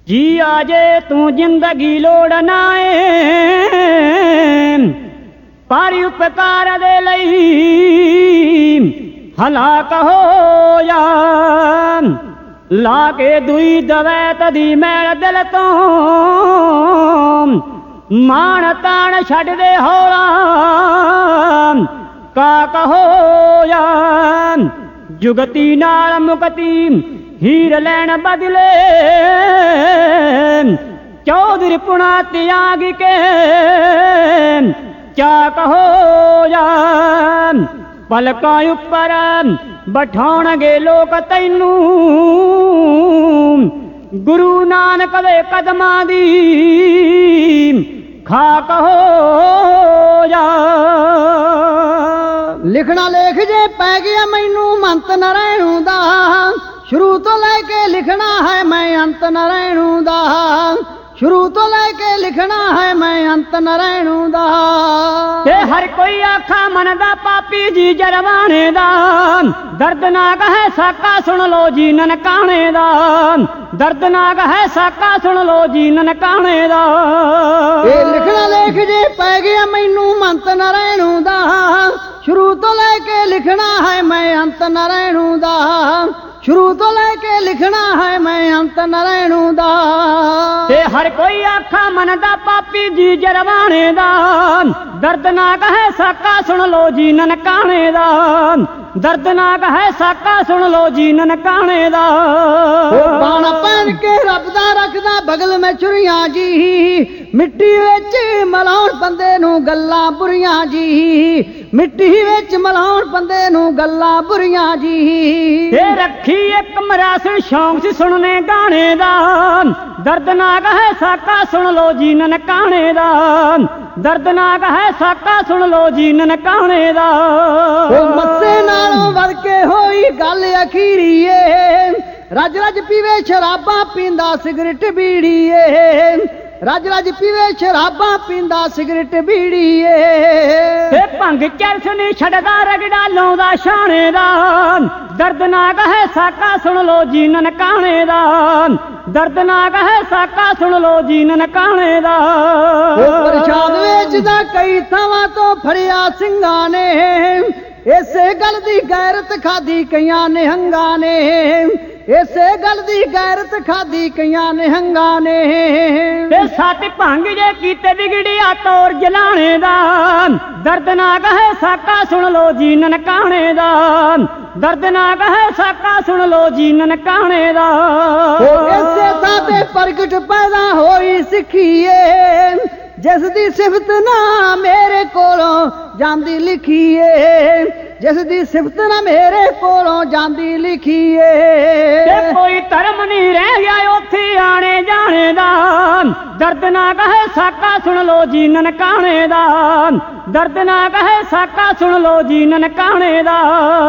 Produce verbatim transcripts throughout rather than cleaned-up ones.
जी आजे तू जिंदगी लोड़ना है पर उपकार दे लई हलाक हो जा ला के दुई दवैत दी मैल दिल तो मान तान छड़ दे हौला का कहो जा जुगती नाल मुकती हीर लैन बदले चौधरी पुणा त्याग के क्या कहो जा पलकां उपर बठाउणगे लोक तैनू गुरु नानक दे कदमां दी खाक हो जा। लिखना लेख जे पै गया मैनू मंत नारायणू दा शुरू तो लेके लिखना है मैं अंत नारायणू दा शुरू तो लेके लिखना है मैं अंत नारायणू दा। ते हर कोई आखा मन दा पापी जी जरवाने दा दर्दनाक है साका सुन लो जी ननकाने दा दर्दनाक है साका सुन लो जी ननकाने दा। ए लिखना लेख जे पै गया मैनू मंत नारायणू दा शुरू तो लेके लिखना है मैं अंत नारायणू दा शुरू तो लेके लिखना है मैं अंत नारायणू दा। ते हर कोई आखा मन दा पापी जी जरवाने दा दर्दनाक है साका सुन लो जी ननकाने दा दर्दनाक है साका सुन लो जी ननकाने दा। बाण पहन के रब दा रखदा बगल में चुरियां जी मिट्टी विच मलाउण बंदे नू गल्लां बुरियां जी मिट्टी विच मलाउण बंदे नू गल्लां बुरियां जी। ते रखी एक मरासण शौक से सुनने गाने दा दर्दनाक है साका सुन लो जी ननकाने दा दर्दनाक है साका सुन लो जी ननकाने दा। मस्से नालों वध के होई गल अखीरी ए रज रज पीवे शराबां पींदा सिगरेट बीड़ी ए रज रज पीवे शराबां पींदा सिगरेट बीड़ी ए भंग चरस नहीं छड़दा रगड़ा लौंदा शाने दा दर्दनाक है साका सुन लो जी ननकाने दा दर्दनाक है साका सुन लो जी ननकाने दा। प्रशाद वेचदा कई थावां तो फड़िया ਸਿੰਘਾਂ ने इसे गल दी गैरत खादी कईयां निहंगां ने इसे गल दी गैरत खादी कईयां निहंगां ने। ते सत भंग जे कीते बिगड़िया तौर जलाने दा दर्दनाक है साका सुन लो जी ननकाने दा दर्दनाक है साका सुन लो जी ननकाने दा। इसे साथे प्रगट पैदा होई सिखीए जिस दी सिफत ना मेरे कोलों जांदी लिखीए जिस दी सिफत ना मेरे कोलों जांदी लिखीए। कोई धर्म नहीं रह गया उथे आने जाने दा दर्दनाक है साका सुन लो जी ननकाने दा दर्दनाक है साका सुन लो जी ननकाने दा।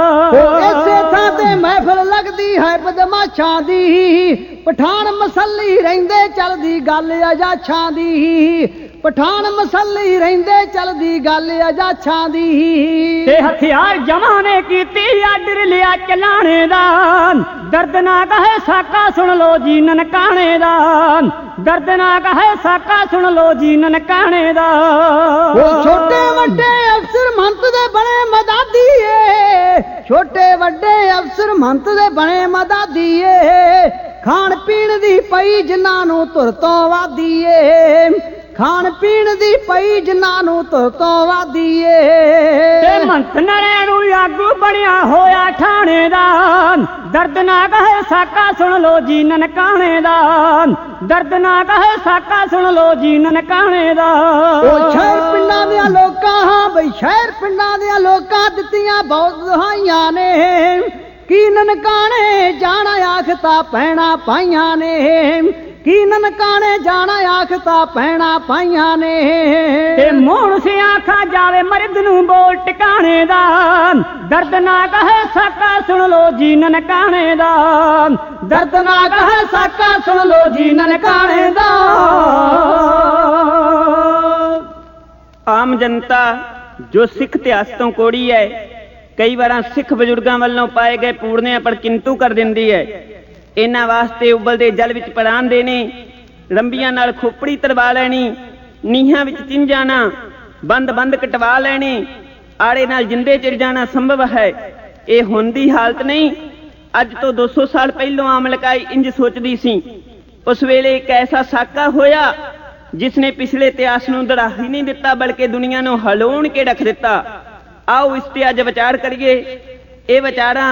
इसे थां ते महफिल लगदी है बदमाशां दी पठान मसल्ली रहिंदे चलदी गल अजाछां दी पठान मसल्ली रहिंदे चलदी गल अजाछां दी। ते हथियार जमाने कीती आडर लिया चलाने दा दर्दनाक है साका सुन लो जी ननकाने दा दर्दनाक है साका सुन लो जी ननकाने दा। छोटे वड्डे अफसर मंत दे बने मदादी छोटे वड्डे अफसर मंत दे बने मदादी खाण पीण दी पई जिन्हां नू तुर तो वादी खाण पीण दी पई जिन्हां नू तुर तो वादी मंत नारायणू आगू बनिया होया ठाणे दा दर्दनाक है साका सुन लो जी ननकाने दा दर्दनाक है साका सुन लो जी ननकाने दा। शहर पिंडां दियां लोकां हां बई शहर पिंडां दियां लोकां दित्तियां बहुत दुहाइयां ने की ननकाने जाना आखता पैना पाइयां ने की ननकाने जाना आखता पैना पाइयां ने। ते मोहन से आखा जावे मर्द नू बोल टिकाने दा दर्दनाक है साका सुन लो जी ननकाने दा दर्दनाक है साका सुन लो जी ननकाने दा। आम जनता जो सिख इतिहास तो कोड़ी है कई बार सिख बजुर्गों वालों पाए गए पूर्णिया पर किंतु कर दिंदी है। इन्हां वास्ते उबलदे जल विच पड़ांदे ने ਰੰਬੀਆਂ ਨਾਲ ਖੋਪੜੀ ਤਰਵਾ ਲੈਣੀ, ਨੀਹਾਂ ਵਿੱਚ ਚਿੰਨ ਜਾਣਾ, ਬੰਦ ਬੰਦ ਕਟਵਾ ਲੈਣੇ, ਆੜੇ ਨਾਲ ਜਿੰਦੇ ਚਿਰ ਜਾਣਾ ਸੰਭਵ ਹੈ। ਇਹ ਹੁਣ ਦੀ ਹਾਲਤ ਨਹੀਂ। ਅੱਜ ਤੋਂ ਦੋ ਸੌ ਸਾਲ ਪਹਿਲੋਂ ਆਮ ਲਕਾਈ ਇੰਜ ਸੋਚਦੀ ਸੀ। ਉਸ ਵੇਲੇ ਇੱਕ ਐਸਾ ਸਾਕਾ ਹੋਇਆ ਜਿਸ ਨੇ ਪਿਛਲੇ ਇਤਿਹਾਸ ਨੂੰ ਦੜਾ ਹੀ ਨਹੀਂ ਦਿੱਤਾ, ਬਲਕਿ ਦੁਨੀਆ ਨੂੰ ਹਲੂਣ ਕੇ ਰੱਖ ਦਿੱਤਾ। ਆਓ ਇਸ ਤੇ ਅੱਜ ਵਿਚਾਰ ਕਰੀਏ। ਇਹ ਵਿਚਾਰਾਂ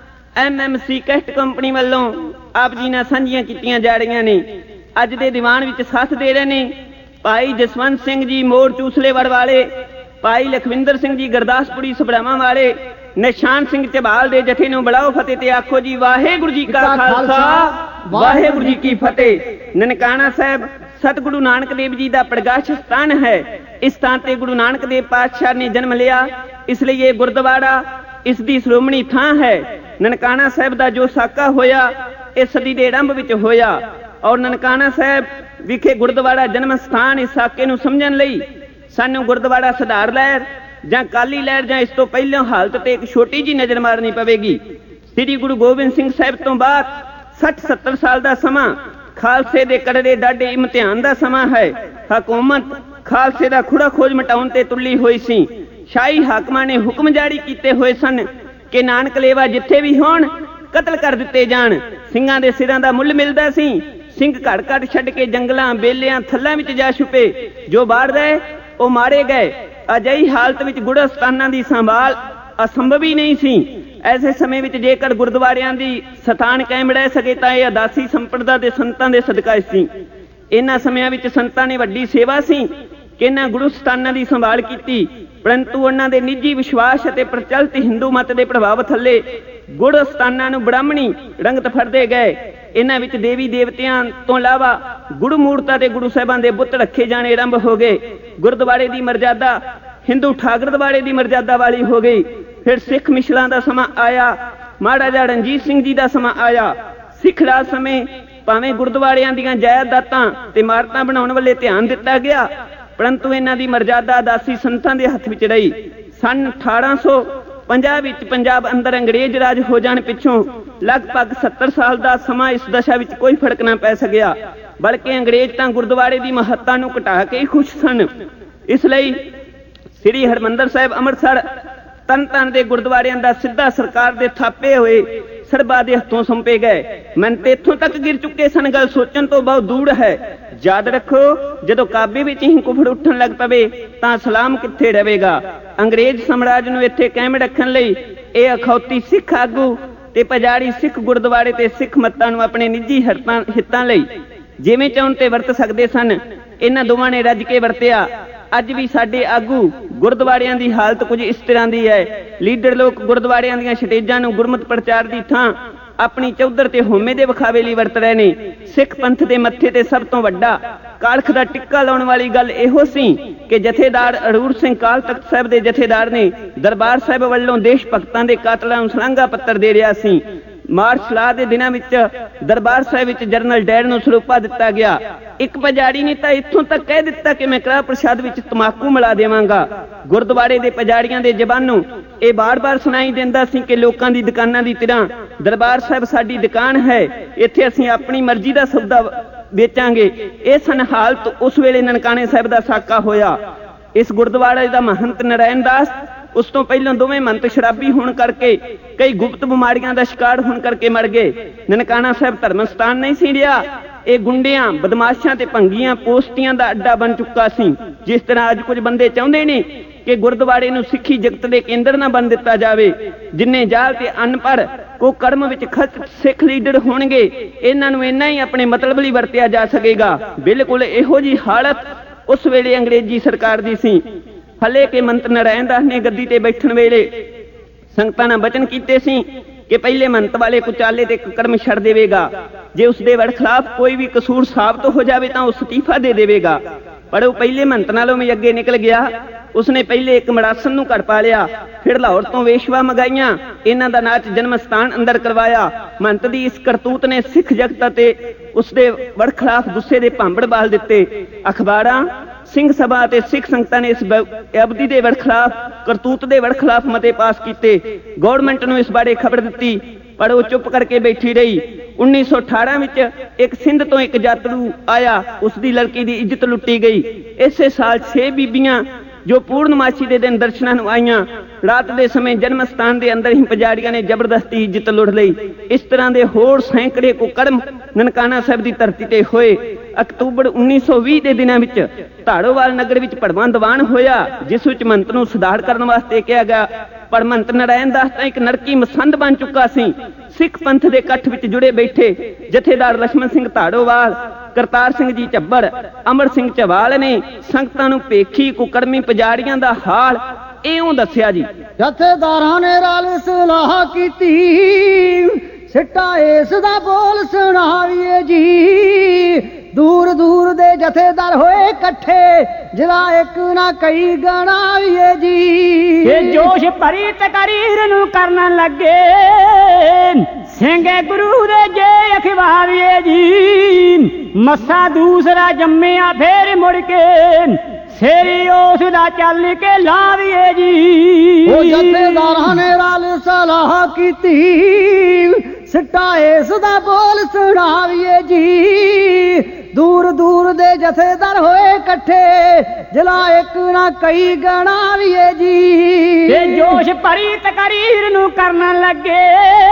M M C cassette company ਵੱਲੋਂ ਆਪ ਜੀ ਨਾਲ ਸਾਂਝੀਆਂ ਕੀਤੀਆਂ ਜਾ ਰਹੀਆਂ ਨੇ। ਅੱਜ ਦੇ ਦੀਵਾਨ ਵਿੱਚ ਸਾਥ ਦੇ ਰਹੇ ਨੇ ਭਾਈ ਜਸਵੰਤ ਸਿੰਘ ਜੀ ਮੋੜ ਚੂਸਲੇਵੜ ਵਾਲੇ, ਭਾਈ ਲਖਵਿੰਦਰ ਸਿੰਘ ਜੀ ਗੁਰਦਾਸਪੁਰੀ ਸਭਰਾਵਾਂ ਵਾਲੇ, ਨਿਸ਼ਾਨ ਸਿੰਘ ਝਬਾਲ ਦੇ ਜਥੇ ਨੂੰ ਬੁਲਾਓ ਫਤਿਹ ਤੇ ਆਖੋ ਜੀ ਵਾਹਿਗੁਰੂ ਜੀ ਕਾ ਖਾਲਸਾ ਵਾਹਿਗੁਰੂ ਜੀ ਕੀ ਫਤਿਹ। ਨਨਕਾਣਾ ਸਾਹਿਬ ਸਤਿਗੁਰੂ ਨਾਨਕ ਦੇਵ ਜੀ ਦਾ ਪ੍ਰਗਾਸ਼ ਸਥਾਨ ਹੈ। ਇਸ ਸਥਾਨ ਤੇ ਗੁਰੂ ਨਾਨਕ ਦੇਵ ਪਾਤਸ਼ਾਹ ਨੇ ਜਨਮ ਲਿਆ, ਇਸ ਲਈ ਇਹ ਗੁਰਦੁਆਰਾ ਇਸ ਦੀ ਸ਼੍ਰੋਮਣੀ ਥਾਂ ਹੈ। ਨਨਕਾਣਾ ਸਾਹਿਬ ਦਾ ਜੋ ਸਾਕਾ ਹੋਇਆ ਇਹ ਸਦੀ ਦੇ ਆਰੰਭ ਵਿੱਚ ਹੋਇਆ ਔਰ ਨਨਕਾਣਾ ਸਾਹਿਬ ਵਿਖੇ ਗੁਰਦੁਆਰਾ ਜਨਮ ਸਥਾਨ ਇਸ ਸਾਕੇ ਨੂੰ ਸਮਝਣ ਲਈ ਸਾਨੂੰ ਗੁਰਦੁਆਰਾ ਸੁਧਾਰ ਲਹਿਰ ਜਾਂ ਕਾਲੀ ਲਹਿਰ ਜਾਂ ਇਸ ਤੋਂ ਪਹਿਲਾਂ ਹਾਲਤ ਤੇ ਇੱਕ ਛੋਟੀ ਜਿਹੀ ਨਜ਼ਰ ਮਾਰਨੀ ਪਵੇਗੀ। ਸ੍ਰੀ ਗੁਰੂ ਗੋਬਿੰਦ ਸਿੰਘ ਸਾਹਿਬ ਤੋਂ ਬਾਅਦ ਸੱਠ ਸੱਤਰ ਸਾਲ ਦਾ ਸਮਾਂ ਖਾਲਸੇ ਦੇ ਕਰੜੇ ਡਾਢੇ ਇਮਤਿਹਾਨ ਦਾ ਸਮਾਂ ਹੈ। ਹਕੂਮਤ ਖਾਲਸੇ ਦਾ ਖੁੜਾ ਖੋਜ ਮਿਟਾਉਣ ਤੇ ਤੁੱਲੀ ਹੋਈ ਸੀ। ਸ਼ਾਹੀ ਹਾਕਮਾਂ ਨੇ ਹੁਕਮ ਜਾਰੀ ਕੀਤੇ ਹੋਏ ਸਨ ਕਿ ਨਾਨਕ ਲੇਵਾ ਜਿੱਥੇ ਵੀ ਹੋਣ ਕਤਲ ਕਰ ਦਿੱਤੇ ਜਾਣ। ਸਿੰਘਾਂ ਦੇ ਸਿਰਾਂ ਦਾ ਮੁੱਲ ਮਿਲਦਾ ਸੀ। ਸਿੰਘ ਘੜ ਘੜ ਛੱਡ ਕੇ ਜੰਗਲਾਂ ਬੇਲਿਆਂ ਥੱਲਾਂ ਵਿੱਚ ਜਾ ਛੁਪੇ। ਜੋ ਬਾਹਰ ਰਹੇ ਉਹ ਮਾਰੇ ਗਏ। ਅਜਿਹੀ ਹਾਲਤ ਵਿੱਚ ਗੁਰੂ ਸਥਾਨਾਂ ਦੀ ਸੰਭਾਲ ਅਸੰਭਵ ਹੀ ਨਹੀਂ ਸੀ। ਐਸੇ ਸਮੇਂ ਵਿੱਚ ਜੇਕਰ ਗੁਰਦੁਆਰਿਆਂ ਦੀ ਸਥਾਨ ਕਾਇਮ ਰਹਿ ਸਕੇ ਤਾਂ ਇਹ ਅਦਾਸੀ ਸੰਪਰਦਾ ਦੇ ਸੰਤਾਂ ਦੇ ਸਦਕਾ ਸੀ। ਇਹਨਾਂ ਸਮਿਆਂ ਵਿੱਚ ਸੰਤਾਂ ਨੇ ਵੱਡੀ ਸੇਵਾ ਸੀ ਕਿ ਇਹਨਾਂ ਗੁਰੂ ਸਥਾਨਾਂ ਦੀ ਸੰਭਾਲ ਕੀਤੀ, ਪਰੰਤੂ ਉਹਨਾਂ ਦੇ ਨਿੱਜੀ ਵਿਸ਼ਵਾਸ ਅਤੇ ਪ੍ਰਚਲਿਤ ਹਿੰਦੂ ਮਤ ਦੇ ਪ੍ਰਭਾਵ ਥੱਲੇ ਗੁਰੂ ਸਥਾਨਾਂ ਨੂੰ ਬ੍ਰਾਹਮਣੀ ਰੰਗਤ ਫੜਦੇ ਗਏ। ਇਹਨਾਂ ਵਿੱਚ ਦੇਵੀ ਦੇਵਤਿਆਂ ਤੋਂ ਇਲਾਵਾ ਗੁਰੂ ਮੂਰਤਾਂ ਤੇ ਗੁਰੂ ਸਾਹਿਬਾਂ ਦੇ ਬੁੱਤ ਰੱਖੇ ਜਾਣੇ ਆਰੰਭ ਹੋ ਗਏ। ਗੁਰਦੁਆਰੇ ਦੀ ਮਰਜ਼ਾਦਾ ਹਿੰਦੂ ਠਾਕਰਦੁਆਰੇ ਦੀ ਮਰਜ਼ਾਦਾ ਵਾਲੀ ਹੋ ਗਈ। ਫਿਰ ਸਿੱਖ ਮਿਸ਼ਲਾਂ ਦਾ ਸਮਾਂ ਆਇਆ, ਮਹਾਰਾਜਾ ਰਣਜੀਤ ਸਿੰਘ ਜੀ ਦਾ ਸਮਾਂ ਆਇਆ। ਸਿੱਖ ਰਾਜ ਸਮੇਂ ਭਾਵੇਂ ਗੁਰਦੁਆਰਿਆਂ ਦੀਆਂ ਜਾਇਦਾਦਾਂ ਤੇ ਇਮਾਰਤਾਂ ਬਣਾਉਣ ਵੱਲੇ ਧਿਆਨ ਦਿੱਤਾ ਗਿਆ, ਪਰੰਤੂ ਇਹਨਾਂ ਦੀ ਮਰਜ਼ਾਦਾ ਅਦਾਸੀ ਸੰਤਾਂ ਦੇ ਹੱਥ ਵਿੱਚ ਰਹੀ। ਸੰਨ ਅਠਾਰਾਂ ਸੌ ਪੰਜਾਹ ਵਿੱਚ ਪੰਜਾਬ ਅੰਦਰ ਅੰਗਰੇਜ਼ ਰਾਜ ਹੋ ਜਾਣ ਪਿੱਛੋਂ ਲਗਭਗ ਸੱਤਰ ਸਾਲ ਦਾ ਸਮਾਂ ਇਸ ਦਸ਼ਾ ਵਿੱਚ ਕੋਈ ਫਰਕ ਨਾ ਪੈ ਸਕਿਆ, ਬਲਕਿ ਅੰਗਰੇਜ਼ ਤਾਂ ਗੁਰਦੁਆਰੇ ਦੀ ਮਹੱਤਤਾ ਨੂੰ ਘਟਾ ਕੇ ਹੀ ਖੁਸ਼ ਸਨ। ਇਸ ਲਈ ਸ੍ਰੀ ਹਰਿਮੰਦਰ ਸਾਹਿਬ ਅੰਮ੍ਰਿਤਸਰ ਤਨ ਤਨ ਦੇ ਗੁਰਦੁਆਰਿਆਂ ਦਾ ਸਿੱਧਾ ਸਰਕਾਰ ਦੇ ਥਾਪੇ ਹੋਏ ਸਰਬਾ ਦੇ ਹੱਥੋਂ ਸੌਂਪੇ ਗਏ। ਮਨ ਤੇ ਇੱਥੋਂ ਤੱਕ ਗਿਰ ਚੁੱਕੇ ਸਨ, ਗੱਲ ਸੋਚਣ ਤੋਂ ਬਹੁਤ ਦੂਰ ਹੈ। ਯਾਦ ਰੱਖੋ, ਜਦੋਂ ਕਾਬੇ ਵਿੱਚ ਹੀ ਕੁਫਰ ਉੱਠਣ ਲੱਗ ਪਵੇ ਤਾਂ ਇਸਲਾਮ ਕਿੱਥੇ ਰਹੇਗਾ। ਅੰਗਰੇਜ਼ ਸਾਮਰਾਜ ਨੂੰ ਇੱਥੇ ਕਾਇਮ ਰੱਖਣ ਲਈ ਇਹ ਅਖੌਤੀ ਸਿੱਖ ਆਗੂ ਤੇ ਪੁਜਾਰੀ ਸਿੱਖ ਗੁਰਦੁਆਰੇ ਤੇ ਸਿੱਖ ਮੱਤਾਂ ਨੂੰ ਆਪਣੇ ਨਿੱਜੀ ਹਿੱਤਾਂ ਲਈ ਜਿਵੇਂ ਚਾਹੁਣ ਤੇ ਵਰਤ ਸਕਦੇ ਸਨ। ਇਹਨਾਂ ਦੋਵਾਂ ਨੇ ਰੱਜ ਕੇ ਵਰਤਿਆ। ਅੱਜ ਵੀ ਸਾਡੇ ਆਗੂ ਗੁਰਦੁਆਰਿਆਂ ਦੀ ਹਾਲਤ ਕੁਝ ਇਸ ਤਰ੍ਹਾਂ ਦੀ ਹੈ। ਲੀਡਰ ਲੋਕ ਗੁਰਦੁਆਰਿਆਂ ਦੀਆਂ ਸਟੇਜਾਂ ਨੂੰ ਗੁਰਮਤਿ ਪ੍ਰਚਾਰ ਦੀ ਥਾਂ ਆਪਣੀ ਚੌਧਰ ਤੇ ਹੋਮੇ ਦੇ ਵਿਖਾਵੇ ਲਈ ਵਰਤ ਰਹੇ ਨੇ। ਸਿੱਖ ਪੰਥ ਦੇ ਮੱਥੇ ਤੇ ਸਭ ਤੋਂ ਵੱਡਾ ਕਾਲਖ ਦਾ ਟਿੱਕਾ ਲਾਉਣ ਵਾਲੀ ਗੱਲ ਇਹੋ ਸੀ ਕਿ ਜਥੇਦਾਰ ਅਰੂਰ ਸਿੰਘ ਕਾਲ ਤਖਤ ਸਾਹਿਬ ਦੇ ਜਥੇਦਾਰ ਨੇ ਦਰਬਾਰ ਸਾਹਿਬ ਵੱਲੋਂ ਦੇਸ਼ ਭਗਤਾਂ ਦੇ ਕਾਤਲਾਂ ਨੂੰ ਸਲਾਘਾ ਪੱਤਰ ਦੇ ਰਿਹਾ ਸੀ। ਮਾਰਚ ਲਾ ਦੇ ਦਿਨਾਂ ਵਿੱਚ ਦਰਬਾਰ ਸਾਹਿਬ ਵਿੱਚ ਜਰਨਲ ਡੈਰ ਨੂੰ ਸਰੂਪਾ ਦਿੱਤਾ ਗਿਆ। ਇੱਕ ਪੁਜਾਰੀ ਨੇ ਤਾਂ ਇੱਥੋਂ ਤੱਕ ਕਹਿ ਦਿੱਤਾ ਕਿ ਮੈਂ ਕੜਾਹ ਪ੍ਰਸ਼ਾਦ ਵਿੱਚ ਤਮਾਕੂ ਮਿਲਾ ਦੇਵਾਂਗਾ। ਗੁਰਦੁਆਰੇ ਦੇ ਪੁਜਾਰੀਆਂ ਦੇ ਜ਼ਬਾਨੋਂ ਇਹ ਬਾਰ-ਬਾਰ ਸੁਣਾਈ ਦਿੰਦਾ ਸੀ ਕਿ ਲੋਕਾਂ ਦੀ ਦੁਕਾਨਾਂ ਦੀ ਤਰ੍ਹਾਂ ਦਰਬਾਰ ਸਾਹਿਬ ਸਾਡੀ ਦੁਕਾਨ ਹੈ, ਇੱਥੇ ਅਸੀਂ ਆਪਣੀ ਮਰਜ਼ੀ ਦਾ ਸੌਦਾ ਵੇਚਾਂਗੇ। ਇਹ ਸਨ ਹਾਲਤ ਉਸ ਵੇਲੇ ਨਨਕਾਣੇ ਸਾਹਿਬ ਦਾ ਸਾਕਾ ਹੋਇਆ। ਇਸ ਗੁਰਦੁਆਰੇ ਦਾ ਮਹੰਤ ਨਰਾਇਣ ਦਾਸ ਉਸ ਤੋਂ ਪਹਿਲਾਂ ਦੋਵੇਂ ਮੰਤ ਸ਼ਰਾਬੀ ਹੋਣ ਕਰਕੇ ਕਈ ਗੁਪਤ ਬਿਮਾਰੀਆਂ ਦਾ ਸ਼ਿਕਾਰ ਹੋਣ ਕਰਕੇ ਮਰ ਗਏ। ਨਨਕਾਣਾ ਸਾਹਿਬ ਧਰਮ ਸਥਾਨ ਨਹੀਂ ਸੀ ਰਿਹਾ, ਇਹ ਗੁੰਡਿਆਂ, ਬਦਮਾਸ਼ਾਂ ਤੇ ਭੰਗੀਆਂ ਪੋਸਟੀਆਂ ਦਾ ਅੱਡਾ ਬਣ ਚੁੱਕਾ ਸੀ। ਜਿਸ ਤਰ੍ਹਾਂ ਅੱਜ ਕੁਝ ਬੰਦੇ ਚਾਹੁੰਦੇ ਨੇ ਕਿ ਗੁਰਦੁਆਰੇ ਨੂੰ ਸਿੱਖੀ ਜਗਤ ਦੇ ਕੇਂਦਰ ਨਾ ਬਣ ਦਿੱਤਾ ਜਾਵੇ। ਜਿੰਨੇ ਜਾਲ ਤੇ ਅਨਪੜ੍ਹ ਕੋ ਕਰਮ ਵਿੱਚ ਖਚ ਸਿੱਖ ਲੀਡਰ ਹੋਣਗੇ, ਇਹਨਾਂ ਨੂੰ ਇੰਨਾ ਹੀ ਆਪਣੇ ਮਤਲਬ ਲਈ ਵਰਤਿਆ ਜਾ ਸਕੇਗਾ। ਬਿਲਕੁਲ ਇਹੋ ਜਿਹੀ ਹਾਲਤ ਉਸ ਵੇਲੇ ਅੰਗਰੇਜ਼ੀ ਸਰਕਾਰ ਦੀ ਸੀ। ਹਲੇ ਕਿ ਮੰਤ ਨਰਾਇਣ ਦਾਸ ਨੇ ਗੱਦੀ ਤੇ ਬੈਠਣ ਵੇਲੇ ਸੰਗਤਾਂ ਨਾਲ ਬਚਨ ਕੀਤੇ ਸੀ ਕਿ ਪਹਿਲੇ ਮੰਤ ਵਾਲੇ ਕੁਚਾਲੇ ਤੇ ਕਰਮ ਛੱਡ ਦੇਵੇਗਾ। ਜੇ ਉਸ ਦੇ ਖਿਲਾਫ ਕੋਈ ਵੀ ਕਸੂਰ ਸਾਬਤ ਹੋ ਜਾਵੇ ਤਾਂ ਉਹ ਅਸਤੀਫਾ ਦੇ ਦੇਵੇਗਾ। ਪਰ ਉਹ ਪਹਿਲੇ ਮੰਤ ਨਾਲੋਂ ਵੀ ਅੱਗੇ ਨਿਕਲ ਗਿਆ। ਉਸਨੇ ਪਹਿਲੇ ਇੱਕ ਮੜਾਸਨ ਨੂੰ ਘੜ ਪਾ ਲਿਆ, ਫਿਰ ਲਾਹੌਰ ਤੋਂ ਵੇਸ਼ਵਾ ਮੰਗਾਈਆਂ, ਇਹਨਾਂ ਦਾ ਨਾਚ ਜਨਮ ਸਥਾਨ ਅੰਦਰ ਕਰਵਾਇਆ। ਮੰਤ ਦੀ ਇਸ ਕਰਤੂਤ ਨੇ ਸਿੱਖ ਜਗਤ ਅਤੇ ਉਸਦੇ ਵਰਖਲਾਫ ਗੁੱਸੇ ਦੇ ਭਾਂਬੜ ਬਾਲ ਦਿੱਤੇ। ਅਖਬਾਰਾਂ, ਸਿੰਘ ਸਭਾ ਅਤੇ ਸਿੱਖ ਸੰਗਤਾਂ ਨੇ ਇਸ ਅਬਦੀ ਦੇ ਵਰਖਲਾਫ ਕਰਤੂਤ ਦੇ ਵਰਖਲਾਫ ਮਤੇ ਪਾਸ ਕੀਤੇ। ਗੌਰਮੈਂਟ ਨੂੰ ਇਸ ਬਾਰੇ ਖਬਰ ਦਿੱਤੀ। ਪਰ ਉਹ ਚੁੱਪ ਕਰਕੇ ਬੈਠੀ ਰਹੀ। ਉੱਨੀ ਸੌ ਅਠਾਰਾਂ ਵਿੱਚ ਇੱਕ ਸਿੰਧ ਤੋਂ ਇੱਕ ਯਾਤਰੂ ਆਇਆ, ਉਸ ਦੀ ਲੜਕੀ ਦੀ ਇੱਜ਼ਤ ਲੁੱਟੀ ਗਈ। ਇਸੇ ਸਾਲ ਛੇ ਬੀਬੀਆਂ ਜੋ ਪੂਰਨਮਾਸ਼ੀ ਦੇ ਦਿਨ ਦਰਸ਼ਨਾਂ ਨੂੰ ਆਈਆਂ, ਰਾਤ ਦੇ ਸਮੇਂ ਜਨਮ ਸਥਾਨ ਦੇ ਅੰਦਰ ਹੀ ਪੁਜਾਰੀਆਂ ਨੇ ਜ਼ਬਰਦਸਤੀ ਇੱਜ਼ਤ ਲੁੱਟ ਲਈ। ਇਸ ਤਰ੍ਹਾਂ ਦੇ ਹੋਰ ਸੈਂਕੜੇ ਕੁਕਰਮ ਨਨਕਾਣਾ ਸਾਹਿਬ ਦੀ ਧਰਤੀ ਤੇ ਹੋਏ। ਅਕਤੂਬਰ ਉੱਨੀ ਸੌ ਵੀਹ ਦੇ ਦਿਨਾਂ ਵਿੱਚ ਧਾੜੋਵਾਲ ਨਗਰ ਵਿੱਚ ਭੜਵਾਂ ਦੀਵਾਨ ਹੋਇਆ, ਜਿਸ ਵਿੱਚ ਮੰਤ ਨੂੰ ਸੁਧਾਰ ਕਰਨ ਵਾਸਤੇ ਕਿਹਾ ਗਿਆ। ਪਰ ਮੰਤ ਨਾਰਾਇਣ ਦਾਸ ਤਾਂ ਇੱਕ ਨਰਕੀ ਮਸੰਦ ਬਣ ਚੁੱਕਾ ਸੀ। ਸਿੱਖ ਪੰਥ ਦੇ ਇਕੱਠ ਵਿੱਚ ਜੁੜੇ ਬੈਠੇ ਜਥੇਦਾਰ ਲਛਮਣ ਸਿੰਘ ਧਾੜੋਵਾਲ, ਕਰਤਾਰ ਸਿੰਘ ਜੀ ਝੱਬੜ, ਅਮਰ ਸਿੰਘ ਝਵਾਲ ਨੇ ਸੰਗਤਾਂ ਨੂੰ ਭੇਖੀ ਕੁਕਰਮੀ ਪੁਜਾਰੀਆਂ ਦਾ ਹਾਲ ਇਉਂ ਦੱਸਿਆ ਜੀ। ਜਥੇਦਾਰਾਂ ਨੇ ਰਲ ਸਲਾਹ ਕੀਤੀ, ਸਿੱਟਾ ਇਸ ਦਾ ਬੋਲ ਸੁਣਾਵੀਏ ਜੀ। ਦੂਰ ਦੂਰ ਦੇ ਜਥੇਦਾਰ ਹੋਏ ਇਕੱਠੇ, ਜਿਹੜਾ ਇੱਕ ਨਾ ਕਈ ਗਣਾਵੀਏ ਜੀ। ਇਹ ਜੋਸ਼ ਭਰੀ ਤਕਰੀਰ ਨੂੰ ਕਰਨ ਲੱਗੇ, ਸਿੰਘੇ ਗੁਰੂ ਦੇ ਜੇ ਅਖਵਾਵੀਏ ਜੀ। ਮੱਸਾ ਦੂਸਰਾ ਜੰਮਿਆ ਫੇਰ ਮੁੜ ਕੇ, ਸੇਰੀ ਉਸ ਦਾ ਚੱਲ ਕੇ ਲਾਵੀਏ ਜੀ। ਉਹ ਜਥੇਦਾਰਾਂ ਨੇ ਰਲ ਸਲਾਹ ਕੀਤੀ, ਸਿੱਟਾ ਇਸ ਦਾ ਬੋਲ ਸੁਣਾਵੀਏ ਜੀ। ਦੂਰ ਦੂਰ ਦੇ ਜਥੇਦਾਰ ਹੋਏ ਇਕੱਠੇ, ਜਿਲਾ ਇੱਕ ਨਾ ਕਈ ਗਣਾਵੀਏ ਜੀ। ਤੇ ਜੋਸ਼ ਭਰੀ ਤਕਰੀਰ ਨੂੰ ਕਰਨ ਲੱਗੇ,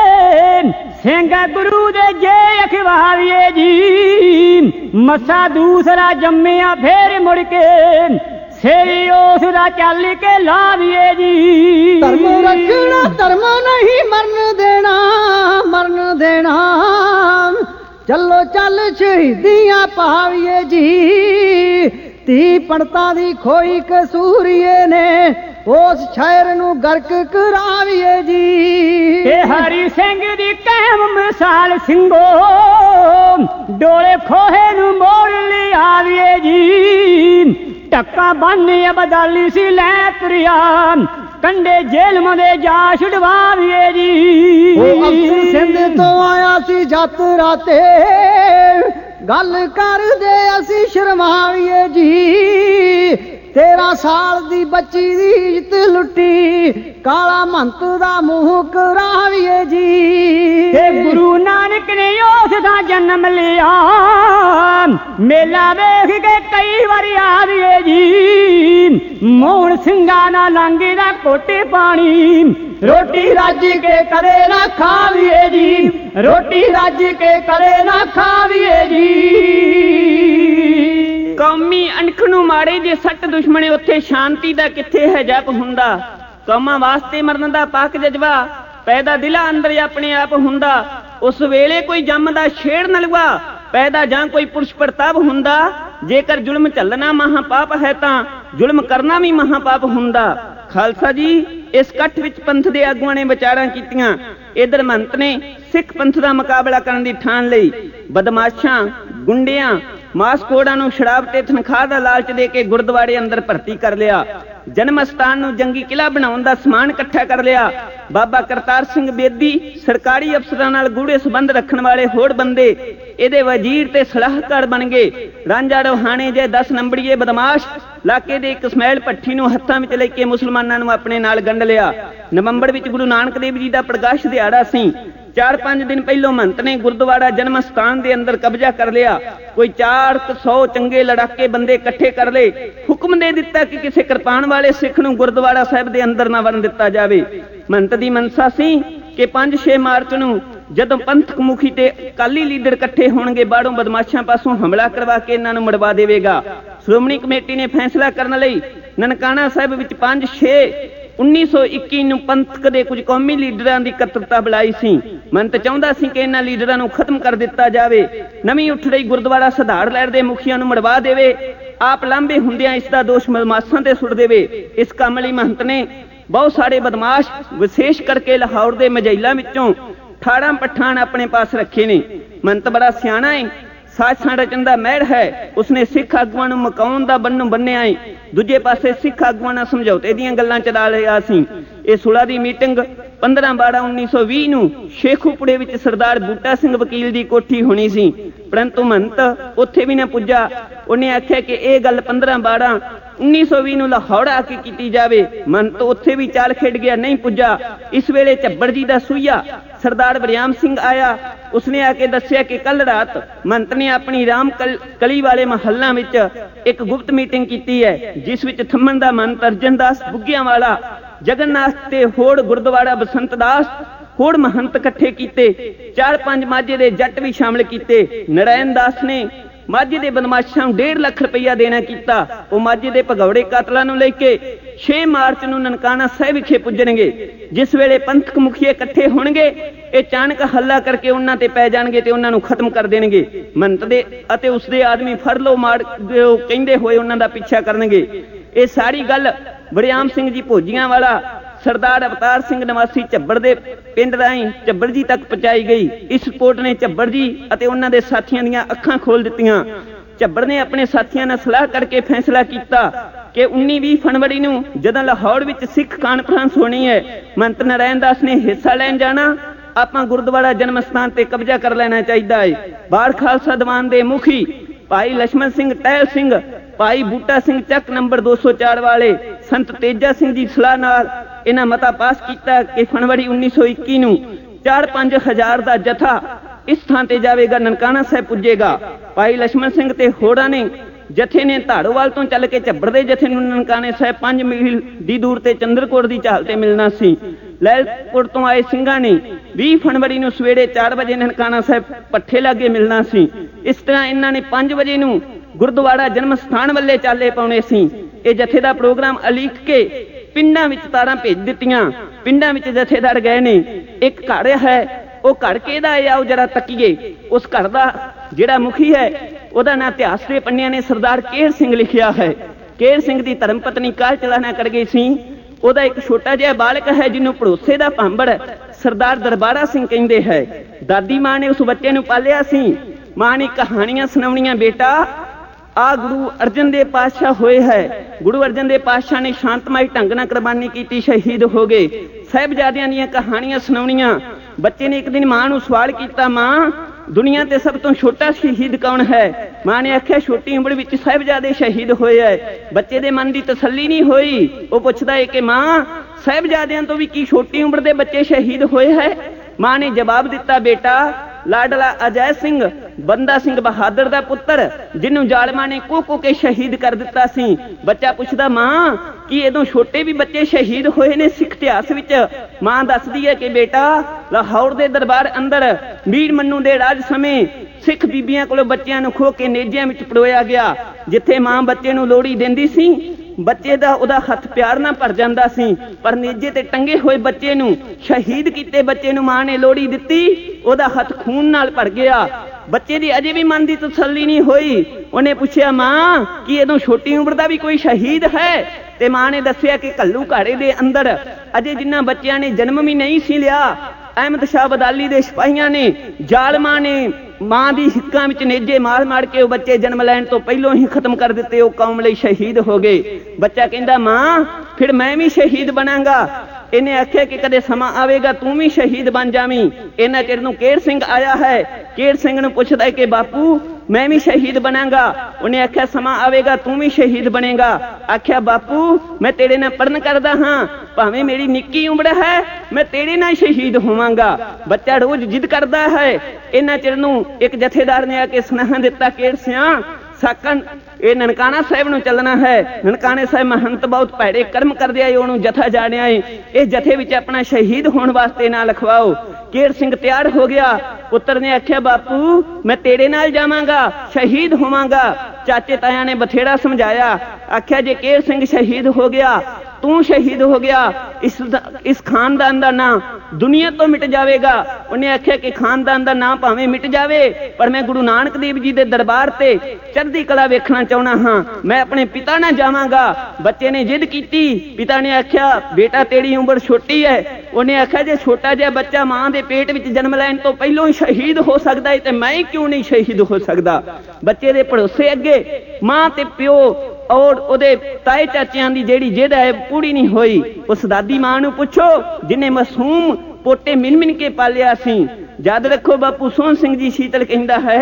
ਸਿੰਘ ਗੁਰੂ ਦੇ ਜੇ ਅਖਵਾਵੀਏ ਜੀ। ਮੱਸਾ ਦੂਸਰਾ ਜੰਮਿਆ ਫੇਰ ਮੁੜ ਕੇ, ਸੇਰੀ ਉਸ ਦਾ ਚੱਲ ਕੇ ਲਾਵੀਏ ਜੀ। ਧਰਮ ਰੱਖਣਾ ਧਰਮ ਨਹੀਂ ਮਰਨ ਦੇਣਾ, ਮਰਨ ਦੇਣਾ। ਚੱਲੋ ਚੱਲ ਸ਼ਹੀਦੀਆਂ ਪਾਵੀਏ ਜੀ। ਧੀ ਪੰਡਤਾਂ ਦੀ ਖੋਈ ਕਸੂਰੀਏ ਨੇ, ਉਸ ਸ਼ਹਿਰ ਨੂੰ ਗਰਕ ਕਰਾਵੀਏ ਜੀ। ਇਹ ਹਰੀ ਸਿੰਘ ਦੀ ਕਾਇਮ ਮਿਸਾਲ ਸਿੰਘੋ, ਡੋਲੇ ਖੋਹੇ ਨੂੰ ਮੋੜ ਲਿਆਵੀਏ ਜੀ। ਟੱਕਾ ਬੰਨ ਅਬਦਾਲੀ ਸੀ ਲੈ ਤੁਰਿਆ, ਕੰਡੇ ਜੇਲ੍ਹ ਦੇ ਜਾ ਛੁਡਵਾਵੀਏ ਜੀ। ਉਹ ਅਫਸਰ ਸਿੰਧ ਤੋਂ ਆਇਆ ਸੀ ਯਾਤਰਾ ਤੇ, ਗੱਲ ਕਰਦੇ ਅਸੀਂ ਸ਼ਰਮਾਵੀਏ ਜੀ। ਤੇਰਾਂ ਸਾਲ ਦੀ ਬੱਚੀ ਦੀ ਇੱਜ਼ਤ ਲੁੱਟੀ, ਕਾਲਾ ਮੰਤ ਦਾ ਮੂੰਹ ਕਰਾਵੀਏ ਜੀ। ਤੇ ਗੁਰੂ ਨਾਨਕ ਨੇ ਉਸ ਦਾ ਜਨਮ ਲਿਆ, ਮੇਲਾ ਵੇਖ ਕੇ ਕਈ ਵਾਰੀ ਆਵੀਏ ਜੀ। ਮੋਹਨ ਸਿੰਘਾਂ ਨਾਲ ਲੰਘਦਾ ਕੋਟੇ ਪਾਣੀ, ਰੋਟੀ ਰੱਜ ਕੇ ਕਦੇ ਨਾ ਖਾਵੀਏ ਜੀ। ਰੋਟੀ ਰੱਜ ਕੇ ਕਦੇ ਨਾ ਖਾਵੀਏ ਜੀ। ਕੌਮੀ ਅਣਖ ਨੂੰ ਮਾਰੇ ਜੇ ਸੱਟ ਦੁਸ਼ਮਣੇ, ਉੱਥੇ ਸ਼ਾਂਤੀ ਦਾ ਕਿੱਥੇ ਹੈ ਜਪ ਹੁੰਦਾ। ਕੌਮਾਂ ਵਾਸਤੇ ਮਰਨ ਦਾ ਪਾਕ ਜਜ਼ਬਾ ਪੈਦਾ ਦਿਲਾਂ ਅੰਦਰ ਆਪਣੇ ਆਪ ਹੁੰਦਾ। ਉਸ ਵੇਲੇ ਕੋਈ ਜੰਮਦਾ ਛੇੜ ਨਾ ਲਵਾ ਪੈਦਾ, ਜਾਂ ਕੋਈ ਪੁਰਸ਼ ਪ੍ਰਤਾਪ ਹੁੰਦਾ। ਜੇਕਰ ਜ਼ੁਲਮ ਝੱਲਣਾ ਮਹਾ ਪਾਪ ਹੈ, ਤਾਂ ਜ਼ੁਲਮ ਕਰਨਾ ਵੀ ਮਹਾ ਪਾਪ ਹੁੰਦਾ। ਖਾਲਸਾ ਜੀ, ਇਸ ਇਕੱਠ ਵਿੱਚ ਪੰਥ ਦੇ ਆਗੂਆਂ ਨੇ ਵਿਚਾਰਾਂ ਕੀਤੀਆਂ। ਇਧਰ ਮੰਤ ਨੇ ਸਿੱਖ ਪੰਥ ਦਾ ਮੁਕਾਬਲਾ ਕਰਨ ਦੀ ਠਾਣ ਲਈ। ਬਦਮਾਸ਼ਾਂ, ਗੁੰਡਿਆਂ, ਮਾਸਕੋੜਾਂ ਨੂੰ ਸ਼ਰਾਬ ਤੇ ਤਨਖਾਹ ਦਾ ਲਾਲਚ ਦੇ ਕੇ ਗੁਰਦੁਆਰੇ ਅੰਦਰ ਭਰਤੀ ਕਰ ਲਿਆ। ਜਨਮ ਸਥਾਨ ਨੂੰ ਜੰਗੀ ਕਿਲਾ ਬਣਾਉਣ ਦਾ ਸਮਾਨ ਇਕੱਠਾ ਕਰ ਲਿਆ। ਬਾਬਾ ਕਰਤਾਰ ਸਿੰਘ ਬੇਦੀ, ਸਰਕਾਰੀ ਅਫਸਰਾਂ ਨਾਲ ਗੂੜੇ ਸੰਬੰਧ ਰੱਖਣ ਵਾਲੇ ਹੋਰ ਬੰਦੇ ਇਹਦੇ ਵਜ਼ੀਰ ਤੇ ਸਲਾਹਕਾਰ ਬਣ ਗਏ। ਰਾਂਝਾ ਰੋਹਾਣੇ ਜੇ ਦਸ ਨੰਬੜੀਏ ਬਦਮਾਸ਼ ਇਲਾਕੇ ਦੇ ਇੱਕ ਸਮੈਲ ਭੱਠੀ ਨੂੰ ਹੱਥਾਂ ਵਿੱਚ ਲੈ ਕੇ ਮੁਸਲਮਾਨਾਂ ਨੂੰ ਆਪਣੇ ਨਾਲ ਗੰਢ ਲਿਆ। ਨਵੰਬਰ ਵਿੱਚ ਗੁਰੂ ਨਾਨਕ ਦੇਵ ਜੀ ਦਾ ਪ੍ਰਕਾਸ਼ ਦਿਹਾੜਾ ਸੀ। ਚਾਰ ਪੰਜ ਦਿਨ ਪਹਿਲੋਂ ਮੰਤ ਨੇ ਗੁਰਦੁਆਰਾ ਜਨਮ ਸਥਾਨ ਦੇ ਅੰਦਰ ਕਬਜ਼ਾ ਕਰ ਲਿਆ। ਕੋਈ ਚਾਰ ਸੌ ਚੰਗੇ ਲੜਾਕੇ ਬੰਦੇ ਇਕੱਠੇ ਕਰ ਲਏ। ਹੁਕਮ ਦੇ ਦਿੱਤਾ ਕਿ ਕਿਸੇ ਕਿਰਪਾਨ ਵਾਲੇ ਸਿੱਖ ਨੂੰ ਗੁਰਦੁਆਰਾ ਸਾਹਿਬ ਦੇ ਅੰਦਰ ਨਾ ਵੜਨ ਦਿੱਤਾ ਜਾਵੇ। ਮੰਤ ਦੀ ਮਨਸਾ ਸੀ ਕਿ ਪੰਜ ਛੇ ਮਾਰਚ ਨੂੰ ਜਦੋਂ ਪੰਥਕ ਮੁਖੀ ਤੇ ਅਕਾਲੀ ਲੀਡਰ ਇਕੱਠੇ ਹੋਣਗੇ, ਬਾਹਰੋਂ ਬਦਮਾਸ਼ਾਂ ਪਾਸੋਂ ਹਮਲਾ ਕਰਵਾ ਕੇ ਇਹਨਾਂ ਨੂੰ ਮੜਵਾ ਦੇਵੇਗਾ। ਸ਼੍ਰੋਮਣੀ ਕਮੇਟੀ ਨੇ ਫੈਸਲਾ ਕਰਨ ਲਈ ਨਨਕਾਣਾ ਸਾਹਿਬ ਵਿੱਚ ਪੰਜ ਛੇ ਉੱਨੀ ਸੌ ਇੱਕੀ ਨੂੰ ਪੰਥਕ ਦੇ ਕੁਝ ਕੌਮੀ ਲੀਡਰਾਂ ਦੀ ਇਕੱਤਰਤਾ ਬੁਲਾਈ ਸੀ। ਮੰਤ ਚਾਹੁੰਦਾ ਸੀ ਕਿ ਇਹਨਾਂ ਲੀਡਰਾਂ ਨੂੰ ਖਤਮ ਕਰ ਦਿੱਤਾ ਜਾਵੇ। ਨਵੀਂ ਉੱਠ ਰਹੀ ਗੁਰਦੁਆਰਾ ਸਧਾੜ ਲਹਿਰ ਦੇ ਮੁਖੀਆਂ ਨੂੰ ਮੜਵਾ ਦੇਵੇ। ਆਪ ਲਾਂਭੇ ਹੁੰਦਿਆਂ ਇਸ ਦਾ ਦੋਸ਼ ਬਦਮਾਸ਼ਾਂ ਤੇ ਸੁੱਟ ਦੇਵੇ। ਇਸ ਕੰਮ ਲਈ ਮਹੰਤ ਨੇ ਬਹੁਤ ਸਾਰੇ ਬਦਮਾਸ਼, ਵਿਸ਼ੇਸ਼ ਕਰਕੇ ਲਾਹੌਰ ਦੇ ਮਜੈਲਾਂ ਵਿੱਚੋਂ ਅਠਾਰਾਂ ਪਠਾਨ ਆਪਣੇ ਪਾਸ ਰੱਖੇ ਨੇ। ਮੰਤ ਬੜਾ ਸਿਆਣਾ ਹੈ, ਸਾਜ਼ਸ਼ਾਂ ਰਚਣ ਦਾ ਮਹਿਰ ਹੈ। ਉਸਨੇ ਸਿੱਖ ਆਗੂਆਂ ਨੂੰ ਮਕਾਉਣ ਦਾ ਬੰਨੂ ਬੰਨਿਆ ਏ। ਦੂਜੇ ਪਾਸੇ ਸਿੱਖ ਆਗੂਆਂ ਨਾਲ ਸਮਝੌਤੇ ਦੀਆਂ ਗੱਲਾਂ ਚਲਾ ਰਿਹਾ ਸੀ। ਇਹ ਸੁਲਾ ਦੀ ਮੀਟਿੰਗ ਪੰਦਰਾਂ ਬਾਰਾਂ ਉੱਨੀ ਸੌ ਵੀਹ ਨੂੰ ਸ਼ੇਖੂਪੁਰੇ ਵਿੱਚ ਸਰਦਾਰ ਬੂਟਾ ਸਿੰਘ ਵਕੀਲ ਦੀ ਕੋਠੀ ਹੋਣੀ ਸੀ, ਪਰੰਤੂ ਮੰਤ ਉੱਥੇ ਵੀ ਨਾ ਪੁੱਜਾ। ਉਹਨੇ ਆਖਿਆ ਕਿ ਇਹ ਗੱਲ ਪੰਦਰਾਂ ਬਾਰਾਂ ਉੱਨੀ ਸੌ ਵੀਹ ਨੂੰ ਲਾਹੌਰ ਆ ਕੇ ਕੀਤੀ ਜਾਵੇ। ਮੰਤ ਉੱਥੇ ਵੀ ਚਾਲ ਖੇਡ ਗਿਆ, ਨਹੀਂ ਪੁੱਜਾ। ਇਸ ਵੇਲੇ ਝੱਬੜ ਜੀ ਦਾ ਸੂਈਆ ਸਰਦਾਰ ਵਰਿਆਮ ਸਿੰਘ ਆਇਆ। ਉਸਨੇ ਆ ਕੇ ਦੱਸਿਆ ਕਿ ਕੱਲ ਰਾਤ ਮੰਤ ਨੇ ਆਪਣੀ ਰਾਮ ਕਲ ਕਲੀ ਵਾਲੇ ਮਹੱਲਾਂ ਵਿੱਚ ਇੱਕ ਗੁਪਤ ਮੀਟਿੰਗ ਕੀਤੀ ਹੈ, ਜਿਸ ਵਿੱਚ ਥੰਮਣ ਦਾ ਮੰਤ, ਅਰਜਨ ਦਾਸ ਬੁੱਗਿਆਂ ਵਾਲਾ, ਜਗਨਨਾਥ ਤੇ ਹੋੜ ਗੁਰਦੁਆਰਾ ਬਸੰਤ ਦਾਸ ਹੋੜ ਮਹੰਤ ਇਕੱਠੇ ਕੀਤੇ। ਚਾਰ ਪੰਜ ਮਾਝੇ ਦੇ ਜੱਟ ਵੀ ਸ਼ਾਮਲ ਕੀਤੇ। ਨਰਾਇਣ ਦਾਸ ਨੇ ਮਾਝੇ ਦੇ ਬਦਮਾਸ਼ਾਂ ਨੂੰ ਡੇਢ ਲੱਖ ਰੁਪਈਆ ਦੇਣਾ ਕੀਤਾ। ਉਹ ਮਾਝੇ ਦੇ ਭਗੌੜੇ ਕਾਤਲਾਂ ਨੂੰ ਲੈ ਕੇ ਛੇ ਮਾਰਚ ਨੂੰ ਨਨਕਾਣਾ ਸਾਹਿਬ ਵਿਖੇ ਪੁੱਜਣਗੇ। ਜਿਸ ਵੇਲੇ ਪੰਥਕ ਮੁਖੀਏ ਇਕੱਠੇ ਹੋਣਗੇ, ਇਹ ਅਚਾਨਕ ਹੱਲਾ ਕਰਕੇ ਉਹਨਾਂ ਤੇ ਪੈ ਜਾਣਗੇ ਤੇ ਉਹਨਾਂ ਨੂੰ ਖਤਮ ਕਰ ਦੇਣਗੇ। ਮੰਤ ਦੇ ਅਤੇ ਉਸਦੇ ਆਦਮੀ ਫੜ ਲਓ ਮਾਰ ਕਹਿੰਦੇ ਹੋਏ ਉਹਨਾਂ ਦਾ ਪਿੱਛਾ ਕਰਨਗੇ। ਇਹ ਸਾਰੀ ਗੱਲ ਵਰਿਆਮ ਸਿੰਘ ਜੀ ਭੋਜੀਆਂ ਵਾਲਾ, ਸਰਦਾਰ ਅਵਤਾਰ ਸਿੰਘ ਨਿਵਾਸੀ ਝੱਬੜ ਦੇ ਪਿੰਡ ਰਾਹੀਂ ਝੱਬੜ ਜੀ ਤੱਕ ਪਹੁੰਚਾਈ ਗਈ। ਇਸ ਰਿਪੋਰਟ ਨੇ ਝੱਬੜ ਜੀ ਅਤੇ ਉਹਨਾਂ ਦੇ ਸਾਥੀਆਂ ਦੀਆਂ ਅੱਖਾਂ ਖੋਲ ਦਿੱਤੀਆਂ। ਝੱਬੜ ਨੇ ਆਪਣੇ ਸਾਥੀਆਂ ਨਾਲ ਸਲਾਹ ਕਰਕੇ ਫੈਸਲਾ ਕੀਤਾ ਕਿ ਉੱਨੀ ਵੀਹ ਫਰਵਰੀ ਨੂੰ ਜਦੋਂ ਲਾਹੌਰ ਵਿੱਚ ਸਿੱਖ ਕਾਨਫਰੰਸ ਹੋਣੀ ਹੈ, ਮੰਤ ਨਾਰਾਇਣ ਦਾਸ ਨੇ ਹਿੱਸਾ ਲੈਣ ਜਾਣਾ। ਆਪਾਂ ਗੁਰਦੁਆਰਾ ਜਨਮ ਸਥਾਨ ਤੇ ਕਬਜ਼ਾ ਕਰ ਲੈਣਾ ਚਾਹੀਦਾ ਹੈ। ਬਾੜ ਖਾਲਸਾ ਦੀਵਾਨ ਦੇ ਮੁਖੀ ਭਾਈ ਲਛਮਣ ਸਿੰਘ ਟਹਿਲ ਸਿੰਘ, ਭਾਈ ਬੂਟਾ ਸਿੰਘ ਚੱਕ ਨੰਬਰ ਦੋ ਸੌ ਚਾਰ ਵਾਲੇ, ਸੰਤ ਤੇਜਾ ਸਿੰਘ ਦੀ ਸਲਾਹ ਨਾਲ ਇਹਨਾਂ ਮਤਾ ਪਾਸ ਕੀਤਾ ਕਿ ਫਰਵਰੀ ਉੱਨੀ ਸੌ ਇੱਕੀ ਨੂੰ ਚਾਰ ਪੰਜ ਹਜ਼ਾਰ ਦਾ ਜਥਾ ਇਸ ਥਾਂ ਤੇ ਜਾਵੇਗਾ, ਨਨਕਾਣਾ ਸਾਹਿਬ ਪੁੱਜੇਗਾ। ਭਾਈ ਲਛਮਣ ਸਿੰਘ ਤੇ ਹੋਰਾਂ ਨੇ ਜਥੇ ਨੇ ਧਾੜੋਵਾਲ ਤੋਂ ਚੱਲ ਕੇ ਝੱਬੜ ਦੇ ਜਥੇ ਨੂੰ ਨਨਕਾਣੇ ਸਾਹਿਬ ਪੰਜ ਮੀਲ ਦੀ ਦੂਰ ਤੇ ਚੰਦਰਕੋਟ ਦੀ ਝਾਲ ਤੇ ਮਿਲਣਾ ਸੀ। ਲਹਿਲਪੁਰ ਤੋਂ ਆਏ ਸਿੰਘਾਂ ਨੇ ਵੀਹ ਫਰਵਰੀ ਨੂੰ ਸਵੇਰੇ ਚਾਰ ਵਜੇ ਨਨਕਾਣਾ ਸਾਹਿਬ ਪੱਠੇ ਲਾਗੇ ਮਿਲਣਾ ਸੀ। ਇਸ ਤਰ੍ਹਾਂ ਇਹਨਾਂ ਨੇ ਪੰਜ ਵਜੇ ਨੂੰ ਗੁਰਦੁਆਰਾ ਜਨਮ ਸਥਾਨ ਵੱਲੇ ਚਾਲੇ ਪਾਉਣੇ ਸੀ। ਇਹ ਜਥੇ ਦਾ ਪ੍ਰੋਗਰਾਮ ਅਲੀਕ ਕੇ ਪਿੰਡਾਂ ਵਿੱਚ ਤਾਰਾਂ ਭੇਜ ਦਿੱਤੀਆਂ। ਪਿੰਡਾਂ ਵਿੱਚ ਜਥੇਦਾਰ ਗਏ ਨੇ। ਇੱਕ ਘਰ ਹੈ, ਉਹ ਘਰ ਕਿਹਦਾ ਹੈ ਆਓ ਜਰਾ ਤੱਕੀਏ। ਉਸ ਘਰ ਦਾ ਜਿਹੜਾ ਮੁਖੀ ਹੈ ਉਹਦਾ ਨਾਂ ਇਤਿਹਾਸ ਦੇ ਪੰਨਿਆਂ ਨੇ ਸਰਦਾਰ ਕੇਰ ਸਿੰਘ ਲਿਖਿਆ ਹੈ। ਕੇਰ ਸਿੰਘ ਦੀ ਧਰਮ ਪਤਨੀ ਕਾਲ ਚਲਾਣਾ ਕਰ ਗਈ ਸੀ। ਉਹਦਾ ਇੱਕ ਛੋਟਾ ਜਿਹਾ ਬਾਲਕ ਹੈ ਜਿਹਨੂੰ ਭਰੋਸੇ ਦਾ ਭਾਂਬੜ ਸਰਦਾਰ ਦਰਬਾਰਾ ਸਿੰਘ ਕਹਿੰਦੇ ਹੈ। ਦਾਦੀ ਮਾਂ ਨੇ ਉਸ ਬੱਚੇ ਨੂੰ ਪਾਲਿਆ ਸੀ। ਮਾਂ ਨੇ ਕਹਾਣੀਆਂ ਸੁਣਾਉਣੀਆਂ, ਬੇਟਾ ਆ ਗੁਰੂ ਅਰਜਨ ਦੇਵ ਪਾਤਸ਼ਾਹ ਹੋਏ ਹੈ। ਗੁਰੂ ਅਰਜਨ ਦੇਵ ਪਾਤਸ਼ਾਹ ਨੇ ਸ਼ਾਂਤਮਈ ਢੰਗ ਨਾਲ ਕੁਰਬਾਨੀ ਕੀਤੀ, ਸ਼ਹੀਦ ਹੋ ਗਏ। ਸਾਹਿਬਜ਼ਾਦਿਆਂ ਦੀਆਂ ਕਹਾਣੀਆਂ ਸੁਣਾਉਣੀਆਂ। ਬੱਚੇ ਨੇ ਇੱਕ ਦਿਨ ਮਾਂ ਨੂੰ ਸਵਾਲ ਕੀਤਾ, ਮਾਂ ਦੁਨੀਆ ਤੇ ਸਭ ਤੋਂ ਛੋਟਾ ਸ਼ਹੀਦ ਕੌਣ ਹੈ? ਮਾਂ ਨੇ ਆਖਿਆ ਛੋਟੀ ਉਮਰ ਵਿੱਚ ਸਾਹਿਬਜ਼ਾਦੇ ਸ਼ਹੀਦ ਹੋਏ ਹੈ। ਬੱਚੇ ਦੇ ਮਨ ਦੀ ਤਸੱਲੀ ਨਹੀਂ ਹੋਈ। ਉਹ ਪੁੱਛਦਾ ਹੈ ਕਿ ਮਾਂ ਸਾਹਿਬਜ਼ਾਦਿਆਂ ਤੋਂ ਵੀ ਕੀ ਛੋਟੀ ਉਮਰ ਦੇ ਬੱਚੇ ਸ਼ਹੀਦ ਹੋਏ ਹੈ? ਮਾਂ ਨੇ ਜਵਾਬ ਦਿੱਤਾ, ਬੇਟਾ ਲਾਡਲਾ ਅਜੈ ਸਿੰਘ ਬੰਦਾ ਸਿੰਘ ਬਹਾਦਰ ਦਾ ਪੁੱਤਰ, ਜਿਹਨੂੰ ਜ਼ਾਲਮਾਂ ਨੇ ਕੋ ਕੋ ਕੇ ਸ਼ਹੀਦ ਕਰ ਦਿੱਤਾ ਸੀ। ਬੱਚਾ ਪੁੱਛਦਾ, ਮਾਂ ਕੀ ਇਹਦੋਂ ਛੋਟੇ ਵੀ ਬੱਚੇ ਸ਼ਹੀਦ ਹੋਏ ਨੇ ਸਿੱਖ ਇਤਿਹਾਸ ਵਿੱਚ? ਮਾਂ ਦੱਸਦੀ ਹੈ ਕਿ ਬੇਟਾ ਲਾਹੌਰ ਦੇ ਦਰਬਾਰ ਅੰਦਰ ਮੀਰ ਮੰਨੂ ਦੇ ਰਾਜ ਸਮੇਂ ਸਿੱਖ ਬੀਬੀਆਂ ਕੋਲੋਂ ਬੱਚਿਆਂ ਨੂੰ ਖੋਹ ਕੇ ਨੇਜਿਆਂ ਵਿੱਚ ਪੜੋਇਆ ਗਿਆ। ਜਿੱਥੇ ਮਾਂ ਬੱਚੇ ਨੂੰ ਲੋਹੜੀ ਦਿੰਦੀ ਸੀ, ਬੱਚੇ ਦਾ ਉਹਦਾ ਹੱਥ ਪਿਆਰ ਨਾਲ ਭਰ ਜਾਂਦਾ ਸੀ, ਪਰ ਨੇਜੇ ਤੇ ਟੰਗੇ ਹੋਏ ਬੱਚੇ ਨੂੰ, ਸ਼ਹੀਦ ਕੀਤੇ ਬੱਚੇ ਨੂੰ ਮਾਂ ਨੇ ਲੋਹੜੀ ਦਿੱਤੀ, ਉਹਦਾ ਹੱਥ ਖੂਨ ਨਾਲ ਭਰ ਗਿਆ। ਬੱਚੇ ਦੀ ਅਜੇ ਵੀ ਮਨ ਦੀ ਤਸੱਲੀ ਨਹੀਂ ਹੋਈ। ਉਹਨੇ ਪੁੱਛਿਆ, ਮਾਂ ਕੀ ਇਹਦੋਂ ਛੋਟੀ ਉਮਰ ਦਾ ਵੀ ਕੋਈ ਸ਼ਹੀਦ ਹੈ? ਤੇ ਮਾਂ ਨੇ ਦੱਸਿਆ ਕਿ ਘੱਲੂ ਘਾੜੇ ਦੇ ਅੰਦਰ ਅਜੇ ਜਿਨ੍ਹਾਂ ਬੱਚਿਆਂ ਨੇ ਜਨਮ ਵੀ ਨਹੀਂ ਸੀ ਲਿਆ, ਅਹਿਮਦ ਸ਼ਾਹ ਬਦਾਲੀ ਦੇ ਸਿਪਾਹੀਆਂ ਨੇ, ਜ਼ਾਲਮਾਂ ਨੇ ਮਾਂ ਦੀ ਹਿੱਕਾਂ ਵਿੱਚ ਨੇਜੇ ਮਾਰ ਮਾਰ ਕੇ ਉਹ ਬੱਚੇ ਜਨਮ ਲੈਣ ਤੋਂ ਪਹਿਲੋਂ ਹੀ ਖਤਮ ਕਰ ਦਿੱਤੇ। ਉਹ ਕੌਮ ਲਈ ਸ਼ਹੀਦ ਹੋ ਗਏ। ਬੱਚਾ ਕਹਿੰਦਾ, ਮਾਂ ਫਿਰ ਮੈਂ ਵੀ ਸ਼ਹੀਦ ਬਣਾਂਗਾ। ਇਹਨੇ ਆਖਿਆ ਕਿ ਕਦੇ ਸਮਾਂ ਆਵੇਗਾ ਤੂੰ ਵੀ ਸ਼ਹੀਦ ਬਣ ਜਾਵੀਂ। ਇਹਨਾਂ ਚਿਰ ਨੂੰ ਕੇਰ ਸਿੰਘ ਆਇਆ ਹੈ। ਕੇਰ ਸਿੰਘ ਨੂੰ ਪੁੱਛਦਾ ਕਿ ਬਾਪੂ ਮੈਂ ਵੀ ਸ਼ਹੀਦ ਬਣਾਂਗਾ। ਉਹਨੇ ਆਖਿਆ ਸਮਾਂ ਆਵੇਗਾ ਤੂੰ ਵੀ ਸ਼ਹੀਦ ਬਣੇਗਾ। ਆਖਿਆ ਬਾਪੂ ਮੈਂ ਤੇਰੇ ਨਾਲ ਪੜਨ ਕਰਦਾ ਹਾਂ, ਭਾਵੇਂ ਮੇਰੀ ਨਿੱਕੀ ਉਮਰ ਹੈ ਮੈਂ ਤੇਰੇ ਨਾਲ ਸ਼ਹੀਦ ਹੋਵਾਂਗਾ। ਬੱਚਾ ਰੋਜ਼ ਜਿੱਦ ਕਰਦਾ ਹੈ। ਇਹਨਾਂ ਚਿਰ ਨੂੰ ਇੱਕ ਜਥੇਦਾਰ ਨੇ ਆ ਕੇ ਸੁਨੇਹਾ ਦਿੱਤਾ, ਕੇਰ ਸਿਆਂ ਸਾਕਣ ਇਹ ਨਨਕਾਣਾ ਸਾਹਿਬ ਨੂੰ ਚੱਲਣਾ ਹੈ। ਨਨਕਾਣੇ ਸਾਹਿਬ ਮਹੰਤ ਬਹੁਤ ਭੈੜੇ ਕਰਮ ਕਰਦੇ ਆਏ, ਉਹਨੂੰ ਜਥਾ ਜਾਣਿਆ ਏ। ਇਸ ਜਥੇ ਵਿੱਚ ਆਪਣਾ ਸ਼ਹੀਦ ਹੋਣ ਵਾਸਤੇ ਨਾ ਲਿਖਵਾਓ। ਕੇਰ ਸਿੰਘ ਤਿਆਰ ਹੋ ਗਿਆ। ਪੁੱਤਰ ਨੇ ਆਖਿਆ ਬਾਪੂ ਮੈਂ ਤੇਰੇ ਨਾਲ ਜਾਵਾਂਗਾ, ਸ਼ਹੀਦ ਹੋਵਾਂਗਾ। ਚਾਚੇ ਤਾਇਆਂ ਨੇ ਬਥੇਰਾ ਸਮਝਾਇਆ। ਆਖਿਆ ਜੇ ਕੇਰ ਸਿੰਘ ਸ਼ਹੀਦ ਹੋ ਗਿਆ, ਤੂੰ ਸ਼ਹੀਦ ਹੋ ਗਿਆ, ਇਸ ਇਸ ਖਾਨਦਾਨ ਦਾ ਨਾਂ ਦੁਨੀਆ ਤੋਂ ਮਿਟ ਜਾਵੇਗਾ। ਉਹਨੇ ਆਖਿਆ ਕਿ ਖਾਨਦਾਨ ਦਾ ਨਾਂ ਭਾਵੇਂ ਮਿਟ ਜਾਵੇ, ਪਰ ਮੈਂ ਗੁਰੂ ਨਾਨਕ ਦੇਵ ਜੀ ਦੇ ਦਰਬਾਰ ਤੇ ਚੜ੍ਹਦੀ ਕਲਾ ਵੇਖਣਾ ਚਾਹੁੰਦਾ ਹਾਂ, ਮੈਂ ਆਪਣੇ ਪਿਤਾ ਨਾਲ ਜਾਵਾਂਗਾ। ਬੱਚੇ ਨੇ ਜਿੱਦ ਕੀਤੀ। ਪਿਤਾ ਨੇ ਆਖਿਆ ਬੇਟਾ ਤੇਰੀ ਉਮਰ ਛੋਟੀ ਹੈ। ਉਹਨੇ ਆਖਿਆ ਜੇ ਛੋਟਾ ਜਿਹਾ ਬੱਚਾ ਮਾਂ ਦੇ ਪੇਟ ਵਿੱਚ ਜਨਮ ਲੈਣ ਤੋਂ ਪਹਿਲੋਂ ਹੀ ਸ਼ਹੀਦ ਹੋ ਸਕਦਾ ਹੈ ਤੇ ਮੈਂ ਕਿਉਂ ਨਹੀਂ ਸ਼ਹੀਦ ਹੋ ਸਕਦਾ? ਬੱਚੇ ਦੇ ਭਰੋਸੇ ਅੱਗੇ ਮਾਂ ਤੇ ਪਿਓ ਔਰ ਉਹਦੇ ਤਾਏ ਚਾਚਿਆਂ ਦੀ ਜਿਹੜੀ ਜਿੱਦ ਹੈ ਪੂਰੀ ਨਹੀਂ ਹੋਈ। ਉਸ ਦਾਦੀ ਮਾਂ ਨੂੰ ਪੁੱਛੋ ਜਿਹਨੇ ਮਾਸੂਮ ਪੋਟੇ ਮਿਣ ਮਿਣ ਕੇ ਪਾਲਿਆ ਸੀ। ਯਾਦ ਰੱਖੋ ਬਾਪੂ ਸੋਹਣ ਸਿੰਘ ਜੀ ਸ਼ੀਤਲ ਕਹਿੰਦਾ ਹੈ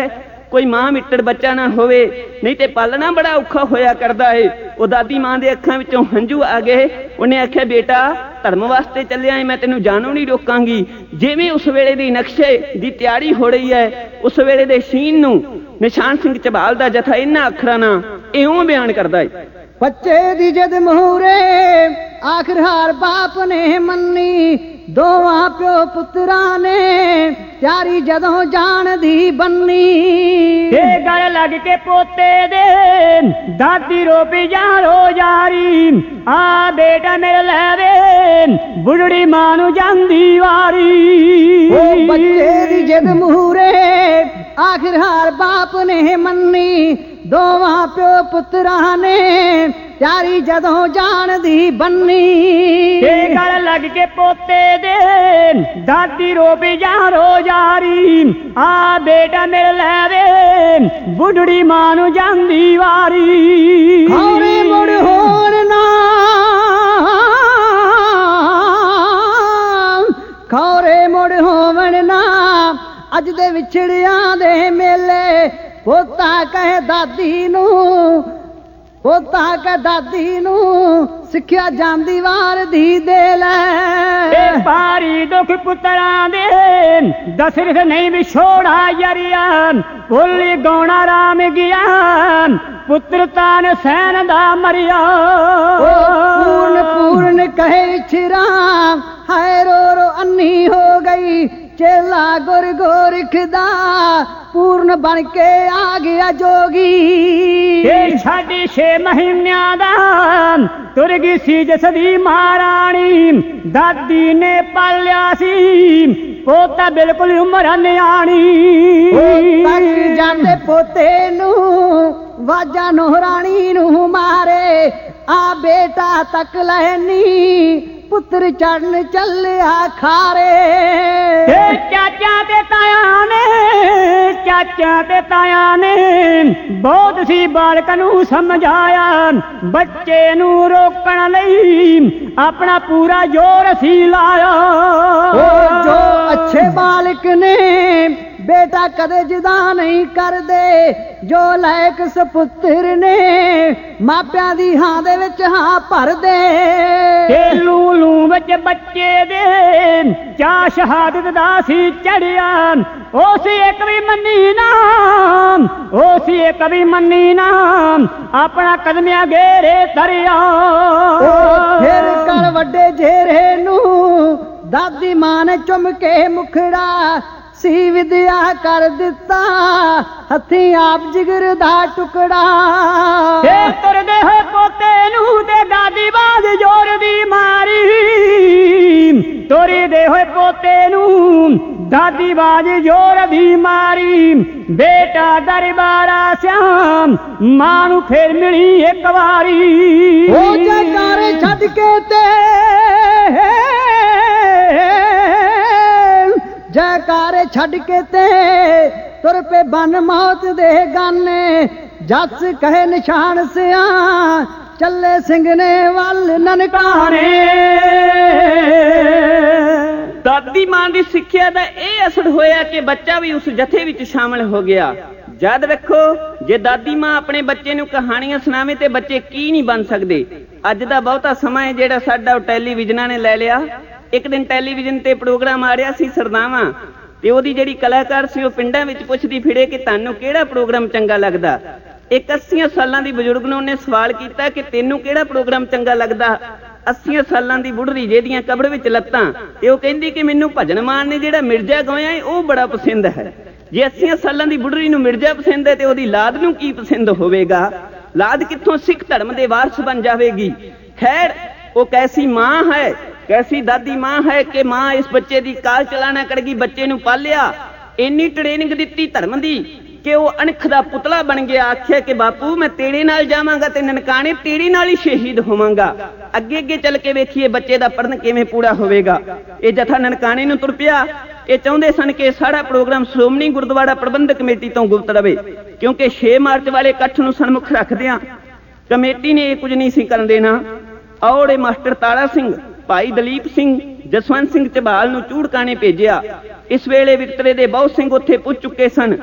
ਕੋਈ ਮਾਂ ਮਿੱਟੜ ਬੱਚਾ ਨਾ ਹੋਵੇ, ਨਹੀਂ ਤੇ ਪਾਲਣਾ ਬੜਾ ਔਖਾ ਹੋਇਆ ਕਰਦਾ ਏ। ਉਹ ਦਾਦੀ ਮਾਂ ਦੇ ਅੱਖਾਂ ਵਿੱਚੋਂ ਹੰਝੂ ਆ ਗਏ। ਉਹਨੇ ਆਖਿਆ, ਬੇਟਾ ਧਰਮ ਵਾਸਤੇ ਚੱਲਿਆ ਏ, ਮੈਂ ਤੈਨੂੰ ਜਾਣੋਂ ਨਹੀਂ ਰੋਕਾਂਗੀ। ਜਿਵੇਂ ਉਸ ਵੇਲੇ ਦੀ ਨਕਸ਼ੇ ਦੀ ਤਿਆਰੀ ਹੋ ਰਹੀ ਹੈ, ਉਸ ਵੇਲੇ ਦੇ ਸੀਨ ਨੂੰ ਨਿਸ਼ਾਨ ਸਿੰਘ ਝਬਾਲ ਦਾ ਜਥਾ ਇਹਨਾਂ ਅੱਖਰਾਂ ਨਾਲ ਇਉਂ ਬਿਆਨ ਕਰਦਾ ਏ। ਬੱਚੇ ਦੀ ਜਦ ਮਹੂਰੇ ਆਖਰ ਹਾਰ ਬਾਪ ਨੇ ਮੰਨੀ, ਦੋਵਾਂ ਪਿਓ ਪੁੱਤਰਾਂ ਨੇ ਤਿਆਰੀ ਜਦੋਂ ਜਾਣ ਦੀ ਬੰਨੀ। ਇਹ ਗੱਲ ਲੱਗ ਕੇ ਪੋਤੇ ਦੇ ਦਾਦੀ ਰੋ ਪਈ ਜਾਰੋ ਜਾਰੀ, ਆ ਬੇਟਾ ਮੇਰੇ ਲੈ ਵੇ ਬੁਢੜੀ ਮਾਂ ਨੂੰ ਜਾਂਦੀ ਵਾਰੀ। ਉਹ ਬੱਚੇ ਦੀ ਜਦ ਮਹੂਰੇ ਆਖਰ ਹਾਰ ਬਾਪ ਨੇ ਮੰਨੀ, ਦੋਵਾਂ ਪਿਓ ਪੁੱਤਰਾਂ ਨੇ ਤਿਆਰੀ ਜਦੋਂ ਜਾਣ ਦੀ ਬੰਨੀ। ਇਹ ਗੱਲ ਲੱਗ ਕੇ ਪੋਤੇ ਦੇ ਦਾਦੀ ਰੋ ਪਈ ਜਾਰੋ ਜਾਰੀ, ਆ ਬੇਟਾ ਮੇਰੇ ਲੈ ਵੇ ਬੁਢੜੀ ਮਾਂ ਨੂੰ ਜਾਂਦੀ ਵਾਰੀ। ਖੌਰੇ ਮੁੜ ਹੋਣ ਨਾ, ਖੌਰੇ ਮੁੜ ਹੋਵਣ ਨਾ ਅੱਜ ਦੇ ਵਿਛੜਿਆਂ ਦੇ ਮੇਲੇ। ਪੋਤਾ ਕਹੇ ਦਾਦੀ ਨੂੰ, ਪੋਤਾ ਕਹੇ ਦਾਦੀ ਨੂੰ ਸਿੱਖਿਆ ਜਾਂਦੀ ਵਾਰ ਦੀ ਦੇ ਲੈ। ਇਹ ਭਾਰੀ ਦੁੱਖ ਪੁੱਤਰਾਂ ਦੇ ਦਸ਼ਰਥ ਨਹੀਂ ਵਿਛੋੜਾ ਯਰੀਆ, ਭੁੱਲੀ ਗਾਉਣਾ ਰਾਮ ਗਿਆ ਪੁੱਤਰ ਤਾਨ ਸੈਨ ਦਾ ਮਰਿਆ। ਪੂਰਨ ਪੂਰਨ ਕਹੇ ਛਿਰਾ ਹਾਏ ਰੋ ਰੋ ਅੰਨੀ ਹੋ ਗਈ, ਚੇਲਾ ਗੁਰ ਗੋਰਖ ਦਾ ਪੂਰਨ ਬਣ ਕੇ ਆ ਗਿਆ ਜੋਗੀ। ਇਹ ਸਾਡੀ ਛੇ ਮਹੀਨਿਆਂ ਦਾ ਤੁਰ ਗਈ ਸੀ ਜਿਸ ਦੀ ਮਹਾਰਾਣੀ, ਦਾਦੀ ਨੇ ਪਾਲਿਆ ਸੀ ਪੋਤਾ ਬਿਲਕੁਲ ਉਮਰ ਨਿਆਣੀ। ਤੱਕ ਜਾਂਦੇ ਪੋਤੇ ਨੂੰ ਵਾਜਾ ਨੋਹਰਾਣੀ ਨੂੰ ਮਾਰੇ, ਆ ਬੇਟਾ ਤੱਕ ਲੈਨੀ ਪੁੱਤਰ ਚੜਨ ਚੱਲਿਆ ਖਾਰੇ। ਇਹ ਚਾਚਾ ਤੇ ਤਾਇਆ ਨੇ, ਚਾਚਾ ਤੇ ਤਾਇਆ ਨੇ ਬਹੁਤ ਸੀ ਬਾਲਕ ਨੂੰ ਸਮਝਾਇਆ, ਬੱਚੇ ਨੂੰ ਰੋਕਣ ਲਈ ਆਪਣਾ ਪੂਰਾ ਜ਼ੋਰ ਸੀ ਲਾਇਆ। ਉਹ ਜੋ ਅੱਛੇ ਬਾਲਕ ਨੇ ਬੇਟਾ ਕਦੇ ਜਿਦਾ ਨਹੀਂ ਕਰਦੇ, ਜੋ ਲਾਇਕ ਸੁਪੁੱਤਰ ਨੇ ਮਾਪਿਆਂ ਦੀ ਹਾਂ ਦੇ ਵਿੱਚ ਹਾਂ ਭਰਦੇ। ਤੇ ਲੂ ਲੂ ਵਿੱਚ ਬੱਚੇ ਦੇ ਚਾ ਸ਼ਹਾਦਤ ਦਾ ਸੀ ਚੜਿਆ, ਉਸ ਇੱਕ ਵੀ ਮੰਨੀ ਨਾ, ਉਸ ਇੱਕ ਵੀ ਮੰਨੀ ਨਾ ਆਪਣਾ ਕਦਮਿਆਂ ਗੇਰੇ ਧਰਿਆ। ਫਿਰ ਕਰ ਵੱਡੇ ਜੇਰੇ ਨੂੰ ਦਾਦੀ ਮਾਂ ਨੇ ਚੁੰਮ ਕੇ ਮੁਖੜਾ, ਸੀ ਵਿਦਿਆ ਕਰ ਦਿੱਤਾ ਹੱਥੀਂ ਆਪ ਜਿਗਰ ਦਾ ਟੁਕੜਾ। ਇਹ ਤੁਰਦੇ ਹੋਏ ਪੋਤੇ ਨੂੰ ਤੇ ਦਾਦੀ ਬਾਜ ਜ਼ੋਰ ਦੀ ਮਾਰੀ, ਤੁਰਦੇ ਹੋਏ ਪੋਤੇ ਨੂੰ ਦਾਦੀ ਬਾਜ ਜ਼ੋਰ ਦੀ ਮਾਰੀ। ਬੇਟਾ ਦਰਬਾਰਾ ਸਿਆਮ ਮਾਂ ਨੂੰ ਫੇਰ ਮਿਲੀ ਇੱਕ ਵਾਰੀ। ਉਹ ਜੈਕਾਰੇ ਛੱਡ ਕੇ ਤੇ ਜੈਕਾਰੇ ਛੱਡ ਕੇ ਤੇ ਤੁਰ ਪੇ ਬਨ ਮੌਤ ਦੇ ਗਾਨੇ, ਜੱਸ ਕਹੇ ਨਿਸ਼ਾਨ ਸਿਆ ਚੱਲੇ ਸਿੰਘ ਨੇ ਵੱਲ ਨਨਕਾਣੇ। ਦਾਦੀ ਮਾਂ ਦੀ ਸਿੱਖਿਆ ਦਾ ਇਹ ਅਸਰ ਹੋਇਆ ਕਿ ਬੱਚਾ ਵੀ ਉਸ ਜਥੇ ਵਿੱਚ ਸ਼ਾਮਲ ਹੋ ਗਿਆ। ਜਦ ਵੇਖੋ ਜੇ ਦਾਦੀ ਮਾਂ ਆਪਣੇ ਬੱਚੇ ਨੂੰ ਕਹਾਣੀਆਂ ਸੁਣਾਵੇ ਤੇ ਬੱਚੇ ਕੀ ਨਹੀਂ ਬਣ ਸਕਦੇ। ਅੱਜ ਦਾ ਬਹੁਤਾ ਸਮਾਂ ਹੈ ਜਿਹੜਾ ਸਾਡਾ ਉਹ ਟੈਲੀਵਿਜ਼ਨਾਂ ਨੇ ਲੈ ਲਿਆ। ਇੱਕ ਦਿਨ ਟੈਲੀਵਿਜ਼ਨ ਤੇ ਪ੍ਰੋਗਰਾਮ ਆ ਰਿਹਾ ਸੀ ਸਰਦਾਵਾਂ, ਤੇ ਉਹਦੀ ਜਿਹੜੀ ਕਲਾਕਾਰ ਸੀ ਉਹ ਪਿੰਡਾਂ ਵਿੱਚ ਪੁੱਛਦੀ ਫਿਰੇ ਕਿ ਤੁਹਾਨੂੰ ਕਿਹੜਾ ਪ੍ਰੋਗਰਾਮ ਚੰਗਾ ਲੱਗਦਾ। ਇੱਕ ਅੱਸੀਆਂ ਸਾਲਾਂ ਦੀ ਬਜ਼ੁਰਗ ਨੂੰ ਉਹਨੇ ਸਵਾਲ ਕੀਤਾ ਕਿ ਤੈਨੂੰ ਕਿਹੜਾ ਪ੍ਰੋਗਰਾਮ ਚੰਗਾ ਲੱਗਦਾ। ਅੱਸੀਆਂ ਸਾਲਾਂ ਦੀ ਬੁੱਢੀ ਜਿਹਦੀਆਂ ਕਬਰ ਵਿੱਚ ਲੱਤਾਂ, ਤੇ ਉਹ ਕਹਿੰਦੀ ਕਿ ਮੈਨੂੰ ਭਜਨ ਮਾਨ ਨੇ ਜਿਹੜਾ ਮਿਰਜ਼ਾ ਗਾਇਆ ਹੈ ਉਹ ਬੜਾ ਪਸੰਦ ਹੈ। ਜੇ ਅੱਸੀਆਂ ਸਾਲਾਂ ਦੀ ਬੁੱਢੀ ਨੂੰ ਮਿਰਜ਼ਾ ਪਸੰਦ ਹੈ ਤੇ ਉਹਦੀ ਲਾਦ ਨੂੰ ਕੀ ਪਸੰਦ ਹੋਵੇਗਾ? ਲਾਦ ਕਿੱਥੋਂ ਸਿੱਖ ਧਰਮ ਦੇ ਵਾਰਸ ਬਣ ਜਾਵੇਗੀ। ਖੈਰ ਉਹ ਕੈਸੀ ਮਾਂ ਹੈ, ਕੈਸੀ ਦਾਦੀ ਮਾਂ ਹੈ ਕਿ ਮਾਂ ਇਸ ਬੱਚੇ ਦੀ ਕਾਲ ਚਲਾਣਾ ਕਰ ਗਈ, ਬੱਚੇ ਨੂੰ ਪਾਲਿਆ, ਇੰਨੀ ਟ੍ਰੇਨਿੰਗ ਦਿੱਤੀ ਧਰਮ ਦੀ ਕਿ ਉਹ ਅਣਖ ਦਾ ਪੁਤਲਾ ਬਣ ਗਿਆ। ਆਖਿਆ ਕਿ ਬਾਪੂ ਮੈਂ ਤੇਰੇ ਨਾਲ ਜਾਵਾਂਗਾ ਤੇ ਨਨਕਾਣੇ ਤੇਰੇ ਨਾਲ ਹੀ ਸ਼ਹੀਦ ਹੋਵਾਂਗਾ। ਅੱਗੇ ਅੱਗੇ ਚੱਲ ਕੇ ਵੇਖੀਏ ਬੱਚੇ ਦਾ ਪੜਨ ਕਿਵੇਂ ਪੂਰਾ ਹੋਵੇਗਾ। ਇਹ ਜਥਾ ਨਨਕਾਣੇ ਨੂੰ ਤੁਰ ਪਿਆ। ਇਹ ਚਾਹੁੰਦੇ ਸਨ ਕਿ ਸਾਰਾ ਪ੍ਰੋਗਰਾਮ ਸ਼੍ਰੋਮਣੀ ਗੁਰਦੁਆਰਾ ਪ੍ਰਬੰਧਕ ਕਮੇਟੀ ਤੋਂ ਗੁਪਤ ਰਵੇ, ਕਿਉਂਕਿ ਛੇ ਮਾਰਚ ਵਾਲੇ ਇਕੱਠ ਨੂੰ ਸਨਮੁਖ ਰੱਖਦਿਆਂ ਕਮੇਟੀ ਨੇ ਇਹ ਕੁਝ ਨਹੀਂ ਸੀ ਕਰਨ ਦੇਣਾ। ਔੜੇ ਮਾਸਟਰ ਤਾਰਾ ਸਿੰਘ, ਭਾਈ ਦਲੀਪ ਸਿੰਘ, ਜਸਵੰਤ ਸਿੰਘ ਝਬਾਲ ਨੂੰ ਚੂੜਕਾਣੇ ਭੇਜਿਆ। ਇਸ ਵੇਲੇ ਵਿਕਟਰੇ ਦੇ ਬਹੁਤ ਸਿੰਘ ਉੱਥੇ ਪੁੱਜ ਚੁੱਕੇ ਸਨ।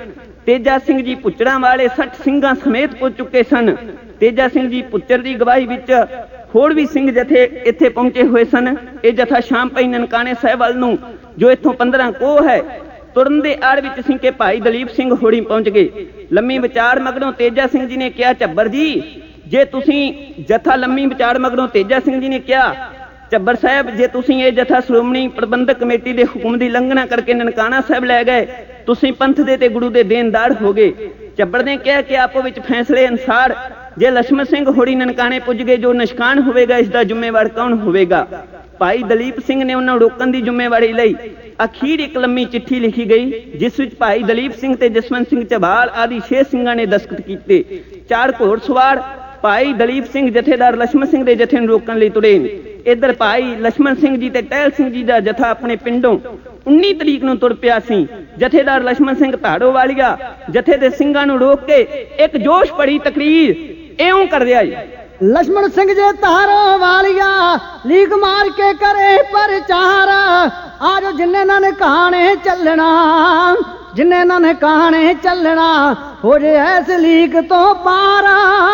ਤੇਜਾ ਸਿੰਘ ਜੀ ਪੁੱਚੜਾਂ ਵਾਲੇ ਸੱਠ ਸਿੰਘਾਂ ਸਮੇਤ ਪੁੱਜ ਚੁੱਕੇ ਸਨ। ਤੇਜਾ ਸਿੰਘ ਜੀ ਪੁੱਚਰ ਦੀ ਅਗਵਾਈ ਵਿੱਚ ਹੋਰ ਵੀ ਸਿੰਘ ਜਥੇ ਇੱਥੇ ਪਹੁੰਚੇ ਹੋਏ ਸਨ। ਇਹ ਜਥਾ ਸ਼ਾਮ ਪਈ ਨਨਕਾਣੇ ਸਾਹਿਬ ਵੱਲ ਨੂੰ, ਜੋ ਇੱਥੋਂ ਪੰਦਰਾਂ ਕੋਹ ਹੈ, ਤੁਰਨ ਦੇ ਆੜ ਵਿੱਚ ਸੀ ਕਿ ਭਾਈ ਦਲੀਪ ਸਿੰਘ ਹੋੜੀ ਪਹੁੰਚ ਗਏ। ਲੰਮੀ ਵਿਚਾਰ ਮਗਰੋਂ ਤੇਜਾ ਸਿੰਘ ਜੀ ਨੇ ਕਿਹਾ, ਝੱਬਰ ਜੀ ਜੇ ਤੁਸੀਂ ਜਥਾ ਲੰਮੀ ਵਿਚਾਰ ਮਗਰੋਂ ਤੇਜਾ ਸਿੰਘ ਜੀ ਨੇ ਕਿਹਾ, ਝੱਬਰ ਸਾਹਿਬ ਜੇ ਤੁਸੀਂ ਇਹ ਜਥਾ ਸ਼੍ਰੋਮਣੀ ਪ੍ਰਬੰਧਕ ਕਮੇਟੀ ਦੇ ਹੁਕਮ ਦੀ ਲੰਘਣਾ ਕਰਕੇ ਨਨਕਾਣਾ ਸਾਹਿਬ ਲੈ ਗਏ, ਤੁਸੀਂ ਪੰਥ ਦੇ ਤੇ ਗੁਰੂ ਦੇ ਦੇਣਦਾਰ ਹੋ ਗਏ। ਝੱਬਰ ਨੇ ਕਿਹਾ ਕਿ ਆਪੋ ਵਿੱਚ ਫੈਸਲੇ ਅਨੁਸਾਰ ਜੇ ਲਛਮਣ ਸਿੰਘ ਹੋੜੀ ਨਨਕਾਣੇ ਪੁੱਜ ਗਏ, ਜੋ ਨਿਸ਼ਕਾਨ ਹੋਵੇਗਾ ਇਸ ਦਾ ਜ਼ਿੰਮੇਵਾਰ ਕੌਣ ਹੋਵੇਗਾ? ਭਾਈ ਦਲੀਪ ਸਿੰਘ ਨੇ ਉਹਨਾਂ ਨੂੰ ਰੋਕਣ ਦੀ ਜ਼ਿੰਮੇਵਾਰੀ ਲਈ। ਅਖੀਰ ਇੱਕ ਲੰਮੀ ਚਿੱਠੀ ਲਿਖੀ ਗਈ, ਜਿਸ ਵਿੱਚ ਭਾਈ ਦਲੀਪ ਸਿੰਘ ਤੇ ਜਸਵੰਤ ਸਿੰਘ ਝਬਾਲ ਆਦਿ ਛੇ ਸਿੰਘਾਂ ਨੇ ਦਸਤਖਤ ਕੀਤੇ। ਚਾਰ ਘੋੜਸਵਾਰ ਭਾਈ ਦਲੀਪ ਸਿੰਘ ਜਥੇਦਾਰ ਲਛਮਣ ਸਿੰਘ ਦੇ ਜਥੇ ਨੂੰ ਰੋਕਣ ਲਈ ਤੁਰੇ। ਇੱਧਰ ਭਾਈ ਲਛਮਣ ਸਿੰਘ ਜੀ ਤੇ ਟਹਿਲ ਸਿੰਘ ਜੀ ਦਾ ਜਥਾ ਆਪਣੇ ਪਿੰਡੋਂ ਉੱਨੀ ਤਰੀਕ ਨੂੰ ਤੁਰ ਪਿਆ ਸੀ। ਜਥੇਦਾਰ ਲਛਮਣ ਸਿੰਘ ਧਾੜੋ ਵਾਲੀਆ ਜਥੇ ਦੇ ਸਿੰਘਾਂ ਨੂੰ ਰੋਕ ਕੇ ਇੱਕ ਜੋਸ਼ ਭਰੀ ਤਕਰੀਰ ਇਉਂ ਕਰ ਰਿਹਾ ਜੀ। ਲਛਮਣ ਸਿੰਘ ਜੇ ਧਾੜੋ ਵਾਲੀਆ ਲੀਕ ਮਾਰ ਕੇ ਕਰੇ ਪ੍ਰਚਾਰ, ਆਜੋ ਜਿੰਨੇ ਨਨ ਕਹਾਣੇ ਚੱਲਣਾ, ਜਿੰਨੇ ਨਨ ਕਹਾਣੇ ਚੱਲਣਾ, ਹੋ ਜੇ ਐਸ ਲੀਕ ਤੋਂ ਪਾਰਾ।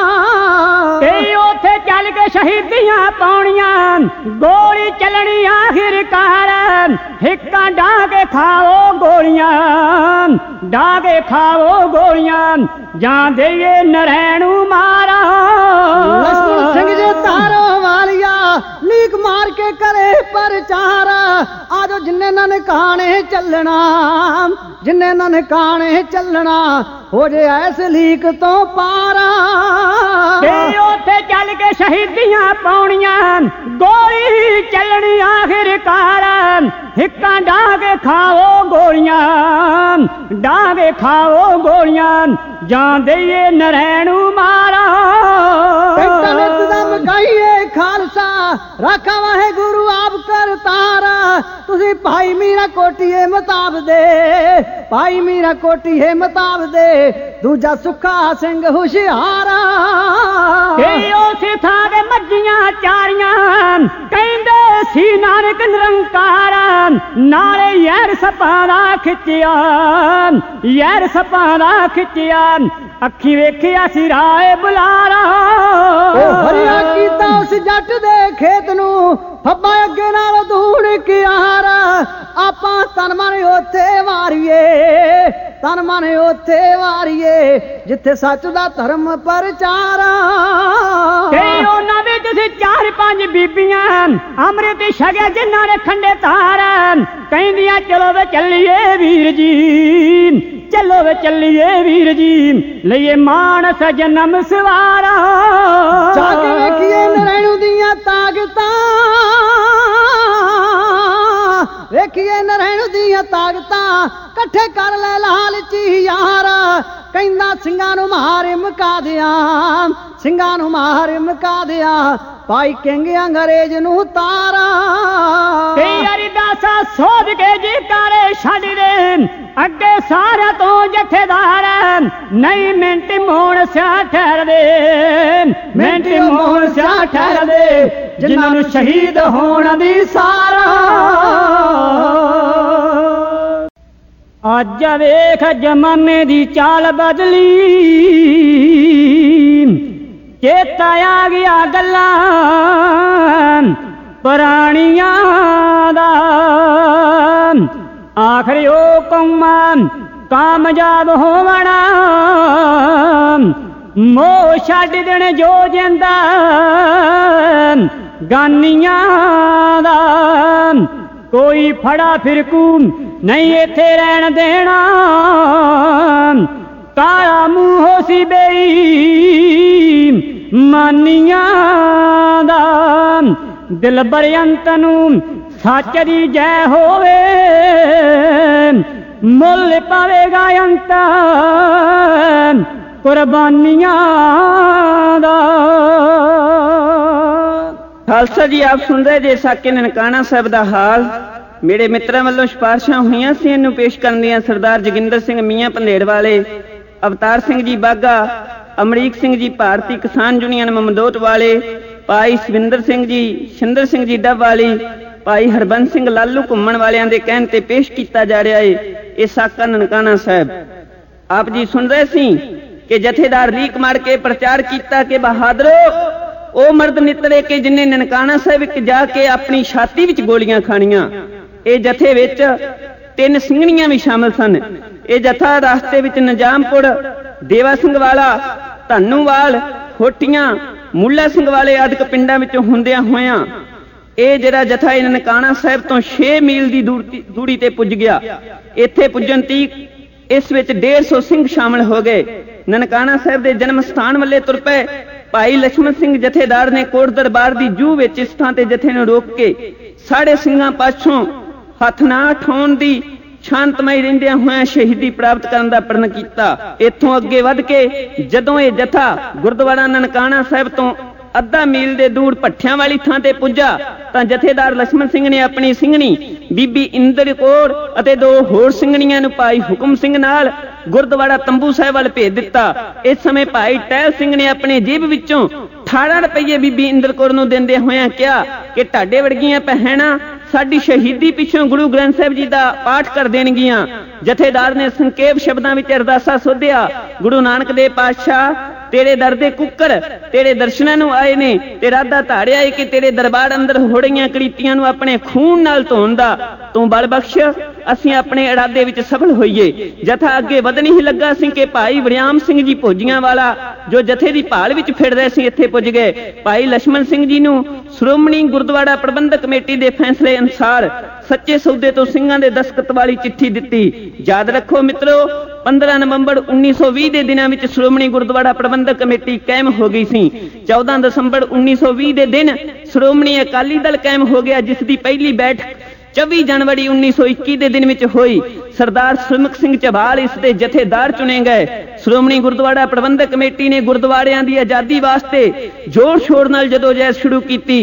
ਤੇ ਉੱਥੇ ਚੱਲ ਕੇ ਸ਼ਹੀਦੀਆਂ ਪਾਉਣੀਆਂ, ਗੋਲੀ ਚੱਲਣੀ ਆਖਿਰਕਾਰ, ਹਿੱਕਾਂ ਢਾਹ ਕੇ ਖਾਓ ਗੋਲੀਆਂ, ਢਾਹ ਕੇ ਖਾਓ ਗੋਲੀਆਂ, ਜਾਂ ਦੇਈਏ ਨਰੈਣੂ ਮਾਰਾ। ਲਛਮਣ ਸਿੰਘ ਜੇ ਧਾੜੋ ਵਾਲੀਆ ਲੀਕ ਮਾਰ ਕੇ ਕਰੇ ਪ੍ਰਚਾਰ, ਆਜੋ ਜਿੰਨੇ ਨਨ ਕਹਾਣੇ ਚੱਲਣਾ, ਜਿੰਨੇ ਨਨ ਕਹਾਣੇ ਚੱਲਣਾ, ਹੋ ਜੇ ਐਸ ਲੀਕ ਤੋਂ ਪਾਰਾ। ਤੇ ਉੱਥੇ ਚੱਲ ਕੇ ਸ਼ਹੀਦੀਆਂ ਪਾਉਣੀਆਂ, ਗੋਲੀ ਚੱਲਣੀ ਆਖਿਰਕਾਰ, ਹਿੱਕਾਂ ਢਾਹ ਕੇ ਖਾਓ ਗੋਲੀਆਂ, ਢਾਹ ਕੇ ਖਾਓ ਗੋਲੀਆਂ, ਜਾਂ ਦੇਈਏ ਨਰੈਣੂ ਮਾਰਾ। ਮਕਾਈਏ ਖਾਲਸਾ ਰਾਖਾ ਵਾਹਿਗੁਰੂ ਆਪ ਕਰਤਾਰਾ, ਤੁਸੀਂ ਭਾਈ ਮੀਰਾ ਕੋਟੀਏ ਮਤਾਬ ਦੇ, ਭਾਈ ਮੀਰਾ ਕੋਟੀਏ ਮਤਾਬ ਦੇ, ਦੂਜਾ ਸੁੱਖਾ ਸਿੰਘ ਹੁਸ਼ਿਆਰਾ। ਤੇ ਉਸੇ ਥਾਂ ਦੇ ਮੱਝੀਆਂ ਚਾਰੀਆਂ, ਕਹਿੰਦੇ ਸੀ ਨਾਨਕ ਨਿਰੰਕਾਰ, ਨਾਲੇ ਯਾਰ ਸੱਪਾਂ ਦਾ ਖਿੱਚਿਆ, ਯਾਰ ਸੱਪਾਂ ਦਾ ਖਿੱਚਿਆ, ਅੱਖੀ ਵੇਖਿਆ ਸੀ ਰਾਏ ਬੁਲਾਰਾ। ਉਹ ਹਰਿਆ ਕੀਤਾ ਉਸ ਜੱਟ ਦੇ ਖੇਤ ਨੂੰ, ਫੱਬਾ ਅੱਗੇ ਨਾਲ ਧੂੜ ਕਿਆਰ, ਆਪਾਂ ਤਨ ਮਨ ਉੱਥੇ ਵਾਰੀਏ, ਤਨ ਮਨ ਉੱਥੇ ਵਾਰੀਏ, ਜਿੱਥੇ ਸੱਚ ਦਾ ਧਰਮ ਪ੍ਰਚਾਰ। ਤੇ ਉਹਨਾਂ ਵਿੱਚ ਸੀ ਚਾਰ ਪੰਜ ਬੀਬੀਆਂ, ਅੰਮ੍ਰਿਤ ਛਕਿਆ ਜਿਨ੍ਹਾਂ ਨੇ ਖੰਡੇ ਤਾਰ, ਕਹਿੰਦੀਆਂ ਚਲੋ ਵੇ ਚੱਲੀਏ ਵੀਰ ਜੀ, ਚਲੋ ਵੇ ਚੱਲੀਏ ਵੀਰ ਜੀ, ਲਈਏ ਮਾਨਸ ਜਨਮ ਸਵਾਰਾ। ਜਾ ਕੇ ਵੇਖੀਏ ਨਰੈਣੂ ਦੀਆਂ ਤਾਕਤਾਂ, ਵੇਖੀਏ ਨਰੈਣੂ ਦੀਆਂ ਤਾਕਤਾਂ, ਇਕੱਠੇ ਕਰ ਲੈ ਲਾਲਚੀ ਯਾਰ, ਕਹਿੰਦਾ ਸਿੰਘਾਂ ਨੂੰ ਮਾਰ ਮੁਕਾ ਦਿਆਂ, ਸਿੰਘਾਂ ਨੂੰ ਮਾਰ ਮੁਕਾ ਦਿਆਂ, ਭਾਈ ਕਿੰਗ ਅੰਗਰੇਜ਼ ਨੂੰ ਤਾਰਾ। ਤੇ ਅਰਦਾਸਾ ਸੋਧ ਕੇ ਜੀ ਕਾਰੇ ਛੱਡ ਦੇ, ਅੱਗੇ ਸਾਰਿਆਂ ਤੋਂ ਜਥੇਦਾਰ, ਨਹੀਂ ਮਿੰਟ ਮੋਣ ਸਿਆ ਠਹਿਰਦੇ, ਮਿੰਟ ਮੋਣ ਸਿਆ ਠਹਿਰਦੇ, ਜਿਨ੍ਹਾਂ ਨੂੰ ਸ਼ਹੀਦ ਹੋਣ ਦੀ ਸਾਰਾ। ਅੱਜ ਵੇਖ ਜ਼ਮਾਨੇ ਦੀ ਚਾਲ ਬਦਲੀ, ਚੇਤਾ ਆ ਗਿਆ ਗੱਲਾਂ ਪੁਰਾਣੀਆਂ ਦਾ, ਆਖਰ ਉਹ ਕੌਮਾਂ ਕਾਮਯਾਬ ਹੋਵਣਾ, ਮੋਹ ਛੱਡ ਦੇਣ ਜੋ ਜਿੰਦਾ ਗਾਨੀਆਂ ਦਾ, ਕੋਈ ਫੜਾ ਫਿਰਕੂ ਨਹੀਂ ਇੱਥੇ ਰਹਿਣ ਦੇਣਾ, ਕਾਲਾ ਮੂੰਹ ਸੀ ਬੇਈ ਮਾਨੀਆਂ ਦਾ, ਦਿਲ ਬਰਯੰਤ ਨੂੰ ਸੱਚ ਦੀ ਜੈ ਹੋਵੇ, ਮੁੱਲ ਪਾਵੇਗਾ ਅੰਤ ਕੁਰਬਾਨੀਆਂ ਦਾ। ਖਾਲਸਾ ਜੀ, ਆਪ ਸੁਣ ਰਹੇ ਜੇ ਸਾਕੇ ਨਨਕਾਣਾ ਸਾਹਿਬ ਦਾ ਹਾਲ। ਮੇਰੇ ਮਿੱਤਰਾਂ ਵੱਲੋਂ ਸਿਫਾਰਸ਼ਾਂ ਹੋਈਆਂ ਸੀ ਇਹਨੂੰ ਪੇਸ਼ ਕਰਨ ਦੀਆਂ। ਸਰਦਾਰ ਜੋਗਿੰਦਰ ਸਿੰਘ ਮੀਆਂ ਪੰਧੇੜ ਵਾਲੇ, ਅਵਤਾਰ ਸਿੰਘ ਜੀ ਬਾਗਾ, ਅਮਰੀਕ ਸਿੰਘ ਜੀ ਭਾਰਤੀ ਕਿਸਾਨ ਯੂਨੀਅਨ ਮਮਦੋਟ ਵਾਲੇ, ਭਾਈ ਸਵਿੰਦਰ ਸਿੰਘ ਜੀ, ਸ਼ਿੰਦਰ ਸਿੰਘ ਜੀ ਡੱਬ ਵਾਲੀ, ਭਾਈ ਹਰਬੰਸ ਸਿੰਘ ਲਾਲੂ ਘੁੰਮਣ ਵਾਲਿਆਂ ਦੇ ਕਹਿਣ ਤੇ ਪੇਸ਼ ਕੀਤਾ ਜਾ ਰਿਹਾ ਹੈ ਇਹ ਸਾਕਾ ਨਨਕਾਣਾ ਸਾਹਿਬ। ਆਪ ਜੀ ਸੁਣ ਰਹੇ ਸੀ ਕਿ ਜਥੇਦਾਰ ਲੀਕ ਮਾਰ ਕੇ ਪ੍ਰਚਾਰ ਕੀਤਾ ਕਿ ਬਹਾਦਰੋ ਉਹ ਮਰਦ ਨਿਤਰੇ ਕਿ ਜਿਨ੍ਹਾਂ ਨਨਕਾਣਾ ਸਾਹਿਬ ਵਿੱਚ ਜਾ ਕੇ ਆਪਣੀ ਛਾਤੀ ਵਿੱਚ ਗੋਲੀਆਂ ਖਾਣੀਆਂ। ਇਹ ਜਥੇ ਵਿੱਚ ਤਿੰਨ ਸਿੰਘਣੀਆਂ ਵੀ ਸ਼ਾਮਲ ਸਨ। ਇਹ ਜਥਾ ਰਸਤੇ ਵਿੱਚ ਨਿਜ਼ਾਮਪੁਰ, ਦੇਵਾ ਸਿੰਘ ਵਾਲਾ, ਧਾਨੂਵਾਲ, ਹੋਟੀਆਂ, ਮੁੱਲਾ ਸਿੰਘ ਵਾਲੇ ਆਦਿਕ ਪਿੰਡਾਂ ਵਿੱਚੋਂ ਹੁੰਦਿਆਂ ਹੋਇਆਂ ਇਹ ਜਿਹੜਾ ਜਥਾ ਇਹ ਨਨਕਾਣਾ ਸਾਹਿਬ ਤੋਂ ਛੇ ਮੀਲ ਦੀ ਦੂਰੀ ਤੇ ਪੁੱਜ ਗਿਆ। ਇੱਥੇ ਪੁੱਜਣ ਤੀਕ ਇਸ ਵਿੱਚ ਡੇਢ ਸੌ ਸਿੰਘ ਸ਼ਾਮਲ ਹੋ ਗਏ। ਨਨਕਾਣਾ ਸਾਹਿਬ ਦੇ ਜਨਮ ਸਥਾਨ ਵੱਲੇ ਤੁਰ ਪਏ। ਭਾਈ ਲਛਮਣ ਸਿੰਘ ਜਥੇਦਾਰ ਨੇ ਕੋਟ ਦਰਬਾਰ ਦੀ ਜੂਹ ਵਿੱਚ ਇਸ ਥਾਂ ਤੇ ਜਥੇ ਨੂੰ ਰੋਕ ਕੇ ਸਾਢੇ ਸਿੰਘਾਂ ਪਾਛੋਂ ਹੱਥ ਨਾ ਉਠਾਉਣ ਦੀ ਸ਼ਾਂਤਮਈ ਰਹਿੰਦਿਆਂ ਹੋਇਆਂ ਸ਼ਹੀਦੀ ਪ੍ਰਾਪਤ ਕਰਨ ਦਾ ਪ੍ਰਣ ਕੀਤਾ। ਇੱਥੋਂ ਅੱਗੇ ਵੱਧ ਕੇ ਜਦੋਂ ਇਹ ਜਥਾ ਗੁਰਦੁਆਰਾ ਨਨਕਾਣਾ ਸਾਹਿਬ ਤੋਂ ਅੱਧਾ ਮੀਲ ਦੇ ਦੂਰ ਭੱਠਿਆਂ ਵਾਲੀ ਥਾਂ ਤੇ ਪੁੱਜਾ ਤਾਂ ਜਥੇਦਾਰ ਲਛਮਣ ਸਿੰਘ ਨੇ ਆਪਣੀ ਸਿੰਘਣੀ ਬੀਬੀ ਇੰਦਰ ਕੌਰ ਅਤੇ ਦੋ ਹੋਰ ਸਿੰਘਣੀਆਂ ਨੂੰ ਭਾਈ ਹੁਕਮ ਸਿੰਘ ਨਾਲ ਗੁਰਦੁਆਰਾ ਤੰਬੂ ਸਾਹਿਬ ਵੱਲ ਭੇਜ ਦਿੱਤਾ। ਇਸ ਸਮੇਂ ਭਾਈ ਟਹਿਲ ਸਿੰਘ ਨੇ ਆਪਣੇ ਜੇਬ ਵਿੱਚੋਂ ਅਠਾਰਾਂ ਰੁਪਏ ਬੀਬੀ ਇੰਦਰ ਕੌਰ ਨੂੰ ਦਿੰਦੇ ਹੋਇਆਂ ਕਿਹਾ ਕਿ ਤੁਹਾਡੇ ਵਰਗੀਆਂ ਭੈਣਾਂ ਸਾਡੀ ਸ਼ਹੀਦੀ ਪਿੱਛੋਂ ਗੁਰੂ ਗ੍ਰੰਥ ਸਾਹਿਬ ਜੀ ਦਾ ਪਾਠ ਕਰ ਦੇਣਗੀਆਂ। ਜਥੇਦਾਰ ਨੇ ਸੰਖੇਪ ਸ਼ਬਦਾਂ ਵਿੱਚ ਅਰਦਾਸਾ ਸੋਧਿਆ, ਗੁਰੂ ਨਾਨਕ ਦੇਵ ਪਾਤਸ਼ਾਹ ਤੇਰੇ ਦਰ ਦੇ ਕੁੱਕਰ ਤੇਰੇ ਦਰਸ਼ਨਾਂ ਨੂੰ ਆਏ ਨੇ ਤੇ ਇਰਾਦਾ ਧਾਰਿਆ ਏ ਕਿ ਤੇਰੇ ਦਰਬਾਰ ਅੰਦਰ ਹੋ ਰਹੀਆਂ ਕਰੀਤੀਆਂ ਨੂੰ ਆਪਣੇ ਖੂਨ ਨਾਲ ਧੋਣ ਦਾ ਤੂੰ ਬਲ ਬਖਸ਼, ਅਸੀਂ ਆਪਣੇ ਇਰਾਦੇ ਵਿੱਚ ਸਫਲ ਹੋਈਏ। ਜਥਾ ਅੱਗੇ ਵਧਣ ਹੀ ਲੱਗਾ ਸੀ ਕਿ ਭਾਈ ਵਰਿਆਮ ਸਿੰਘ ਜੀ ਭੋਜੀਆਂ ਵਾਲਾ ਜੋ ਜਥੇ ਦੀ ਭਾਲ ਵਿੱਚ ਫਿਰ ਰਹੇ ਸੀ ਇੱਥੇ ਪੁੱਜ ਗਏ। ਭਾਈ ਲਛਮਣ ਸਿੰਘ ਜੀ ਨੂੰ ਸ਼੍ਰੋਮਣੀ ਗੁਰਦੁਆਰਾ ਪ੍ਰਬੰਧਕ ਕਮੇਟੀ ਦੇ ਫੈਸਲੇ ਅਨੁਸਾਰ ਸੱਚੇ ਸੌਦੇ ਤੋਂ ਸਿੰਘਾਂ ਦੇ ਦਸਤਖਤ ਵਾਲੀ ਚਿੱਠੀ ਦਿੱਤੀ। ਯਾਦ ਰੱਖੋ ਮਿੱਤਰੋ, ਪੰਦਰਾਂ ਨਵੰਬਰ ਉੱਨੀ ਸੌ ਵੀਹ ਦੇ ਦਿਨਾਂ ਵਿੱਚ ਸ਼੍ਰੋਮਣੀ ਗੁਰਦੁਆਰਾ ਪ੍ਰਬੰਧਕ ਕਮੇਟੀ ਕਾਇਮ ਹੋ ਗਈ ਸੀ। ਚੌਦਾਂ ਦਸੰਬਰ ਉੱਨੀ ਸੌ ਵੀਹ ਦੇ ਦਿਨ ਸ਼੍ਰੋਮਣੀ ਅਕਾਲੀ ਦਲ ਕਾਇਮ ਹੋ ਗਿਆ, ਜਿਸ ਦੀ ਪਹਿਲੀ ਬੈਠਕ ਚੌਵੀ ਜਨਵਰੀ ਉੱਨੀ ਸੌ ਇੱਕੀ ਦੇ ਦਿਨ ਵਿੱਚ ਹੋਈ। ਸਰਦਾਰ ਸੁਰਮੁਖ ਸਿੰਘ ਝਬਾਲ ਇਸ ਦੇ ਜਥੇਦਾਰ ਚੁਣੇ ਗਏ। ਸ਼੍ਰੋਮਣੀ ਗੁਰਦੁਆਰਾ ਪ੍ਰਬੰਧਕ ਕਮੇਟੀ ਨੇ ਗੁਰਦੁਆਰਿਆਂ ਦੀ ਆਜ਼ਾਦੀ ਵਾਸਤੇ ਜ਼ੋਰ ਸ਼ੋਰ ਨਾਲ ਜਦੋਜਹਿਦ ਸ਼ੁਰੂ ਕੀਤੀ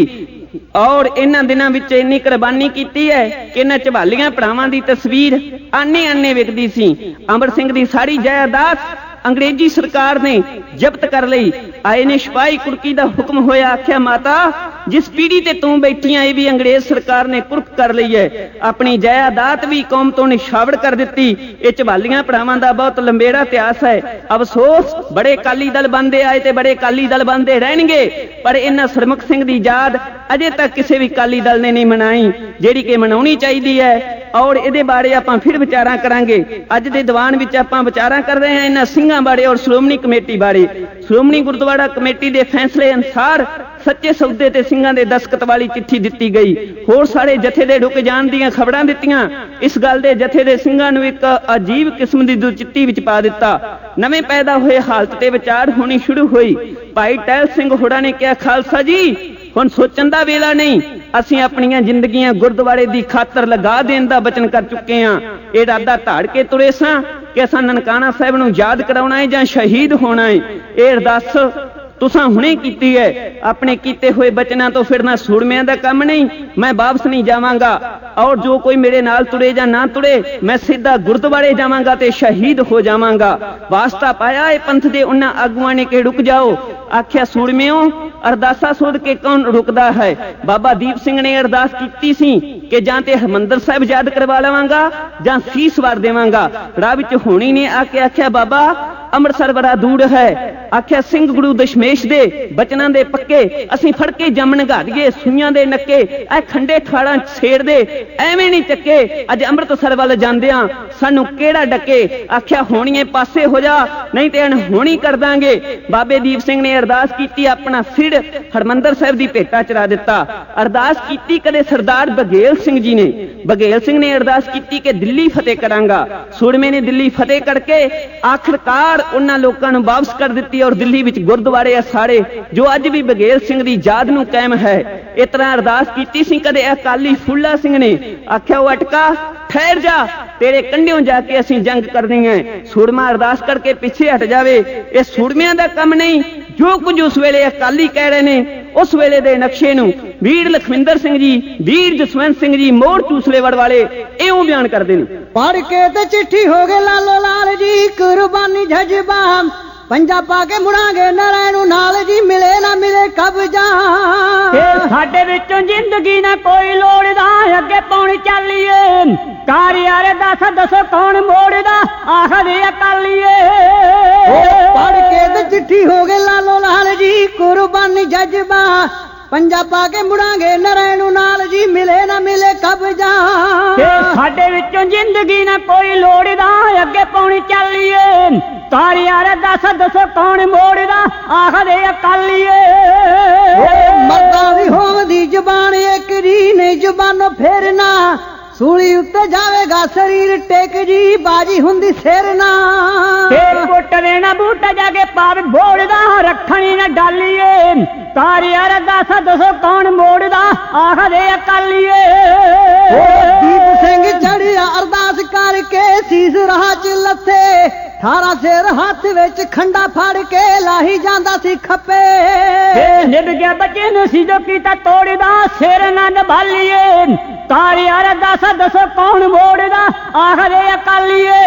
ਔਰ ਇਹਨਾਂ ਦਿਨਾਂ ਵਿੱਚ ਇੰਨੀ ਕੁਰਬਾਨੀ ਕੀਤੀ ਹੈ ਕਿ ਇਹਨਾਂ ਝਬਾਲੀਆਂ ਭਰਾਵਾਂ ਦੀ ਤਸਵੀਰ ਆਨੇ ਆਨੇ ਵਿਕਦੀ ਸੀ। ਅਮਰ ਸਿੰਘ ਦੀ ਸਾਰੀ ਜਾਇਦਾਦ ਅੰਗਰੇਜ਼ੀ ਸਰਕਾਰ ਨੇ ਜ਼ਬਤ ਕਰ ਲਈ। ਆਏ ਨੇ ਸਿਪਾਹੀ ਕੁਰਕੀ ਦਾ ਹੁਕਮ ਹੋਇਆ, ਆਖਿਆ ਮਾਤਾ ਜਿਸ ਪੀੜੀ ਤੇ ਤੂੰ ਬੈਠੀਆਂ ਇਹ ਵੀ ਅੰਗਰੇਜ਼ ਸਰਕਾਰ ਨੇ ਕੁਰਕ ਕਰ ਲਈ ਹੈ। ਆਪਣੀ ਜਾਇਦਾਦ ਵੀ ਕੌਮ ਤੋਂ ਨਿਸ਼ਾਵਰ ਕਰ ਦਿੱਤੀ। ਇਹ ਝਬਾਲੀਆਂ ਭਰਾਵਾਂ ਦਾ ਬਹੁਤ ਲੰਬੇਰਾ ਇਤਿਹਾਸ ਹੈ। ਅਫਸੋਸ ਬੜੇ ਅਕਾਲੀ ਦਲ ਬਣਦੇ ਆਏ ਤੇ ਬੜੇ ਅਕਾਲੀ ਦਲ ਬਣਦੇ ਰਹਿਣਗੇ, ਪਰ ਇਹਨਾਂ ਸਰਮੁਖ ਸਿੰਘ ਦੀ ਯਾਦ ਅਜੇ ਤੱਕ ਕਿਸੇ ਵੀ ਅਕਾਲੀ ਦਲ ਨੇ ਨਹੀਂ ਮਨਾਈ, ਜਿਹੜੀ ਕਿ ਮਨਾਉਣੀ ਚਾਹੀਦੀ ਹੈ। ਔਰ ਇਹਦੇ ਬਾਰੇ ਆਪਾਂ ਫਿਰ ਵਿਚਾਰਾਂ ਕਰਾਂਗੇ। ਅੱਜ ਦੇ ਦੀਵਾਨ ਵਿੱਚ ਆਪਾਂ ਵਿਚਾਰਾਂ ਕਰ ਰਹੇ ਹਾਂ ਇਹਨਾਂ ਸਿੰਘਾਂ ਬਾਰੇ ਔਰ ਸ਼੍ਰੋਮਣੀ ਕਮੇਟੀ ਬਾਰੇ। ਸ਼੍ਰੋਮਣੀ ਗੁਰਦੁਆਰਾ ਕਮੇਟੀ ਦੇ ਫੈਸਲੇ ਅਨੁਸਾਰ ਸੱਚੇ ਸੌਦੇ ਤੇ ਸਿੰਘਾਂ ਦੇ ਦਸਤਖਤ ਵਾਲੀ ਚਿੱਠੀ ਦਿੱਤੀ ਗਈ। ਹੋਰ ਸਾਰੇ ਜਥੇ ਦੇ ਰੁਕ ਜਾਣ ਦੀਆਂ ਖਬਰਾਂ ਦਿੱਤੀਆਂ। ਇਸ ਗੱਲ ਦੇ ਜਥੇ ਦੇ ਸਿੰਘਾਂ ਨੂੰ ਇੱਕ ਅਜੀਬ ਕਿਸਮ ਦੀ ਦੁਚਿੱਤੀ ਵਿੱਚ ਪਾ ਦਿੱਤਾ। ਨਵੇਂ ਪੈਦਾ ਹੋਏ ਹਾਲਤ ਤੇ ਵਿਚਾਰ ਹੋਣੀ ਸ਼ੁਰੂ ਹੋਈ। ਭਾਈ ਟਹਿਲ ਸਿੰਘ ਹੋੜਾ ਨੇ ਕਿਹਾ, ਖਾਲਸਾ ਜੀ ਹੁਣ ਸੋਚਣ ਦਾ ਵੇਲਾ ਨਹੀਂ, ਅਸੀਂ ਆਪਣੀਆਂ ਜ਼ਿੰਦਗੀਆਂ ਗੁਰਦੁਆਰੇ ਦੀ ਖਾਤਰ ਲਗਾ ਦੇਣ ਦਾ ਬਚਨ ਕਰ ਚੁੱਕੇ ਹਾਂ। ਇਹ ਇਰਾਦਾ ਧਾੜ ਕੇ ਤੁਰੇ ਸਾਂ ਕਿ ਅਸਾਂ ਨਨਕਾਣਾ ਸਾਹਿਬ ਨੂੰ ਯਾਦ ਕਰਾਉਣਾ ਹੈ ਜਾਂ ਸ਼ਹੀਦ ਹੋਣਾ ਹੈ। ਇਹ ਅਰਦਾਸ ਤੁਸਾਂ ਹੁਣੇ ਕੀਤੀ ਹੈ। ਆਪਣੇ ਕੀਤੇ ਹੋਏ ਬਚਨਾਂ ਤੋਂ ਫਿਰਨਾ ਸੂਰਮਿਆਂ ਦਾ ਕੰਮ ਨਹੀਂ। ਮੈਂ ਵਾਪਸ ਨਹੀਂ ਜਾਵਾਂਗਾ ਔਰ ਜੋ ਕੋਈ ਮੇਰੇ ਨਾਲ ਤੁਰੇ ਜਾਂ ਨਾ ਤੁਰੇ ਮੈਂ ਸਿੱਧਾ ਗੁਰਦੁਆਰੇ ਜਾਵਾਂਗਾ ਤੇ ਸ਼ਹੀਦ ਹੋ ਜਾਵਾਂਗਾ। ਵਾਸਤਾ ਪਾਇਆ ਇਹ ਪੰਥ ਦੇ ਉਹਨਾਂ ਆਗੂਆਂ ਨੇ ਕਿ ਰੁਕ ਜਾਓ। ਆਖਿਆ ਸੂਰਮਿਓ ਅਰਦਾਸਾ ਸੋਧ ਕੇ ਕੌਣ ਰੁਕਦਾ ਹੈ। ਬਾਬਾ ਦੀਪ ਸਿੰਘ ਨੇ ਅਰਦਾਸ ਕੀਤੀ ਸੀ ਕਿ ਜਾਂ ਤੇ ਹਰਿਮੰਦਰ ਸਾਹਿਬ ਯਾਦ ਕਰਵਾ ਲਵਾਂਗਾ ਜਾਂ ਸੀਸ ਵਾਰ ਦੇਵਾਂਗਾ। ਰਾਹ ਵਿੱਚ ਹੋਣੀ ਨੇ ਆ ਕੇ ਆਖਿਆ, ਬਾਬਾ ਅੰਮ੍ਰਿਤਸਰ ਬੜਾ ਦੂਰ ਹੈ। ਆਖਿਆ ਸਿੰਘ ਗੁਰੂ ਦਸ਼ਮੇਸ਼ ਦੇ ਬਚਨਾਂ ਦੇ ਪੱਕੇ ਅਸੀਂ ਫੜ ਕੇ ਜੰਮਣ ਘਾਦੀਏ ਸੂਈਆਂ ਦੇ ਨੱਕੇ ਐ ਖੰਡੇ ਠਾੜਾਂ ਛੇੜ ਦੇ ਐਵੇਂ ਨਹੀਂ ਚੱਕੇ। ਅੱਜ ਅੰਮ੍ਰਿਤਸਰ ਵੱਲ ਜਾਂਦਿਆਂ ਸਾਨੂੰ ਕਿਹੜਾ ਡੱਕੇ। ਆਖਿਆ ਹੋਣੀਏ ਪਾਸੇ ਹੋ ਜਾ ਨਹੀਂ ਤੇ ਅਣਹੋਣੀ ਕਰ ਦਾਂਗੇ। ਬਾਬੇ ਦੀਪ ਸਿੰਘ ਨੇ ਅਰਦਾਸ ਕੀਤੀ, ਆਪਣਾ ਸਿਰ ਹਰਮੰਦਰ ਸਾਹਿਬ ਦੀ ਭੇਟਾ ਚੜਾ ਦਿੱਤਾ। ਅਰਦਾਸ ਕੀਤੀ ਕਦੇ ਸਰਦਾਰ ਬਘੇਲ ਸਿੰਘ ਜੀ ਨੇ। ਬਘੇਲ ਸਿੰਘ ਨੇ ਅਰਦਾਸ ਕੀਤੀ ਕਿ ਦਿੱਲੀ ਫਤਿਹ ਕਰਾਂਗਾ। ਸੂਰਮੇ ਨੇ ਦਿੱਲੀ ਫਤਿਹ ਕਰਕੇ ਆਖਰਕਾਰ ਉਹਨਾਂ ਲੋਕਾਂ ਨੂੰ ਵਾਪਸ ਕਰ ਦਿੱਤੀ ਔਰ ਦਿੱਲੀ ਵਿੱਚ ਗੁਰਦੁਆਰੇ ਅਸਾੜੇ ਜੋ ਅੱਜ ਵੀ ਬਘੇਲ ਸਿੰਘ ਦੀ ਯਾਦ ਨੂੰ ਕਾਇਮ ਹੈ। ਇਸ ਤਰ੍ਹਾਂ ਅਰਦਾਸ ਕੀਤੀ ਸੀ ਕਦੇ ਅਕਾਲੀ ਫੁੱਲਾ ਸਿੰਘ ਨੇ। ਆਖਿਆ ਉਹ ਅਟਕਾ ਠਹਿਰ ਜਾ, ਤੇਰੇ ਕੰਢਿਓਂ ਜਾ ਕੇ ਅਸੀਂ ਜੰਗ ਕਰਨੀ ਹੈ। ਸੂਰਮਾ ਅਰਦਾਸ ਕਰਕੇ ਪਿੱਛੇ ਹਟ ਜਾਵੇ। ਇਹ ਸੂਰਮਿਆਂ ਦਾ ਕੰਮ ਨਹੀਂ। ਜੋ ਕੁਝ ਉਸ ਵੇਲੇ ਅਕਾਲੀ ਕਹਿ ਰਹੇ ਨੇ ਉਸ ਵੇਲੇ ਦੇ ਨਕਸ਼ੇ ਨੂੰ ਵੀਰ ਲਖਵਿੰਦਰ ਸਿੰਘ ਜੀ, ਵੀਰ ਜਸਵੰਤ ਸਿੰਘ ਜੀ ਮੋੜ ਚੂਸਲੇਵੜ ਵਾਲੇ ਇਉਂ ਬਿਆਨ ਕਰਦੇ ਨੇ। ਪੜ ਕੇ ਤੇ ਚਿੱਠੀ ਹੋ ਗਏ ਲਾਲੋ ਲਾਲ ਜੀ, ਕੁਰਬਾਨੀ ਜਜ਼ਬਾ ਪੰਜਾ ਪਾ ਕੇ ਮੁੜਾਂਗੇ ਨਾਰਾਇਣ ਨੂੰ ਨਾਲ ਜੀ, ਮਿਲੇ ਨਾ ਮਿਲੇ ਕਬਜਾ। ਸਾਡੇ ਵਿੱਚੋਂ ਜ਼ਿੰਦਗੀ ਨਾ ਕੋਈ ਲੋੜਦਾ, ਅੱਗੇ ਪੌਣੀ ਚੱਲੀਏ ਕਾਰ ਯਾਰ ਦੱਸ ਦੱਸੋ ਕੌਣ ਮੋੜਦਾ ਆਖਦੇ ਅਕਾਲੀਏ ਪੜ ਕੇ ਤੇ ਚਿੱਠੀ ਹੋ ਗਏ ਲਾਲੋ ਲਾਲ ਜੀ ਕੁਰਬਾਨੀ ਜਜ਼ਬਾ ਪੰਜਾ ਪਾ ਕੇ ਮੁੜਾਂਗੇ ਨਰੈਣੂ ਨਾਲ ਜੀ ਮਿਲੇ ਨਾ ਮਿਲੇ ਕਬਜਾ ਤੇ ਸਾਡੇ ਵਿੱਚੋਂ ਜ਼ਿੰਦਗੀ ਨਾ ਕੋਈ ਲੋੜਦਾ ਅੱਗੇ ਪਾਉਣੀ ਚੱਲੀਏ ਕਾਰ ਯਾਰ ਦੱਸ ਦੱਸੋ ਕੌਣ ਮੋੜਦਾ ਆਖਦੇ ਅਕਾਲੀਏ ਮਰਦਾਂ ਦੀ ਹੋਂ ਦੀ ਜ਼ਬਾਨ ਇੱਕ ਜੀ ਨੇ ਜ਼ਬਾਨੋਂ ਫੇਰਨਾ ਸੂਲੀ ਉੱਤੇ ਜਾਵੇਗਾ ਸਰੀਰ ਟੇਕ ਜੀ ਬਾਜੀ ਹੁੰਦੀ ਸਿਰ ਨਾ ਤੇ ਪੁੱਟ ਦੇਣਾ ਬੂਟਾ ਜਾ ਕੇ ਪਾਵੇ ਬੋੜਦਾ ਰੱਖਣੀ ਨਾ ਡਾਲੀਏ ਕਾਰ ਯਾਰ ਦੱਸ ਦੱਸੋ ਕੌਣ ਮੋੜਦਾ ਆਖਦੇ ਅਕਾਲੀਏ ਦੀਪ ਸਿੰਘ ਚੜਿਆ ਅਰਦਾਸ ਕਰਕੇ ਸੀਸ ਰਾਹ ਚ ਲੱਥੇ ਠਾਰਾ ਸਿਰ ਹੱਥ ਵਿੱਚ ਖੰਡਾ ਫੜ ਕੇ ਲਾਹੀ ਜਾਂਦਾ ਸੀ ਖੱਪੇ ਨਿਭ ਗਿਆ ਬੱਚੇ ਨੂੰ ਸੀ ਜੋ ਕੀਤਾ ਤੋੜਦਾ ਸਿਰ ਨਾ ਨਭਾਲੀਏ ਕਾਰ ਯਾਰ ਦੱਸ ਦੱਸੋ ਕੌਣ ਮੋੜਦਾ ਆਖਦੇ ਅਕਾਲੀਏ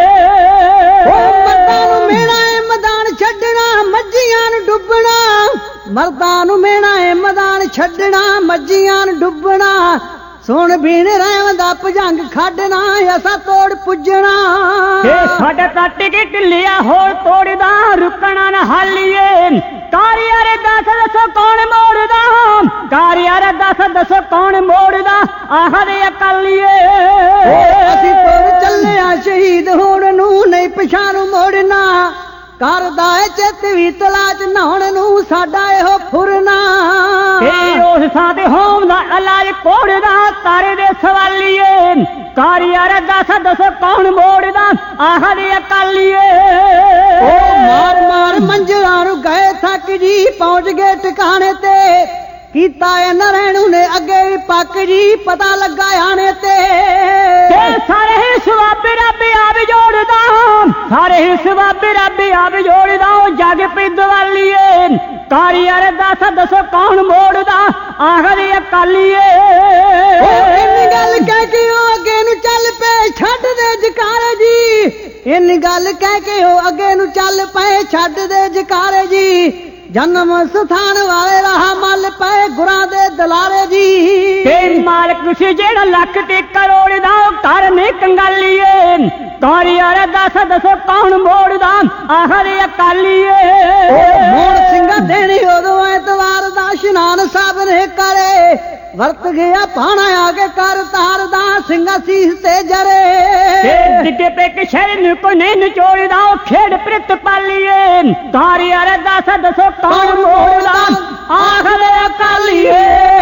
ਮਰਦਾਂ ਨੂੰ ਮੇਣਾ ਏ ਮੈਦਾਨ ਛੱਡਣਾ ਮੱਝੀਆਂ ਨੂੰ ਡੁੱਬਣਾ ਮਰਦਾਂ ਨੂੰ ਮੇਣਾ ਏ ਮੈਦਾਨ ਛੱਡਣਾ ਮੱਝੀਆਂ ਨੂੰ ਡੁੱਬਣਾ ਸੁਣ ਬੀਣ ਰਹਿਮ ਦਾ ਭਜੰਗ ਖੱਡਣਾ ਅਸਾਂ ਤੋੜ ਪੁੱਜਣਾ ਸਾਡਾ ਕੱਟ ਕੇ ਢਿੱਲਿਆ ਹੋਰ ਤੋੜਦਾ ਰੁਕਣਾ ਨਾ ਹਾਲੀਏ ਕਾਰ ਯਾਰ ਦੱਸ ਦੱਸੋ ਕੌਣ ਮੋੜਦਾ ਕਾਰ ਯਾਰ ਦੱਸ ਦੱਸੋ ਕੌਣ ਮੋੜਦਾ ਆਖਦੇ ਅਕਾਲੀਏ ਅਸੀਂ ਤੁਰ ਚੱਲਿਆ ਸ਼ਹੀਦ ਹੋਣ ਨੂੰ ਨਹੀਂ ਪਛਾਣ ਮੋੜਨਾ ਕਰਦਾ ਏ ਚਿੱਤ ਵੀ ਤਲਾਚ ਨਹਾਉਣ ਨੂੰ ਸਾਡਾ ਇਹੋ ਫੁਰਨਾ ਤੇ ਉਸ ਥਾਂ ਤੇ ਹੋਮ ਦਾ ਇਲਾਜ ਕੋੜਦਾ ਤਾਰੇ ਦੇ ਸਵਾਲੀਏ ਕਾਰ ਯਾਰ ਦੱਸ ਦੱਸੋ ਕੌਣ ਮੋੜਦਾ ਆਖਦੇ ਅਕਾਲੀਏ ਉਹ ਮਾਰ ਮਾਰ ਮੰਜਰਾਂ ਨੂੰ ਗਏ ਥੱਕ ਜੀ ਪਹੁੰਚ ਗਏ ਟਿਕਾਣੇ ਤੇ ਕੀਤਾ ਏ ਨਰੈਣੂ ਨੇ ਅੱਗੇ ਵੀ ਪੱਕ ਜੀ ਪਤਾ ਲੱਗਾ ਆਣੇ ਤੇ ਸਾਰੇ ਹੀ ਸਵਾਬੇ ਰੱਬ ਆਪ ਜੋੜਦਾ ਸਾਰੇ ਹੀ ਸਵਾਬੇ ਰੱਬ ਆਪ ਜੋੜਦਾ ਉਹ ਜਗ ਪੀ ਦਵਾਲੀਏ ਕਾਰ ਯਾਰ ਦੱਸ ਦੱਸੋ ਕੌਣ ਮੋੜਦਾ ਆਖਦੇ ਅਕਾਲੀਏ ਇੰਨੀ ਗੱਲ ਕਹਿ ਕੇ ਉਹ ਅੱਗੇ ਨੂੰ ਚੱਲ ਪਏ ਛੱਡ ਦੇ ਜਕਾਰੇ ਜੀ ਇੰਨੀ ਗੱਲ ਕਹਿ ਕੇ ਉਹ ਅੱਗੇ ਨੂੰ ਚੱਲ ਪਏ ਛੱਡ ਦੇ ਜਕਾਰੇ ਜੀ ਜਨਮ ਸਥਾਨ ਵਾਲੇ ਰਾਹ ਮੱਲ ਪਏ ਗੁਰਾਂ ਦੇ ਦਲਾਰੇ ਜੀ ਤੇ ਮਾਲਕ ਸੀ ਜਿਹੜਾ ਲੱਖ ਤੇ ਕਰੋੜ ਦਾ ਉਹ ਘਰ ਨੇ ਕੰਗਾਲੀਏ ਕਾਰ ਯਾਰ ਦੱਸ ਦੱਸੋ ਕੌਣ ਮੋੜਦਾ ਆਖਦੇ ਅਕਾਲੀਏ ਮੋੜ ਸਿੰਘਾ ਦੇਣੀ ਉਦੋਂ ਐਤਵਾਰ ਦਾ ਇਸ਼ਨਾਨ ਸਭ ਨੇ ਕਰੇ ਵਰਤ ਗਿਆ ਪਾਣਾ ਆ ਕੇ ਕਰ ਤਾਰਦਾ ਸਿੰਘਾ ਸੀਸ ਤੇ ਜਰੇ ਤੇ ਡਿੱਗੇ ਪੇ ਕੇ ਸ਼ਹਿਰ ਨੂੰ ਕੋਈ ਨਹੀਂ ਨਿਚੋੜਦਾ ਉਹ ਖੇਡ ਪ੍ਰਿਤ ਪਾਲੀਏ ਕਾਰ ਯਾਰ ਦੱਸ ਦੱਸੋ ਕੌਣ ਮੋੜਦਾ ਆਖਦੇ ਅਕਾਲੀਏ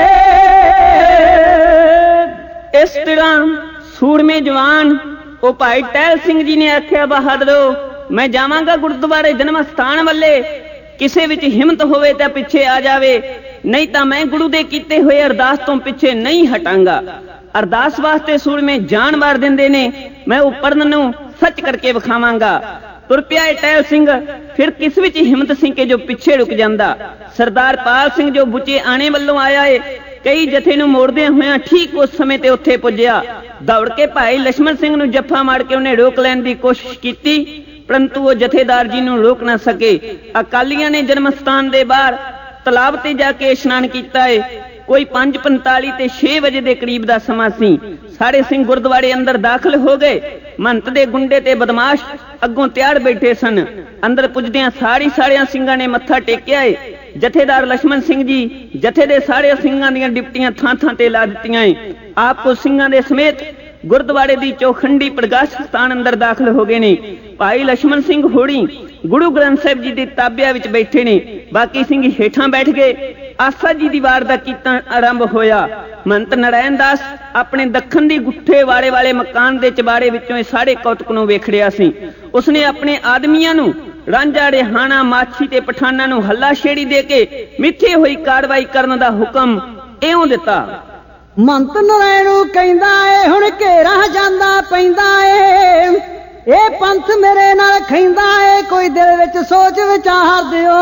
ਇਸ ਤਰ੍ਹਾਂ ਸੂਰਮੇ ਜਵਾਨ ਉਹ ਭਾਈ ਟਹਿਲ ਸਿੰਘ ਜੀ ਨੇ ਆਖਿਆ ਬਹਾਦਰੋ ਮੈਂ ਜਾਵਾਂਗਾ ਗੁਰਦੁਆਰੇ ਜਨਮ ਸਥਾਨ ਵੱਲੇ ਕਿਸੇ ਵਿੱਚ ਹਿੰਮਤ ਹੋਵੇ ਤਾਂ ਪਿੱਛੇ ਆ ਜਾਵੇ ਨਹੀਂ ਤਾਂ ਮੈਂ ਗੁਰੂ ਦੇ ਕੀਤੇ ਹੋਏ ਅਰਦਾਸ ਤੋਂ ਪਿੱਛੇ ਨਹੀਂ ਹਟਾਂਗਾ ਅਰਦਾਸ ਵਾਸਤੇ ਸੂਰਮੇ ਜਾਨ ਵਾਰ ਦਿੰਦੇ ਨੇ ਮੈਂ ਉੱਪਰ ਨੂੰ ਸੱਚ ਕਰਕੇ ਵਿਖਾਵਾਂਗਾ ਤੁਰ ਪਿਆ ਏ ਟਹਿਲ ਸਿੰਘ ਫਿਰ ਕਿਸ ਵਿੱਚ ਹਿੰਮਤ ਸਿੰਘ ਕੇ ਜੋ ਪਿੱਛੇ ਰੁਕ ਜਾਂਦਾ ਸਰਦਾਰ ਪਾਲ ਸਿੰਘ ਜੋ ਬੁੱਚੇ ਆਣੇ ਵੱਲੋਂ ਆਇਆ ਏ ਕਈ ਜਥੇ ਨੂੰ ਮੋੜਦਿਆਂ ਹੋਇਆਂ ਠੀਕ ਉਸ ਸਮੇਂ ਤੇ ਉੱਥੇ ਪੁੱਜਿਆ ਦੌੜ ਕੇ ਭਾਈ ਲక్ష్మణ ਸਿੰਘ ਨੂੰ ਜੱਫਾ ਮਾਰ ਕੇ ਉਹਨੇ ਰੋਕ ਲੈਣ ਦੀ ਕੋਸ਼ਿਸ਼ ਕੀਤੀ ਪਰੰਤੂ ਉਹ ਜਥੇਦਾਰ ਜੀ ਨੂੰ ਰੋਕ ਨਾ ਸਕੇ ਅਕਾਲੀਆਂ ਨੇ ਜਨਮ ਸਥਾਨ ਦੇ ਬਾਹਰ ਤਲਾਬ ਤੇ ਜਾ ਕੇ ਇਸ਼ਨਾਨ ਕੀਤਾ ਏ ਕੋਈ ਪੰਜ ਪੰਤਾਲੀ ਤੇ ਛੇ ਵਜੇ ਦੇ ਕਰੀਬ ਦਾ ਸਮਾਂ ਸੀ ਸਾਰੇ ਸਿੰਘ ਗੁਰਦੁਆਰੇ ਅੰਦਰ ਦਾਖਲ ਹੋ ਗਏ ਮਹੰਤ ਦੇ ਗੁੰਡੇ ਤੇ ਬਦਮਾਸ਼ ਅੱਗੋਂ ਤਿਆਰ ਬੈਠੇ ਸਨ ਅੰਦਰ ਪੁੱਜਦਿਆਂ ਸਾਰੀ ਸਾਰਿਆਂ ਸਿੰਘਾਂ ਨੇ ਮੱਥਾ ਟੇਕਿਆ ਏ ਜਥੇਦਾਰ ਲక్ష్మణ ਸਿੰਘ ਜੀ ਜਥੇ ਦੇ ਸਾਰੇ ਸਿੰਘਾਂ ਦੀਆਂ ਡਿਪਟੀਆਂ ਥਾਂ ਥਾਂ ਤੇ ਲਾ ਦਿੱਤੀਆਂ ਏ ਆਪ ਕੋ ਸਿੰਘਾਂ ਦੇ ਸਮੇਤ ਗੁਰਦੁਆਰੇ ਦੀ ਚੌਖੰਡੀ ਪ੍ਰਕਾਸ਼ ਸਥਾਨ ਅੰਦਰ ਦਾਖਲ ਹੋ ਗਏ ਨੇ ਭਾਈ ਲక్ష్మణ ਸਿੰਘ ਹੋੜੀ ਗੁਰੂ ਗ੍ਰੰਥ ਸਾਹਿਬ ਜੀ ਦੀ ਤਾਬਿਆ ਵਿੱਚ ਬੈਠੇ ਨੇ ਬਾਕੀ ਸਿੰਘ ਹੇਠਾਂ ਬੈਠ ਗਏ ਆਸਾ ਜੀ ਦੀ ਵਾਰ ਦਾ ਕੀਰਤਨ ਆਰੰਭ ਹੋਇਆ ਮਹੰਤ ਨਰਾਇਣ ਦਾਸ ਆਪਣੇ ਦੱਖਣ ਦੀ ਗੁੱਠੇ ਵਾਲੇ ਵਾਲੇ ਮਕਾਨ ਦੇ ਚਬਾੜੇ ਵਿੱਚੋਂ ਇਹ ਸਾਰੇ ਕੌਤਕ ਨੂੰ ਵੇਖੜਿਆ ਸੀ ਉਸਨੇ ਆਪਣੇ ਆਦਮੀਆਂ ਨੂੰ ਰਾਂਝਾ ਹਾਣਾ ਮਾਛੀ ਤੇ ਪਠਾਨਾਂ ਨੂੰ ਹੱਲਾ ਸ਼ੇੜੀ ਦੇ ਕੇ ਮਿੱਥੇ ਹੋਈ ਕਾਰਵਾਈ ਕਰਨ ਦਾ ਹੁਕਮ ਇਉਂ ਦਿੱਤਾ ਮਹੰਤ ਨਰਾਇਣੂ ਕਹਿੰਦਾ ਏ ਹੁਣ ਘੇਰਾ ਜਾਂਦਾ ਪੈਂਦਾ ਏ ਇਹ ਪੰਥ ਮੇਰੇ ਨਾਲ ਖੈਂਦਾ ਏ ਕੋਈ ਦਿਲ ਵਿੱਚ ਸੋਚ ਵਿਚਾਰ ਦਿਓ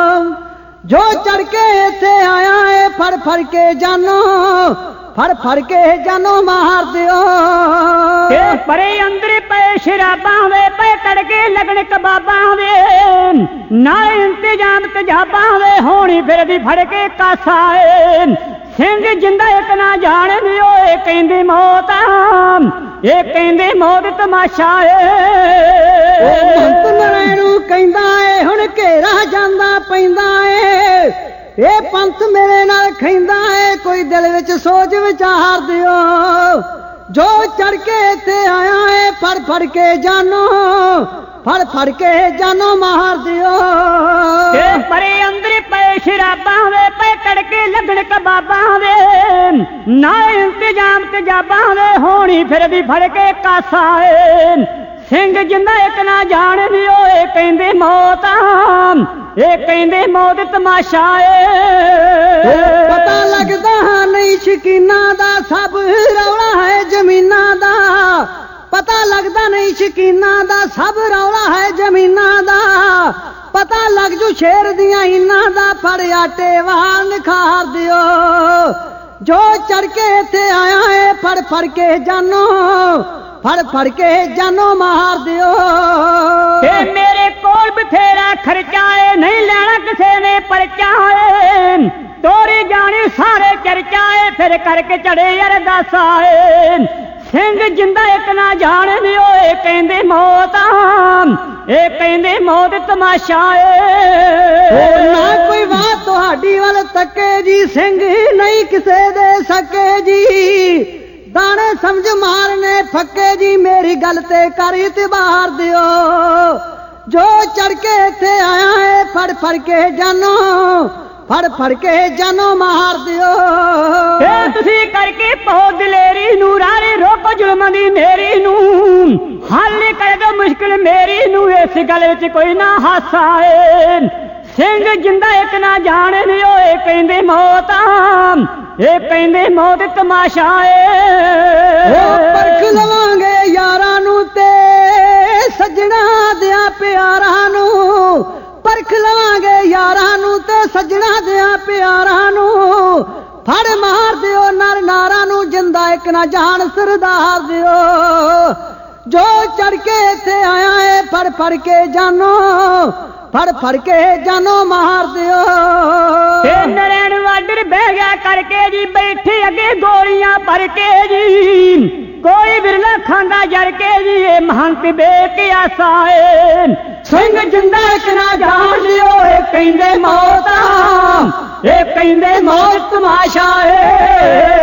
ਜੋ ਚੜ ਕੇ ਇੱਥੇ ਆਇਆ ਏ ਫੜ ਫੜ ਕੇ ਜਾਨੋ ਫੜ ਫੜ ਕੇ ਜਾਨੋ ਮਾਰ ਦਿਓ ਤੇ ਪਰੇ ਅੰਦਰ ਪਏ ਸ਼ਰਾਬਾਂ ਵੇ ਪਏ ਤੜਕੇ ਲੱਗਣ ਕਬਾਬਾਂ ਵੇ ਨਾ ਇੰਤਜ਼ਾਮ ਤਜਾਬਾਂ ਵੇ ਹੋਣੀ ਫਿਰਦੀ ਫੜ ਕੇ ਕਾਸਾ ਏ ਸਿੰਘ ਜਿੰਦਾ ਇੱਕ ਨਾ ਜਾਣ ਦਿਓ ਏ ਕਹਿੰਦੀ ਮੌਤ ਇਹ ਕਹਿੰਦੇ ਮੌਤ ਤਮਾਸ਼ਾ ਉਹ ਏ ਮੰਤ ਨਰੈਣੂ ਕਹਿੰਦਾ ਏ ਹੁਣ ਘੇਰਾ ਜਾਂਦਾ ਪੈਂਦਾ ਏ ਇਹ ਪੰਥ ਮੇਰੇ ਨਾਲ ਖੈਂਦਾ ਏ ਕੋਈ ਦਿਲ ਵਿੱਚ ਸੋਚ ਵਿਚਾਰ ਦਿਓ ਜੋ ਚੜ ਕੇ ਇੱਥੇ ਆਇਆ ਏ ਫੜ ਫੜ ਕੇ ਜਾਨੋ ਫੜ ਫੜ ਕੇ ਜਾਨੋ ਮਾਰ ਦਿਓ ਤੇ ਪਰੇ ਅੰਦਰ ਪਏ ਸ਼ਰਾਬਾਂ ਵੇ ਪਏ ਤੜਕੇ ਲੱਗਣ ਕਬਾਬਾਂ ਵੇ ਨਾ ਇੰਤਜ਼ਾਮ ਤਜਾਬਾਂ ਵੇ ਹੋਣੀ ਫਿਰ ਵੀ ਫੜ ਕੇ ਕਾਸਾ ਏ ਸਿੰਘ ਜਿੰਦਾ ਇੱਕ ਨਾ ਜਾਣਦੀ ਓਏ ਕਹਿੰਦੇ ਮੌਤ ਇਹ ਕਹਿੰਦੇ ਮੌਤ ਤਮਾਸ਼ਾ ਏ ਪਤਾ ਲੱਗਦਾ ਨਹੀਂ ਸ਼ਕੀਨਾਂ ਦਾ ਸਭ ਰੌਲਾ ਹੈ ਜ਼ਮੀਨਾਂ ਦਾ ਪਤਾ ਲੱਗਦਾ ਨਹੀਂ ਸ਼ਕੀਨਾਂ ਦਾ ਸਭ ਰੌਲਾ ਹੈ ਜ਼ਮੀਨਾਂ ਦਾ ਪਤਾ ਲੱਗ ਜੂ ਸ਼ੇਰ ਦੀਆਂ ਇਨਾਂ ਦਾ ਫੜ ਆਟੇ ਵਾਂ ਨਿਖਾਰ ਦਿਓ ਜੋ ਚੜ ਕੇ ਇੱਥੇ ਆਇਆ ਏ ਫੜ ਫੜ ਕੇ ਜਾਨੋ ਫੜ ਫੜ ਕੇ ਜਾਨੋ ਮਾਰ ਦਿਓ ਤੇ ਮੇਰੇ ਕੋਲ ਬਥੇਰਾ ਖਰਚਾ ਏ ਨਹੀਂ ਲੈਣਾ ਕਿਸੇ ਨੇ ਪਰਚਾ ਏ ਤੋਰੀ ਜਾਣੀ ਸਾਰੇ ਚਰਚਾ ਏ ਫਿਰ ਕਰਕੇ ਚੜੇ ਅਰਦਾਸਾ ਏ ਸਿੰਘ ਜਿੰਦਾ ਇੱਕ ਨਾ ਜਾਣਦੇ ਓਏ ਕਹਿੰਦੇ ਮੌਤ ਇਹ ਕਹਿੰਦੇ ਮੌਤ ਤਮਾਸ਼ਾ ਏ ਨਾ ਕੋਈ ਬਾਤ ਤੁਹਾਡੀ ਵੱਲ ਤੱਕੇ ਜੀ ਸਿੰਘ ਨਹੀਂ ਕਿਸੇ ਦੇ ਸਕੇ ਜੀ ਦਾਣੇ ਸਮਝ ਮਾਰਨੇ ਫੱਕੇ ਜੀ ਮੇਰੀ ਗੱਲ ਤੇ ਕਰ ਇਤਬਾਰ ਦਿਓ ਜੋ ਚੜ ਕੇ ਇੱਥੇ ਆਇਆ ਏ ਫੜ ਫੜ ਕੇ ਜਾਨੋ ਫੜ ਫੜ ਕੇ ਜਾਨੋ ਮਾਰ ਦਿਓ ਏ ਤੁਸੀਂ ਕਰਕੇ ਪਾਓ ਦਲੇਰੀ ਨੂੰ ਰਾਰੇ ਰੋਕੋ ਜ਼ੁਲਮਾਂ ਦੀ ਮੇਰੀ ਨੂੰ ਹੱਲ ਕਰ ਦੋ ਮੁਸ਼ਕਿਲ ਮੇਰੀ ਨੂੰ ਇਸ ਗੱਲ ਵਿੱਚ ਕੋਈ ਨਾ ਹਾਸਾ ਏ ਸਿੰਘ ਜਿੰਦਾ ਇੱਕ ਨਾ ਜਾਣਦੇ ਓਏ ਕਹਿੰਦੇ ਮੌਤ ਇਹ ਕਹਿੰਦੇ ਮੌਤ ਤਮਾਸ਼ਾ ਏ ਪਰਖ ਲਵਾਂਗੇ ਯਾਰਾਂ ਨੂੰ ਤੇ ਸੱਜਣਾ ਦਿਆਂ ਪਿਆਰਾਂ ਨੂੰ ਪਰਖ ਲਵਾਂਗੇ ਯਾਰਾਂ ਨੂੰ ਤੇ ਸੱਜਣਾ ਦਿਆਂ ਪਿਆਰਾਂ ਨੂੰ ਫੜ ਮਾਰ ਦਿਓ ਨਰ ਨਾਰਾਂ ਨੂੰ ਜਿੰਦਾ ਇੱਕ ਨਾ ਜਾਣ ਸਰਦਾਰ ਦਿਓ ਜੋ ਚੜ ਕੇ ਇੱਥੇ ਆਇਆ ਏ ਫੜ ਫੜ ਕੇ ਜਾਨੋ ਫੜ ਫੜ ਕੇ ਜਾਨੋ ਮਾਰ ਦਿਓ ਤੇ ਨਰੈਣ ਵਾਡਰ ਬਹਿ ਗਿਆ ਕਰਕੇ ਜੀ ਬੈਠੇ ਅੱਗੇ ਗੋਲੀਆਂ ਭਰ ਕੇ ਜੀ ਕੋਈ ਵਿਰਲਾ ਖਾਂਦਾ ਜਰ ਕੇ ਜੀ ਇਹ ਮਹੰਤ ਬੇਕਿਆਸਾ ਏ ਸਿੰਘ ਜਿੰਦਾ ਇੱਕ ਨਾ ਜਾਣ ਦਿਓ ਇਹ ਕਹਿੰਦੇ ਮੌਤ ਇਹ ਕਹਿੰਦੇ ਮੌਤ ਤਮਾਸ਼ਾ ਏ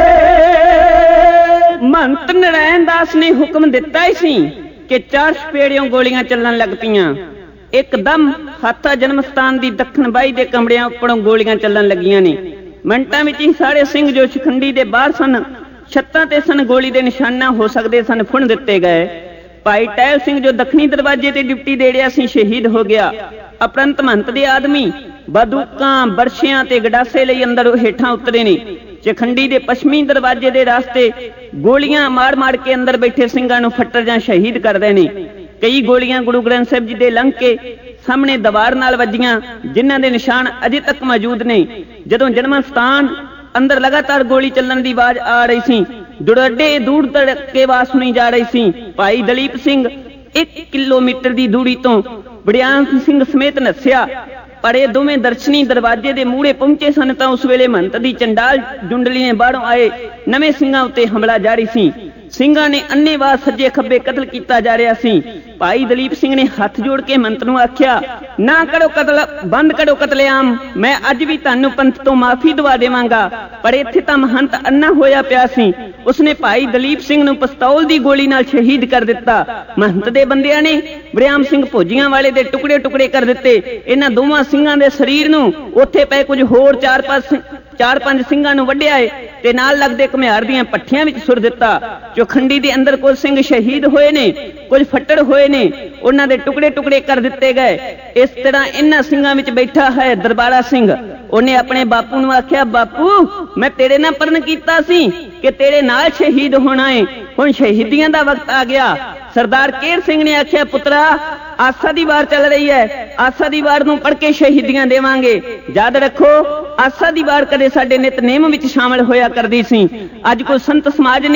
ਮਹੰਤ ਨਰੈਣ ਦਾਸ ਨੇ ਹੁਕਮ ਦਿੱਤਾ ਹੀ ਸੀ ਕਿ ਚਾਰ ਸਪੇੜਿਓਂ ਗੋਲੀਆਂ ਚੱਲਣ ਲੱਗ ਪਈਆਂ ਇੱਕਦਮ ਹਾਥਾ ਜਨਮ ਸਥਾਨ ਦੀ ਦੱਖਣ ਬਾਈ ਦੇ ਕਮੜਿਆਂ ਉੱਪਰੋਂ ਗੋਲੀਆਂ ਚੱਲਣ ਲੱਗੀਆਂ ਨੇ ਮਿੰਟਾਂ ਵਿੱਚ ਹੀ ਸਾਰੇ ਸਿੰਘ ਜੋ ਸ਼ਿਖੰਡੀ ਦੇ ਬਾਹਰ ਸਨ ਛੱਤਾਂ ਤੇ ਸਨ ਗੋਲੀ ਦੇ ਨਿਸ਼ਾਨਾ ਹੋ ਸਕਦੇ ਸਨ ਫੁਣ ਦਿੱਤੇ ਗਏ ਭਾਈ ਟਹਿਲ ਸਿੰਘ ਜੋ ਦੱਖਣੀ ਦਰਵਾਜ਼ੇ ਤੇ ਡਿਊਟੀ ਦੇ ਰਿਹਾ ਸੀ ਸ਼ਹੀਦ ਹੋ ਗਿਆ ਅਪਰੰਤ ਮਹੰਤ ਦੇ ਆਦਮੀ ਬੰਦੂਕਾਂ ਬਰਸ਼ਿਆਂ ਤੇ ਗਡਾਸੇ ਲਈ ਅੰਦਰ ਹੇਠਾਂ ਉਤਰੇ ਨੇ ਸ਼ਿਖੰਡੀ ਦੇ ਪੱਛਮੀ ਦਰਵਾਜ਼ੇ ਦੇ ਰਾਸਤੇ ਗੋਲੀਆਂ ਮਾਰ ਮਾਰ ਕੇ ਅੰਦਰ ਬੈਠੇ ਸਿੰਘਾਂ ਨੂੰ ਫੱਟਰ ਜਾਂ ਸ਼ਹੀਦ ਕਰਦੇ ਨੇ ਕਈ ਗੋਲੀਆਂ ਗੁਰੂ ਗ੍ਰੰਥ ਸਾਹਿਬ ਜੀ ਦੇ ਲੰਘ ਕੇ ਸਾਹਮਣੇ ਦੀਵਾਰ ਨਾਲ ਵੱਜੀਆਂ ਜਿਨ੍ਹਾਂ ਦੇ ਨਿਸ਼ਾਨ ਅਜੇ ਤੱਕ ਮੌਜੂਦ ਨੇ ਜਦੋਂ ਜਨਮ ਸਥਾਨ ਅੰਦਰ ਲਗਾਤਾਰ ਗੋਲੀ ਚੱਲਣ ਦੀ ਆਵਾਜ਼ ਆ ਰਹੀ ਸੀ ਦੁੜੱਡੇ ਦੂਰ ਤੜਕੇ ਆਵਾਜ਼ ਸੁਣੀ ਜਾ ਰਹੀ ਸੀ ਭਾਈ ਦਲੀਪ ਸਿੰਘ ਇੱਕ ਕਿਲੋਮੀਟਰ ਦੀ ਦੂਰੀ ਤੋਂ ਬੜਿਆਮ ਸਿੰਘ ਸਮੇਤ ਨੱਸਿਆ ਪਰ ਇਹ ਦੋਵੇਂ ਦਰਸ਼ਨੀ ਦਰਵਾਜ਼ੇ ਦੇ ਮੂਹਰੇ ਪਹੁੰਚੇ ਸਨ ਤਾਂ ਉਸ ਵੇਲੇ ਮਹੰਤ ਦੀ ਚੰਡਾਲ ਜੁੰਡਲੀ ਨੇ ਬਾਹਰੋਂ ਆਏ ਨਵੇਂ ਸਿੰਘਾਂ ਉੱਤੇ ਹਮਲਾ ਜਾਰੀ ਸੀ ਸਿੰਘਾਂ ਨੇ ਅੰਨੇਵਾਹ ਸੱਜੇ ਖੱਬੇ ਕਤਲ ਕੀਤਾ ਜਾ ਰਿਹਾ ਸੀ ਭਾਈ ਦਲੀਪ ਸਿੰਘ ਨੇ ਹੱਥ ਜੋੜ ਕੇ ਮਹੰਤ ਨੂੰ ਆਖਿਆ ਨਾ ਕਰੋ ਕਤਲ ਬੰਦ ਕਰੋ ਕਤਲੇਆਮ ਮੈਂ ਅੱਜ ਵੀ ਤੁਹਾਨੂੰ ਪੰਥ ਤੋਂ ਮਾਫੀ ਦਵਾ ਦੇਵਾਂਗਾ ਪਰ ਇੱਥੇ ਤਾਂ ਮਹੰਤ ਅੰਨਾ ਹੋਇਆ ਪਿਆ ਸੀ ਉਸਨੇ ਭਾਈ ਦਲੀਪ ਸਿੰਘ ਨੂੰ ਪਿਸਤੌਲ ਦੀ ਗੋਲੀ ਨਾਲ ਸ਼ਹੀਦ ਕਰ ਦਿੱਤਾ ਮਹੰਤ ਦੇ ਬੰਦਿਆਂ ਨੇ ਬਰਿਆਮ ਸਿੰਘ ਭੋਜੀਆਂ ਵਾਲੇ ਦੇ ਟੁਕੜੇ ਟੁਕੜੇ ਕਰ ਦਿੱਤੇ ਇਹਨਾਂ ਦੋਵਾਂ ਸਿੰਘਾਂ ਦੇ ਸਰੀਰ ਨੂੰ ਉੱਥੇ ਪਏ ਕੁਝ ਹੋਰ ਚਾਰ ਪੰਜ ਚਾਰ ਪੰਜ ਸਿੰਘਾਂ ਨੂੰ ਵੱਢਿਆ ਏ ਤੇ ਨਾਲ ਲੱਗਦੇ ਘੁਮਿਆਰ ਦੀਆਂ ਪੱਠੀਆਂ ਵਿੱਚ ਸੁੱਟ ਦਿੱਤਾ ਚੋਖੰਡੀ ਦੇ ਅੰਦਰ ਕੁਝ ਸਿੰਘ ਸ਼ਹੀਦ ਹੋਏ ਨੇ ਕੁਝ ਫੱਟੜ ਹੋਏ ਨੇ ਉਹਨਾਂ ਦੇ ਟੁਕੜੇ ਟੁਕੜੇ ਕਰ ਦਿੱਤੇ ਗਏ ਇਸ ਤਰ੍ਹਾਂ ਇਹਨਾਂ ਸਿੰਘਾਂ ਵਿੱਚ ਬੈਠਾ ਹੈ ਦਰਬਾਰਾ ਸਿੰਘ ਉਹਨੇ ਆਪਣੇ ਬਾਪੂ ਨੂੰ ਆਖਿਆ ਬਾਪੂ ਮੈਂ ਤੇਰੇ ਨਾਲ ਪਰਨ ਕੀਤਾ ਸੀ ਕਿ ਤੇਰੇ ਨਾਲ ਸ਼ਹੀਦ ਹੋਣਾ ਏ ਹੁਣ ਸ਼ਹੀਦੀਆਂ ਦਾ ਵਕਤ ਆ ਗਿਆ ਸਰਦਾਰ ਕੇਰ ਸਿੰਘ ਨੇ ਆਖਿਆ ਪੁੱਤਰਾ ਆਸਾ ਦੀ ਵਾਰ ਚੱਲ ਰਹੀ ਹੈ ਆਸਾ ਦੀ ਵਾਰ ਨੂੰ ਪੜ ਕੇ ਸ਼ਹੀਦੀਆਂ ਦੇਵਾਂਗੇ ਯਾਦ ਰੱਖੋ ਆਸਾ ਦੀ ਵਾਰ ਕਦੇ ਸਾਡੇ ਨਿਤਨੇਮ ਵਿੱਚ ਸ਼ਾਮਲ ਹੋਇਆ ਕਰਦੀ ਸੀ ਅੱਜ ਕੋਈ ਸੰਤ ਸਮਾਜ ਨੇ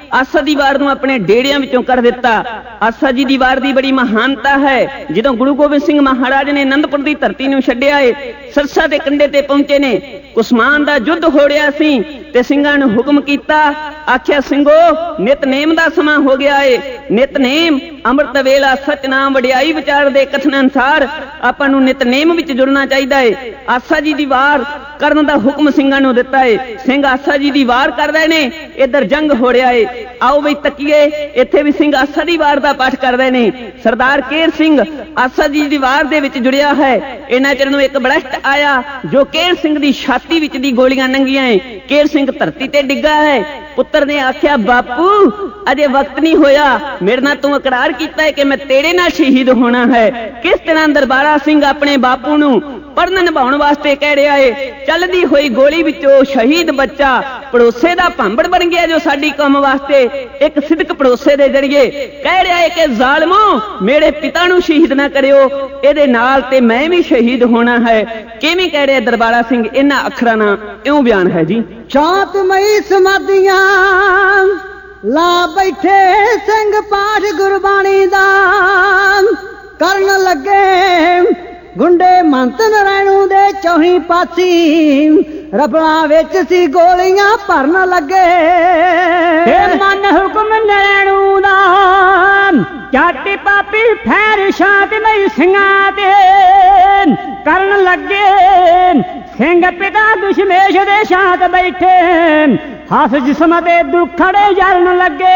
ਆਸਾ ਦੀ ਵਾਰ ਨੂੰ ਆਪਣੇ ਡੇੜਿਆਂ ਵਿੱਚੋਂ ਕਰ ਦਿੱਤਾ। ਆਸਾ ਜੀ ਦੀ ਵਾਰ ਦੀ ਬੜੀ ਮਹਾਨਤਾ ਹੈ। ਜਦੋਂ ਗੁਰੂ ਗੋਬਿੰਦ ਸਿੰਘ ਮਹਾਰਾਜ ਨੇ ਅਨੰਦਪੁਰ ਦੀ ਧਰਤੀ ਨੂੰ ਛੱਡਿਆ ਏ, ਸਰਸਾ ਦੇ ਕੰਢੇ ਤੇ ਪਹੁੰਚੇ ਨੇ, ਕੁਸਮਾਨ ਦਾ ਯੁੱਧ ਹੋ ਰਿਹਾ ਸੀ ਤੇ ਸਿੰਘਾਂ ਨੂੰ ਹੁਕਮ ਕੀਤਾ, ਆਖਿਆ ਸਿੰਘੋ ਨਿਤਨੇਮ ਦਾ ਸਮਾਂ ਹੋ ਗਿਆ ਏ। ਨਿਤਨੇਮ ਅੰਮ੍ਰਿਤ ਵੇਲਾ ਸਤਿਨਾਮ ਵਡਿਆਈ ਵਿਚਾਰ ਦੇ ਕਥਨ ਅਨੁਸਾਰ ਆਪਾਂ ਨੂੰ ਨਿਤਨੇਮ ਵਿੱਚ ਜੁੜਨਾ ਚਾਹੀਦਾ ਏ। ਆਸਾ ਜੀ ਦੀ ਵਾਰ ਕਰਨ ਦਾ ਹੁਕਮ ਸਿੰਘਾਂ ਨੂੰ ਦਿੱਤਾ ਏ। ਸਿੰਘ ਆਸਾ ਜੀ ਦੀ ਵਾਰ ਕਰ ਰਹੇ ਨੇ, ਇੱਧਰ ਜੰਗ ਹੋ ਰਿਹਾ ਏ। ਆਓ ਬਈ ਤੱਕੀਏ, ਇੱਥੇ ਵੀ ਸਿੰਘ ਆਸਾ ਦੀ ਵਾਰ ਦਾ ਪਾਠ ਕਰ ਰਹੇ ਨੇ। ਸਰਦਾਰ ਕੇਰ ਸਿੰਘ ਆਸਾ ਜੀ ਦੀ ਵਾਰ ਦੇ ਵਿੱਚ ਜੁੜਿਆ ਹੈ। ਇਹਨਾਂ ਚਿਰ ਨੂੰ ਇੱਕ ਬਲਸ਼ਟ ਆਇਆ ਜੋ ਕੇਰ ਸਿੰਘ ਦੀ ਛਾਤੀ ਵਿੱਚ ਦੀ ਗੋਲੀਆਂ ਲੰਘੀਆਂ ਏ। ਕੇਰ ਸਿੰਘ ਧਰਤੀ ਤੇ ਡਿੱਗਾ ਹੈ। ਪੁੱਤਰ ਨੇ ਆਖਿਆ, ਬਾਪੂ ਅਜੇ ਵਕਤ ਨਹੀਂ ਹੋਇਆ, ਮੇਰੇ ਨਾਲ ਤੂੰ ਇਕਰਾਰ ਕੀਤਾ ਹੈ ਕਿ ਮੈਂ ਤੇਰੇ ਨਾਲ ਸ਼ਹੀਦ ਹੋਣਾ ਹੈ। ਕਿਸ ਤਰ੍ਹਾਂ ਦਰਬਾਰਾ ਸਿੰਘ ਆਪਣੇ ਬਾਪੂ ਨੂੰ ਪੜਨ ਨਿਭਾਉਣ ਵਾਸਤੇ ਕਹਿ ਰਿਹਾ ਏ। ਚੱਲਦੀ ਹੋਈ ਗੋਲੀ ਵਿੱਚੋਂ ਸ਼ਹੀਦ ਬੱਚਾ ਪੜੋਸੇ ਦਾ ਭਾਂਬੜ ਬਣ ਗਿਆ ਜੋ ਸਾਡੀ ਕੌਮ ਵਾਸਤੇ ਇੱਕ ਸਿਦਕ ਪੜੋਸੇ ਦੇ ਜਰੀਏ ਕਹਿ ਰਿਹਾ ਏ ਕਿ ਜ਼ਾਲਮੋ ਮੇਰੇ ਪਿਤਾ ਨੂੰ ਸ਼ਹੀਦ ਨਾ ਕਰਿਓ, ਇਹਦੇ ਨਾਲ ਤੇ ਮੈਂ ਵੀ ਸ਼ਹੀਦ ਹੋਣਾ ਹੈ। ਕਿਵੇਂ ਕਹਿ ਰਿਹਾ ਦਰਬਾਰਾ ਸਿੰਘ? ਇਹਨਾਂ ਅੱਖਰਾਂ ਨਾਲ ਇਉਂ ਬਿਆਨ ਹੈ ਜੀ। ਸ਼ਾਂਤਮਈ ਸਮਾਧੀਆਂ ਲਾ ਬੈਠੇ ਸਿੰਘ ਪਾਠ ਗੁਰਬਾਣੀ ਦਾ ਕਰਨ ਲੱਗੇ, ਗੁੰਡੇ ਮੰਤ ਨਰੈਣੂ ਦੇ ਚੌਹੀ ਪਾਸੀ ਰਫਲਾਂ ਵਿੱਚ ਸੀ ਗੋਲੀਆਂ ਭਰਨ ਲੱਗੇ। ਇਹ ਮਨ ਹੁਕਮ ਨਰੈਣੂ ਦਾ ਜਾਤੀ ਪਾਪੀ ਫੈਰ ਸ਼ਾਂਤਮਈ ਸਿੰਘਾਂ ਤੇ ਕਰਨ ਲੱਗੇ। ਸਿੰਘ ਪਿਤਾ ਦੁਸ਼ਮੇਸ਼ ਦੇ ਸ਼ਾਂਤ ਬੈਠੇ, ਹੱਸ ਜਿਸਮ ਦੇ ਦੁਖੜੇ ਜਲਣ ਲੱਗੇ।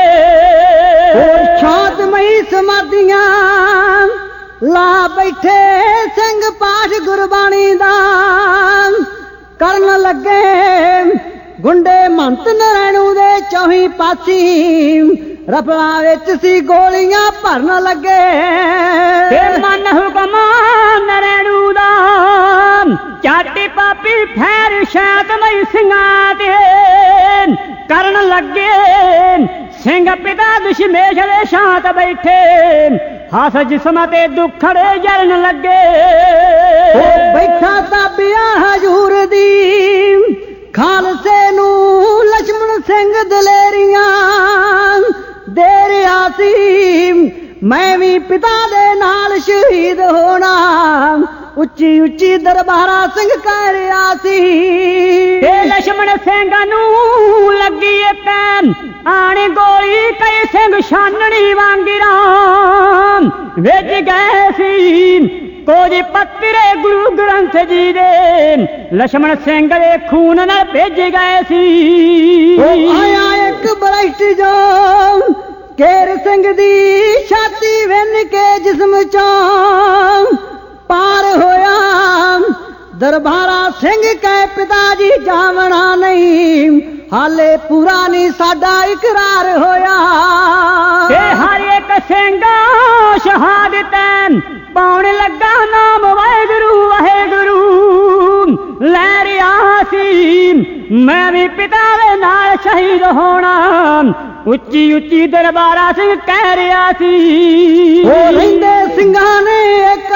ਸ਼ਾਂਤਮਈ ਸਮਾਧੀਆਂ ਲਾ ਬੈਠੇ ਸਿੰਘ ਪਾਠ ਗੁਰਬਾਣੀ ਦਾ ਕਰਨ ਲੱਗੇ, ਗੁੰਡੇ ਮੰਤ ਨਰੈਣੂ ਦੇ ਚੌਹੀ ਪਾਸੀ ਰਫਲਾਂ ਵਿੱਚ ਸੀ ਗੋਲੀਆਂ ਭਰਨ ਲੱਗੇ। ਇਹ ਮਨ ਹੁਕਮ ਨਰੈਣੂ ਦਾ ਚਾਟੀ ਪਾਪੀ ਫੈਰ ਸ਼ਾਂਤਮਈ ਸਿੰਘਾਂ ਤੇ ਕਰਨ ਲੱਗੇ। ਸਿੰਘ ਪਿਤਾ ਦੁਸ਼ਮੇਸ਼ ਦੇ ਸ਼ਾਂਤ ਬੈਠੇ, ਹੱਸ ਜਿਸਮ ਤੇ ਦੁਖੜੇ ਜਲਣ ਲੱਗੇ। ਬੈਠਾ ਤਾਬਿਆ ਹਜੂਰ ਦੀ ਖਾਲਸੇ ਨੂੰ ਲਛਮਣ ਸਿੰਘ ਦਲੇਰੀਆਂ ਦੇ ਰਿਹਾ ਸੀ, ਮੈਂ ਵੀ ਪਿਤਾ ਦੇ ਨਾਲ ਸ਼ਹੀਦ ਹੋਣਾ, ਉੱਚੀ ਉੱਚੀ ਦਰਬਾਰਾ ਸਿੰਘ ਕਹਿ ਰਿਹਾ ਸੀ। ਇਹ ਲਛਮਣ ਸਿੰਘ ਨੂੰ ਲੱਗੀ ਇੱਕ ਆਣੇ ਗੋਲੀ, ਕਈ ਸਿੰਘ ਛਾਨਣੀ ਵਾਂਗਰਾਂ ਵਿੱਚ ਗਏ ਸੀ। ਕੁਝ ਪੱਤਰੇ ਗੁਰੂ ਗ੍ਰੰਥ ਜੀ ਦੇ ਲਛਮਣ ਸਿੰਘ ਦੇ ਖੂਨ ਨਾਲ ਭਿੱਜ ਗਏ ਸੀ। ਆਇਆ ਇੱਕ ਬਲਸ਼ਟ ਜੋ ਕੇਰ ਸਿੰਘ ਦੀ ਛਾਤੀ ਵਿੰਨ ਕੇ ਜਿਸਮ ਚੋਂ ਪਾਰ ਹੋਇਆ। ਦਰਬਾਰਾ ਸਿੰਘ ਕਹੇ ਪਿਤਾ ਜੀ ਜਾਵਣਾ ਨਹੀਂ, ਹਾਲੇ ਪੂਰਾ ਨਹੀਂ ਸਾਡਾ ਇਕਰਾਰ ਹੋਇਆ। ਇਹ ਹਰ ਇੱਕ ਸਿੰਘ ਸ਼ਹਾਦਤ ਪਾਉਣ ਲੱਗਾ, ਨਾਮ ਵਾਹਿਗੁਰੂ ਵਾਹਿਗੁਰੂ ਲੈ ਰਿਹਾ ਸੀ, ਮੈਂ ਵੀ ਪਿਤਾ ਦੇ ਨਾਲ ਸ਼ਹੀਦ ਹੋਣਾ, ਉੱਚੀ ਉੱਚੀ ਦਰਬਾਰਾ ਸਿੰਘ ਕਹਿ ਰਿਹਾ ਸੀ। ਉਹ ਰਹਿੰਦੇ ਸਿੰਘਾਂ ਨੇ ਇੱਕ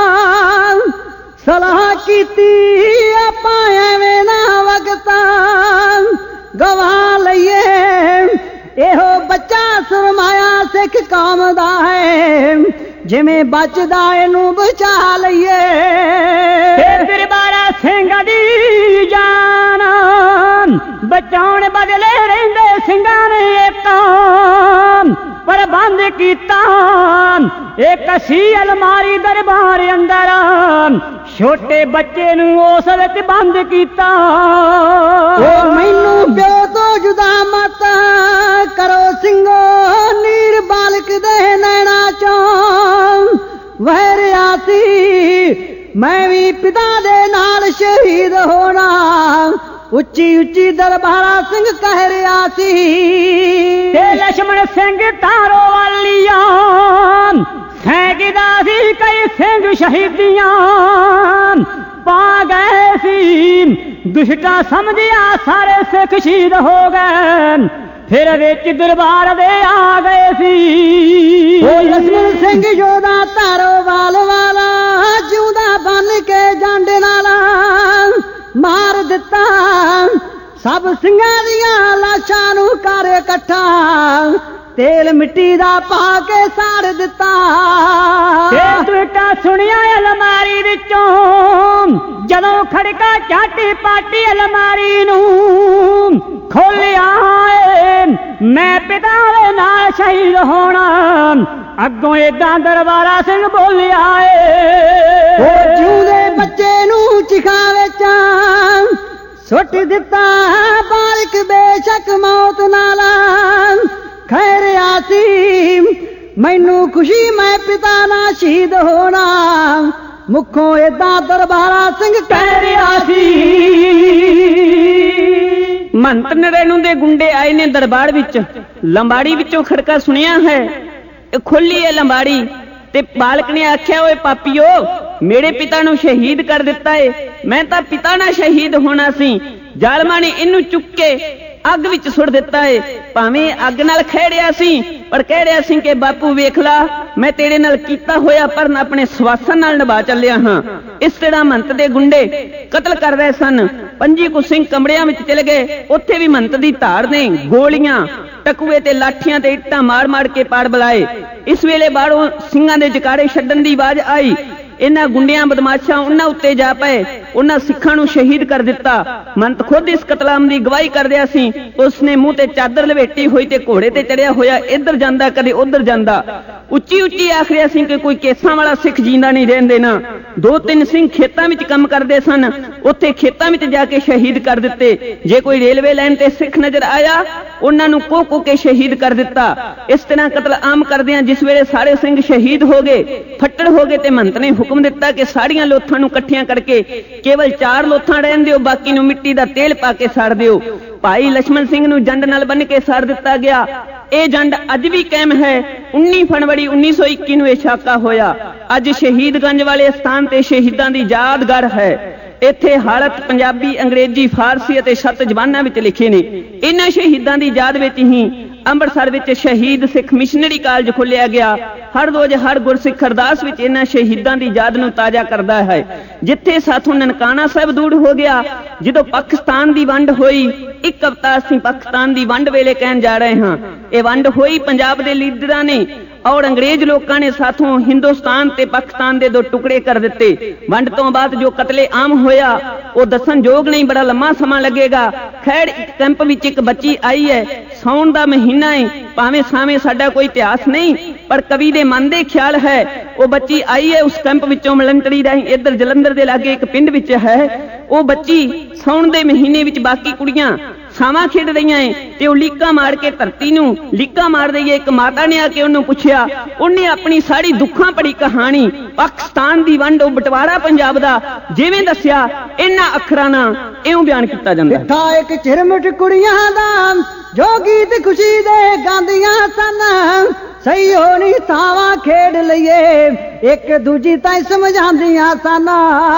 ਸਲਾਹ ਕੀਤੀ, ਆਪਾਂ ਐਵੇਂ ਨਾ ਵਕਤਾਂ ਗਵਾ ਲਈਏ, ਇਹੋ ਬੱਚਾ ਸਰਮਾਇਆ ਸਿੱਖ ਕੌਮ ਦਾ ਹੈ, ਜਿਵੇਂ ਬਚਦਾ ਇਹਨੂੰ ਬਚਾ ਲਈਏ। ਦਰਬਾਰਾ ਸਿੰਘ ਦੀ ਜਾਨ ਬਚਾਉਣ ਬਦਲੇ ਰਹਿੰਦੇ ਸਿੰਘਾਂ ਨੇ ਇੱਕ ਪ੍ਰਬੰਧ ਕੀਤਾ। ਇੱਕ ਸੀ ਅਲਮਾਰੀ ਦਰਬਾਰ ਅੰਦਰ, ਛੋਟੇ ਬੱਚੇ ਨੂੰ ਉਸ ਵਿੱਚ ਬੰਦ ਕੀਤਾ। ਉਹ ਮੈਨੂੰ ਪਿਓ ਤੋਂ ਜੁਦਾ ਮਤ ਕਰੋ ਸਿੰਘੋ, ਨੀਰ ਬਾਲਕ ਦੇ ਨੈਣਾ ਚੋਂ ਵਹਿ ਰਿਹਾ ਸੀ, ਮੈਂ ਵੀ ਪਿਤਾ ਦੇ ਨਾਲ ਸ਼ਹੀਦ ਹੋਣਾ, ਉੱਚੀ ਉੱਚੀ ਦਰਬਾਰਾ ਸਿੰਘ ਕਹਿ ਰਿਹਾ ਸੀ। ਤੇ ਲਛਮਣ ਸਿੰਘ ਤਾਰੋ ਵਾਲੀਆਂ ਸੈਂਕਦਾ ਸੀ, ਕਈ ਸਿੰਘ ਸ਼ਹੀਦੀਆਂ ਪਾ ਗਏ ਸੀ, ਦੁਸ਼ਟਾ ਸਮਝਿਆ ਸਾਰੇ ਸਿੱਖ ਸ਼ਹੀਦ ਹੋ ਗਏ, ਫਿਰ ਵਿੱਚ ਦਰਬਾਰ ਦੇ ਆ ਗਏ ਸੀ। ਉਹ ਲਛਮਣ ਸਿੰਘ ਯੋਧਾ ਧਾਰੋਵਾਲ ਵਾਲਾ, ਜਿਉਂਦਾ ਬਨ ਕੇ ਜੰਡ ਨਾਲ ਮਾਰ ਦਿੱਤਾ, ਸਭ ਸਿੰਘਾਂ ਦੀਆਂ ਲਾਸ਼ਾਂ ਨੂੰ ਕਰ ਇਕੱਠਾ ਤੇਲ ਮਿੱਟੀ ਦਾ ਪਾ ਕੇ ਸਾੜ ਦਿੱਤਾ। ਤੇ ਟੁੱਟਾ ਸੁਣਿਆ ਅਲਮਾਰੀ ਵਿੱਚੋਂ ਜਦੋਂ ਖੜਕਾ ਝਾਟੀ ਪਾਟੀ ਅਲਮਾਰੀ ਨੂੰ ਖੋਲਿਆ ਮੈਂ ਪਿਤਾ ਦੇ ਨਾਲ ਸ਼ਹੀਦ ਹੋਣਾ ਅੱਗੋਂ ਏਦਾਂ ਦਰਬਾਰਾ ਸਿੰਘ ਬੋਲਿਆ ਏ ਉਹ ਜਿਉਂਦੇ ਬੱਚੇ ਨੂੰ ਚਿਖਾ ਵਿੱਚ ਸੁੱਟ ਦਿੱਤਾ ਬਾਲਕ ਬੇਸ਼ੱਕ ਮੌਤ ਨਾਲ ਖੈਰ ਆਸੀ ਮੈਨੂੰ ਖੁਸ਼ੀ ਮੈਂ ਪਿਤਾ ਨਾਲ ਸ਼ਹੀਦ ਹੋਣਾ ਮੁੱਖੋਂ ਏਦਾਂ ਦਰਬਾਰਾ ਸਿੰਘ ਕਹਿ ਰਿਹਾ ਸੀ। ਮਹੰਤ ਨਰੈਣੂ ਦੇ ਗੁੰਡੇ ਆਏ ਨੇ ਦਰਬਾਰ ਵਿੱਚ ਲੰਬਾੜੀ ਵਿੱਚੋਂ ਖੜਕਾ ਸੁਣਿਆ ਹੈ ਇਹ ਖੋਲੀ ਹੈ ਲੰਬਾੜੀ ਤੇ ਬਾਲਕ ਨੇ ਆਖਿਆ ਓਏ ਪਾਪੀਓ ਮੇਰੇ ਪਿਤਾ ਨੂੰ ਸ਼ਹੀਦ ਕਰ ਦਿੱਤਾ ਏ ਮੈਂ ਤਾਂ ਪਿਤਾ ਨਾਲ ਸ਼ਹੀਦ ਹੋਣਾ ਸੀ ਜ਼ਾਲਮਾਂ ਨੇ ਇਹਨੂੰ ਚੁੱਕ ਕੇ ਅੱਗ ਵਿੱਚ ਸੁੱਟ ਦਿੱਤਾ ਏ ਭਾਵੇਂ ਅੱਗ ਨਾਲ ਖੇੜਿਆ ਸੀ ਪਰ ਕਹਿ ਰਿਹਾ ਸੀ ਕਿ ਬਾਪੂ ਵੇਖ ਲਾ ਮੈਂ ਤੇਰੇ ਨਾਲ ਕੀਤਾ ਹੋਇਆ ਪਰ ਆਪਣੇ ਸਵਾਸਨ ਨਾਲ ਨਿਭਾ ਚੱਲਿਆ ਹਾਂ। ਇਸ ਤਰ੍ਹਾਂ ਮਹੰਤ ਦੇ ਗੁੰਡੇ ਕਤਲ ਕਰ ਰਹੇ ਸਨ। ਪੰਜੀ ਕੁ ਸਿੰਘ ਕਮਰਿਆਂ ਵਿੱਚ ਚਲੇ ਗਏ ਉੱਥੇ ਵੀ ਮਹੰਤ ਦੀ ਧਾਰ ਨੇ ਗੋਲੀਆਂ ਟਕੂਏ ਤੇ ਲਾਠੀਆਂ ਤੇ ਇੱਟਾਂ ਮਾਰ ਮਾਰ ਕੇ ਪਾੜ ਬੁਲਾਏ। ਇਸ ਵੇਲੇ ਬਾਹਰੋਂ ਸਿੰਘਾਂ ਦੇ ਜਕਾਰੇ ਛੱਡਣ ਦੀ ਆਵਾਜ਼ ਆਈ। ਇਹਨਾਂ ਗੁੰਡਿਆਂ ਬਦਮਾਸ਼ਾਂ ਉਹਨਾਂ ਉੱਤੇ ਜਾ ਪਏ ਉਹਨਾਂ ਸਿੱਖਾਂ ਨੂੰ ਸ਼ਹੀਦ ਕਰ ਦਿੱਤਾ। ਮਹੰਤ ਖੁਦ ਇਸ ਕਤਲਾਮ ਦੀ ਗਵਾਹੀ ਕਰ ਰਿਹਾ ਸੀ। ਉਸਨੇ ਮੂੰਹ ਤੇ ਚਾਦਰ ਲਵੇਟੀ ਹੋਈ ਤੇ ਘੋੜੇ ਤੇ ਚੜਿਆ ਹੋਇਆ ਇੱਧਰ ਜਾਂਦਾ ਕਦੇ ਉੱਧਰ ਜਾਂਦਾ ਉੱਚੀ ਉੱਚੀ ਆਖ ਰਿਹਾ ਸੀ ਕਿ ਕੋਈ ਕੇਸਾਂ ਵਾਲਾ ਸਿੱਖ ਜੀਂਦਾ ਨਹੀਂ ਰਹਿਣ ਦੇਣਾ। ਦੋ ਤਿੰਨ ਸਿੰਘ ਖੇਤਾਂ ਵਿੱਚ ਕੰਮ ਕਰਦੇ ਸਨ ਉੱਥੇ ਖੇਤਾਂ ਵਿੱਚ ਜਾ ਕੇ ਸ਼ਹੀਦ ਕਰ ਦਿੱਤੇ। ਜੇ ਕੋਈ ਰੇਲਵੇ ਲਾਈਨ ਤੇ ਸਿੱਖ ਨਜ਼ਰ ਆਇਆ ਉਹਨਾਂ ਨੂੰ ਕੋਹ ਕੋਹ ਕੇ ਸ਼ਹੀਦ ਕਰ ਦਿੱਤਾ। ਇਸ ਤਰ੍ਹਾਂ ਕਤਲ ਆਮ ਕਰਦਿਆਂ ਜਿਸ ਵੇਲੇ ਸਾਰੇ ਸਿੰਘ ਸ਼ਹੀਦ ਹੋ ਗਏ ਫੱਟੜ ਹੋ ਗਏ ਤੇ ਮਹੰਤ ਨੇ ਹੁਕਮ ਦਿੱਤਾ ਕਿ ਸਾਰੀਆਂ ਲੋਥਾਂ ਨੂੰ ਇਕੱਠੀਆਂ ਕਰਕੇ ਕੇਵਲ ਚਾਰ ਲੋਥਾਂ ਰਹਿਣ ਦਿਓ ਬਾਕੀ ਨੂੰ ਮਿੱਟੀ ਦਾ ਤੇਲ ਪਾ ਕੇ ਸਾੜ ਦਿਓ। ਭਾਈ ਲਛਮਣ ਸਿੰਘ ਨੂੰ ਜੰਡ ਨਾਲ ਬੰਨ ਕੇ ਸਾੜ ਦਿੱਤਾ ਗਿਆ। ਇਹ ਜੰਡ ਅੱਜ ਵੀ ਕਾਇਮ ਹੈ। ਉੱਨੀ ਫਰਵਰੀ ਉੱਨੀ ਸੌ ਇੱਕੀ ਨੂੰ ਇਹ ਛਾਕਾ ਹੋਇਆ। ਅੱਜ ਸ਼ਹੀਦਗੰਜ ਵਾਲੇ ਸਥਾਨ ਤੇ ਸ਼ਹੀਦਾਂ ਦੀ ਯਾਦਗਾਰ ਹੈ। ਇੱਥੇ ਹਾਲਤ ਪੰਜਾਬੀ ਅੰਗਰੇਜ਼ੀ ਫਾਰਸੀ ਅਤੇ ਸੱਤ ਜ਼ਬਾਨਾਂ ਵਿੱਚ ਲਿਖੇ ਨੇ। ਇਹਨਾਂ ਸ਼ਹੀਦਾਂ ਦੀ ਯਾਦ ਵਿੱਚ ਹੀ ਅੰਮ੍ਰਿਤਸਰ ਵਿੱਚ ਸ਼ਹੀਦ ਸਿੱਖ ਮਿਸ਼ਨਰੀ ਕਾਲਜ ਖੋਲ੍ਹਿਆ ਗਿਆ। ਹਰ ਰੋਜ਼ ਹਰ ਗੁਰਸਿੱਖ ਅਰਦਾਸ ਵਿੱਚ ਇਹਨਾਂ ਸ਼ਹੀਦਾਂ ਦੀ ਯਾਦ ਨੂੰ ਤਾਜ਼ਾ ਕਰਦਾ ਹੈ। ਜਿੱਥੇ ਸਾਥੋਂ ਨਨਕਾਣਾ ਸਾਹਿਬ ਦੂਰ ਹੋ ਗਿਆ ਜਦੋਂ ਪਾਕਿਸਤਾਨ ਦੀ ਵੰਡ ਹੋਈ ਇੱਕ ਅਵਤਾਰ ਅਸੀਂ ਪਾਕਿਸਤਾਨ ਦੀ ਵੰਡ ਵੇਲੇ ਕਹਿਣ ਜਾ ਰਹੇ ਹਾਂ। ਇਹ ਵੰਡ ਹੋਈ ਪੰਜਾਬ ਦੇ ਲੀਡਰਾਂ ਨੇ ਔਰ ਅੰਗਰੇਜ਼ ਲੋਕਾਂ ਨੇ ਸਾਥੋਂ ਹਿੰਦੁਸਤਾਨ ਤੇ ਪਾਕਿਸਤਾਨ ਦੇ ਦੋ ਟੁਕੜੇ ਕਰ ਦਿੱਤੇ। ਵੰਡ ਤੋਂ ਬਾਅਦ ਜੋ ਕਤਲੇ ਆਮ ਹੋਇਆ ਉਹ ਦੱਸਣ ਯੋਗ ਨਹੀਂ ਬੜਾ ਲੰਮਾ ਸਮਾਂ ਲੱਗੇਗਾ। ਖੈਰ ਇੱਕ ਕੈਂਪ ਵਿੱਚ ਇੱਕ ਬੱਚੀ ਆਈ ਹੈ ਸਾਉਣ ਦਾ ਮਹੀਨਾ ਹੈ ਭਾਵੇਂ ਸਾਵੇਂ ਸਾਡਾ ਕੋਈ ਇਤਿਹਾਸ ਨਹੀਂ ਪਰ ਕਵੀ ਦੇ ਮਨ ਦੇ ਖਿਆਲ ਹੈ। ਉਹ ਬੱਚੀ ਆਈ ਹੈ ਉਸ ਕੈਂਪ ਵਿੱਚੋਂ ਮਲੰਟਰੀ ਰਾਹੀਂ ਇੱਧਰ ਜਲੰਧਰ ਦੇ ਲਾਗੇ ਇੱਕ ਪਿੰਡ ਵਿੱਚ ਹੈ। ਉਹ ਬੱਚੀ ਸਾਉਣ ਦੇ ਮਹੀਨੇ ਵਿੱਚ ਬਾਕੀ ਕੁੜੀਆਂ ਸਾਵਾਂ ਖੇਡ ਰਹੀਆਂ ਏ ਤੇ ਉਹ ਲੀਕਾਂ ਮਾਰ ਕੇ ਧਰਤੀ ਨੂੰ ਲੀਕਾਂ ਮਾਰ ਰਹੀ ਏ। ਇੱਕ ਮਾਤਾ ਨੇ ਆ ਕੇ ਉਹਨੂੰ ਪੁੱਛਿਆ ਉਹਨੇ ਆਪਣੀ ਸਾਰੀ ਦੁੱਖਾਂ ਭਰੀ ਕਹਾਣੀ ਪਾਕਿਸਤਾਨ ਦੀ ਵੰਡ ਉਹ ਬਟਵਾਰਾ ਪੰਜਾਬ ਦਾ ਜਿਵੇਂ ਦੱਸਿਆ ਇਹਨਾਂ ਅੱਖਰਾਂ ਨਾਲ ਇਉਂ ਬਿਆਨ ਕੀਤਾ ਜਾਂਦਾ ਹੈ। ਇੱਕ ਚਿਰਮਟ ਕੁੜੀਆਂ ਦਾ ਜੋ ਗੀਤ ਖੁਸ਼ੀ ਦੇ ਗਾਉਂਦੀਆਂ ਸਨ ਸਹੀ ਹੋਣੀ ਸਾਵਾਂ ਖੇਡ ਲਈਏ ਇੱਕ ਦੂਜੀ ਤਾਂ ਸਮਝਾਉਂਦੀਆਂ ਸਨ।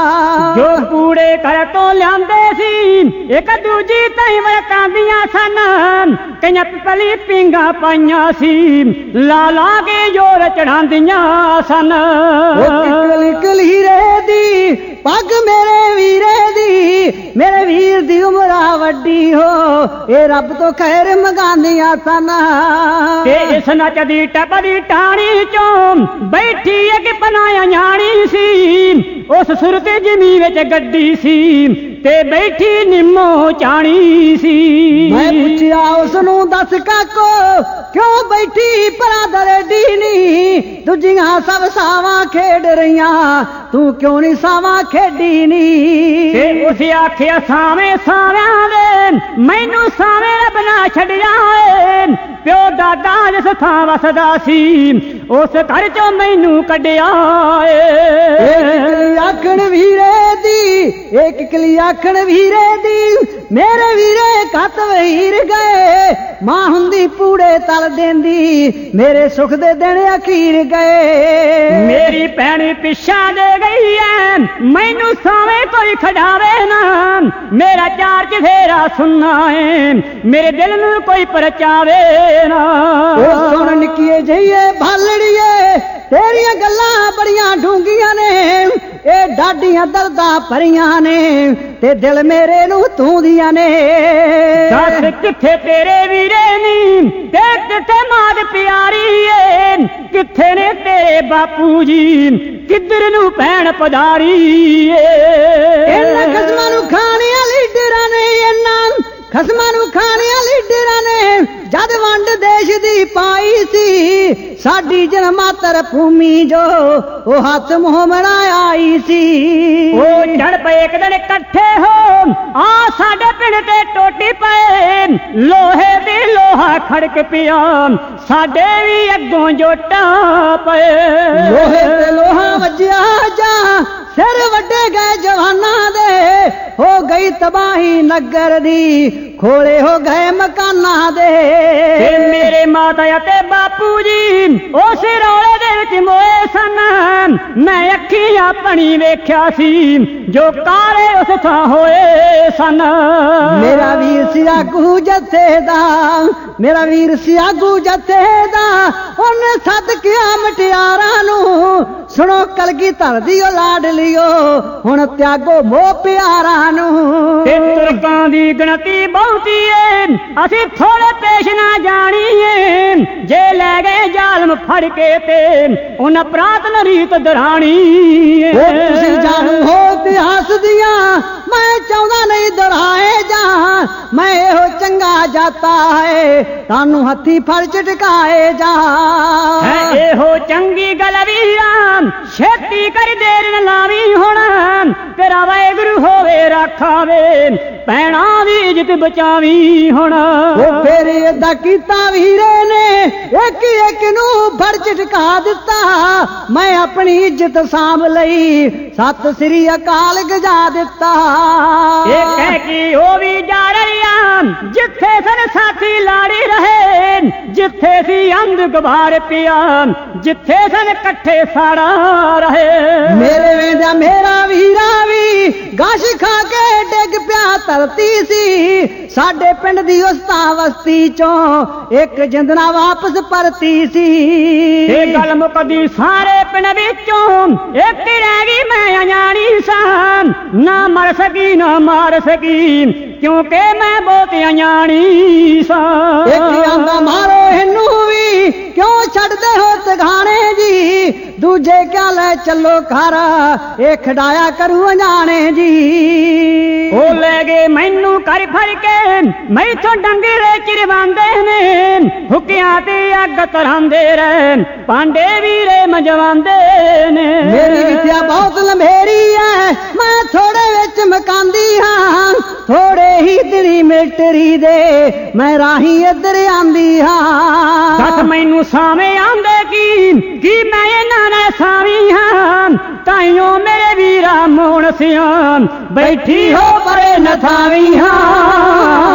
ਜੋ ਕੂੜੇ ਘਰ ਤੋਂ ਲਿਆਂਦੇ ਸੀ ਇੱਕ ਦੂਜੀ ਤਾਂ ਵਰਤਾਂਦੀਆਂ ਸਨ। ਕਈਆਂ ਪਿਪਲੀ ਪਿੰਗਾ ਪਾਈਆਂ ਸੀ ਲਾ ਲਾ ਕੇ ਜੋਰ ਚੜਾਉਂਦੀਆਂ ਸਨ। ਕਿਕਲੀ ਕਲੀਰੇ ਦੀ ਪੱਗ ਮੇਰੇ ਵੀਰੇ ਦੀ ਮੇਰੇ ਵੀਰ ਦੀ ਉਮਰਾ ਵੱਡੀ ਹੋ ਇਹ ਰੱਬ ਤੋਂ ਖੈਰ ਮੰਗਾਂਦੀਆਂ ਸਨ। ਤੇ ਇਸ ਨੱਚਦੀ ਟੱਪਦੀ ਟਾਣੀ ਚੋਂ ਬੈਠੀ ਇੱਕ ਪਨਾਇਆ ਨਿਆਣੀ ਸੀ ਉਸ ਸੁਰਤ ਜ਼ਮੀ ਵਿੱਚ ਗੱਡੀ ਸੀ ਤੇ ਬੈਠੀ ਨਿੰਮੋ ਚਾਣੀ ਸੀ। ਮੈਂ ਪੁੱਛਿਆ ਉਸ ਨੂੰ ਦੱਸ ਕਾਕੋ ਕਿਉਂ ਬੈਠੀ ਪਰਾਂ ਦਰੇਡੀ ਨੀ ਦੂਜੀਆਂ ਸਭ ਸਾਵਾਂ ਖੇਡ ਰਹੀਆਂ ਤੂੰ ਕਿਉਂ ਨਹੀਂ ਸਾਵਾਂ ਖੇਡੀ ਨੀ। ਤੇ ਉਸ ਆਖਿਆ ਸਾਵੇਂ ਸਾਰਿਆਂ ਦੇ ਮੈਨੂੰ ਸਾਵੇਂ ਬਣਾ ਛੱਡਿਆ ਏ ਪਿਓ ਦਾਦਾ ਜਿਸ ਥਾਂ ਵਸਦਾ ਸੀ ਉਸ ਘਰ ਚੋਂ ਮੈਨੂੰ ਕੱਢਿਆ ਏ। ਆਖਣ ਵੀਰੇ ਦੀ ਇੱਕ ਕਿਲੀ ਆਖਣ ਵੀਰੇ ਦੀ ਮੇਰੇ ਵੀਰੇ ਕੱਤ ਵਹੀਰ ਗਏ ਮਾਂ ਹੁੰਦੀ ਪੂੜੇ ਤਲ ਦੇਂਦੀ ਮੇਰੇ ਸੁਖ ਦੇ ਦਿਨ ਅਖੀਰ ਗਏ। ਮੇਰੀ ਭੈਣ ਪਿੱਛਾ ਦੇ ਗਈ ਐ ਮੈਨੂੰ ਸਾਵੇਂ ਕੋਈ ਖੜਾਵੇ ਨਾ ਮੇਰਾ ਚਾਰ ਚਫੇਰਾ ਸੁਣਨਾ ਏ ਮੇਰੇ ਦਿਲ ਨੂੰ ਕੋਈ ਪਰਚਾਵੇ ਨਾ। ਉਹ ਸੁਣ ਨਿੱਕੀਏ ਜਈਏ ਭਾਲੜੀਏ ਤੇਰੀਆਂ ਗੱਲਾਂ ਬੜੀਆਂ ਡੂੰਘੀਆਂ ਨੇ ਇਹ ਡਾਡੀਆਂ ਦਰਦਾਂ ਭਰੀਆਂ ਨੇ ਤੇ ਦਿਲ ਮੇਰੇ ਨੂੰ ਤੂੰ ਦੀਆਂ ਨੇ। ਦੱਸ ਕਿੱਥੇ ਤੇਰੇ ਵੀਰੇ ਨੀ ਤੇ ਕਿੱਥੇ ਮਾਂ ਪਿਆਰੀ ਏ, ਕਿੱਥੇ ਨੇ ਤੇਰੇ ਬਾਪੂ ਜੀ ਕਿੱਧਰ ਨੂੰ ਭੈਣ ਪਧਾਰੀ ਏ। ਇਹਨਾਂ ਖਸਮਾਂ ਨੂੰ ਖਾਣਿਆਂ ਲੀਡਰਾਂ ਨੇ, ਇਹਨਾਂ ਖਸਮਾਂ ਨੂੰ ਖਾਣਿਆਂ ਲੀਡਰਾਂ ਨੇ ਜਦ ਵੰਡ ਦੇਸ਼ ਦੀ ਪਾਈ ਸੀ, ਸਾਡੀ ਜਨਮਾਤਰ ਭੂਮੀ ਜੋ ਉਹ ਹੱਥ ਮੋਹ ਆਈ ਸੀ। ਉਹ ਚੜ ਪਏ ਇੱਕ ਦਿਨ ਇਕੱਠੇ ਹੋ ਆ ਸਾਡੇ ਪਿੰਡ ਤੇ ਟੋਟੀ ਪਏ, ਲੋਹੇ ਦੀ ਲੋਹਾ ਖੜਕ ਪਿਆ ਸਾਡੇ ਵੀ ਅੱਗੋਂ ਜੋਟਾਂ ਪਏ। ਲੋਹੇ ਤੇ ਲੋਹਾ ਵੱਜਿਆ ਜਾਂ ਸਿਰ ਵੱਡੇ ਗਏ ਜਵਾਨਾਂ ਦੇ, ਹੋ ਗਈ ਤਬਾਹੀ ਨਗਰ ਦੀ ਖੋਲੇ ਹੋ ਗਏ ਮਕਾਨਾਂ ਦੇ। ਤੇ ਮੇਰੇ ਮਾਤਾ ਅਤੇ ਬਾਪੂ ਜੀ ਉਸ ਰੌਲੇ ਦੇ ਵਿੱਚ ਮੋਏ ਸਨ, ਮੈਂ ਅੱਖੀਂ ਆਪਣੀ ਵੇਖਿਆ ਸੀ ਜੋ ਕਾਲੇ ਉਸ ਥਾਂ ਹੋਏ ਸਨ। ਮੇਰਾ ਵੀਰ ਸੀ ਆਗੂ ਜੱਥੇ ਦਾ, ਮੇਰਾ ਵੀਰ ਸੀ ਆਗੂ ਜੱਥੇ ਦਾ, ਉਹਨੇ ਸਦਕਿਆ ਮਟਿਆਰਾਂ ਨੂੰ, ਸੁਣੋ ਕਲਗੀਧਰ ਦੀ ਉਹ ਲਾਡਲੀਓ ਹੁਣ ਤਿਆਗੋ ਮੋਹ ਪਿਆਰਾਂ ਨੂੰ। ਤੇ ਤੁਰਕਾਂ ਦੀ ਗਿਣਤੀ ਬਹੁਤੀ ਏ ਅਸੀਂ ਥੋੜੇ ਪੇਸ਼ ਨਾ ਜਾਣੀਏ, ਜੇ ਲੈ ਗਏ ਜ਼ਾਲਮ ਫੜ ਕੇ ਤੇ ਉਹਨਾਂ ਪ੍ਰਾਤ ਨਰੀਤ ਦਰਾਣੀ ਏ। ਤੁਸੀਂ ਜਾਣੂ ਹੋ ਇਤਿਹਾਸ ਦੀਆਂ, ਮੈਂ ਚਾਹੁੰਦਾ ਨਹੀਂ ਦੁਹਰਾਏ ਜਾ, ਮੈਂ ਇਹੋ ਚੰਗਾ ਜਾਤਾ ਹੈ ਤੁਹਾਨੂੰ ਹੱਥੀ ਫੜ ਝਟਕਾਏ ਜਾ। ਹੈ ਇਹੋ ਚੰਗੀ ਗੱਲ ਵੀਰਾਂ ਛੇਤੀ ਕਰ ਦੇਰ ਨਾ ਲਾਵੀਂ, ਹੁਣ ਤੇਰਾ ਵਾਹਿਗੁਰੂ ਹੋਵੇ ਰਾਖਾਵੇ ਭੈਣਾਂ ਦੀ ਇੱਜ਼ਤ ਬਚਾਵੀਂ ਹੁਣ। ਉਹ ਫੇਰ ਏਦਾਂ ਕੀਤਾ ਵੀਰੇ ਨੇ ਇੱਕ ਇੱਕ ਨੂੰ ਫੜ ਝਟਕਾ ਦਿੱਤਾ, ਮੈਂ ਆਪਣੀ ਇੱਜ਼ਤ ਸਾਂਭ ਲਈ ਸਤਿ ਸ੍ਰੀ ਅਕਾਲ ਗਜਾ ਦਿੱਤਾ। ਇਹ ਕਹਿ ਕੇ ਉਹ ਵੀ ਜਾ ਰਹੀਆਂ ਜਿੱਥੇ ਸਨ ਸਾਥੀ ਲਾੜੀ ਰਹੇ, ਜਿੱਥੇ ਸੀ ਅੰਧ ਗਵਾਰ ਪਿਆ ਜਿੱਥੇ ਸਨ ਇਕੱਠੇ ਸਾੜਾ ਰਹੇ। ਮੇਰੇ ਵੇਂਦਾ ਮੇਰਾ ਵੀਰਾ ਵੀ ਗਾਸ਼ ਖਾ ਕੇ ਡਿੱਗ ਪਿਆ ਧਰਤੀ ਸੀ, ਸਾਡੇ ਪਿੰਡ ਦੀ ਉਸਤਾ ਵਸਤੀ ਚੋਂ ਇੱਕ ਜਿੰਦਨਾ ਵਾਪਸ ਪਰਤੀ ਸੀ। ਇਹ ਗੱਲ ਮੁੱਕਦੀ ਸਾਰੇ ਪਿੰਡ ਵਿੱਚੋਂ ਇੱਕ ਰਹਿ ਗਈ ਮੈਂ ਅਣਜਾਣੀ ਸਾਂ, ਨਾ ਮਰ ਸਕੀ ਨਾ ਮਾਰ ਸਕੀ ਕਿਉਂਕਿ ਮੈਂ ਬਹੁਤ ਅਣਜਾਣੀ ਸਾਂ। ਇੱਕ ਆਂਦਾ ਮਾਰੋ ਇਹਨੂੰ ਵੀ ਕਿਉਂ ਛੱਡਦੇ ਹੋ ਤਗਾਣੇ ਜੀ, ਦੂਜੇ ਕਿਆ ਲੈ ਚੱਲੋ ਘਰ ਇਹ ਖਡਾਇਆ ਕਰੂ ਅਣਜਾਣੇ ਜੀ। ਉਹ ਲੈ ਗਏ ਮੈਨੂੰ ਕਰ ਫੜ ਕੇ ਮੈਥੋਂ ਡੰਗਰੇ ਚਿਰਵਾਉਂਦੇ ਨੇ, ਹੁੱਕਿਆਂ ਤੇ ਅੱਗ ਤਰਾਂਦੇ ਰਹਿ ਪਾਂਡੇ ਵੀਰੇ ਮਜਵਾਉਂਦੇ ਨੇ। ਮੇਰੀ ਵਿਦਿਆ ਬਹੁਤ ਲੰਮੇਰੀ ਐ ਮੈਂ ਥੋੜੇ ਵਿੱਚ ਮਕਾਂਦੀ ਹਾਂ, ਥੋੜੇ ਹੀ ਤੇਰੀ ਮਿਲਟਰੀ ਦੇ ਮੈਂ ਰਾਹੀ ਇੱਧਰ ਆਂਦੀ ਹਾਂ। ਦੱਸ ਮੈਨੂੰ ਸਾਵੇਂ ਆਂਦੇ ਕੀ ਕੀ ਮੈਂ ਇਹਨਾਂ ਨੇ ਸਾਵੀ ਹਾਂ, ਤਾਈਓ ਮੇਰੇ ਵੀਰਾ ਮੋਣ ਸਿਆਂ ਬੈਠੀ ਹੋ ਪਰੇ ਨਥਾਵੀ ਹਾਂ।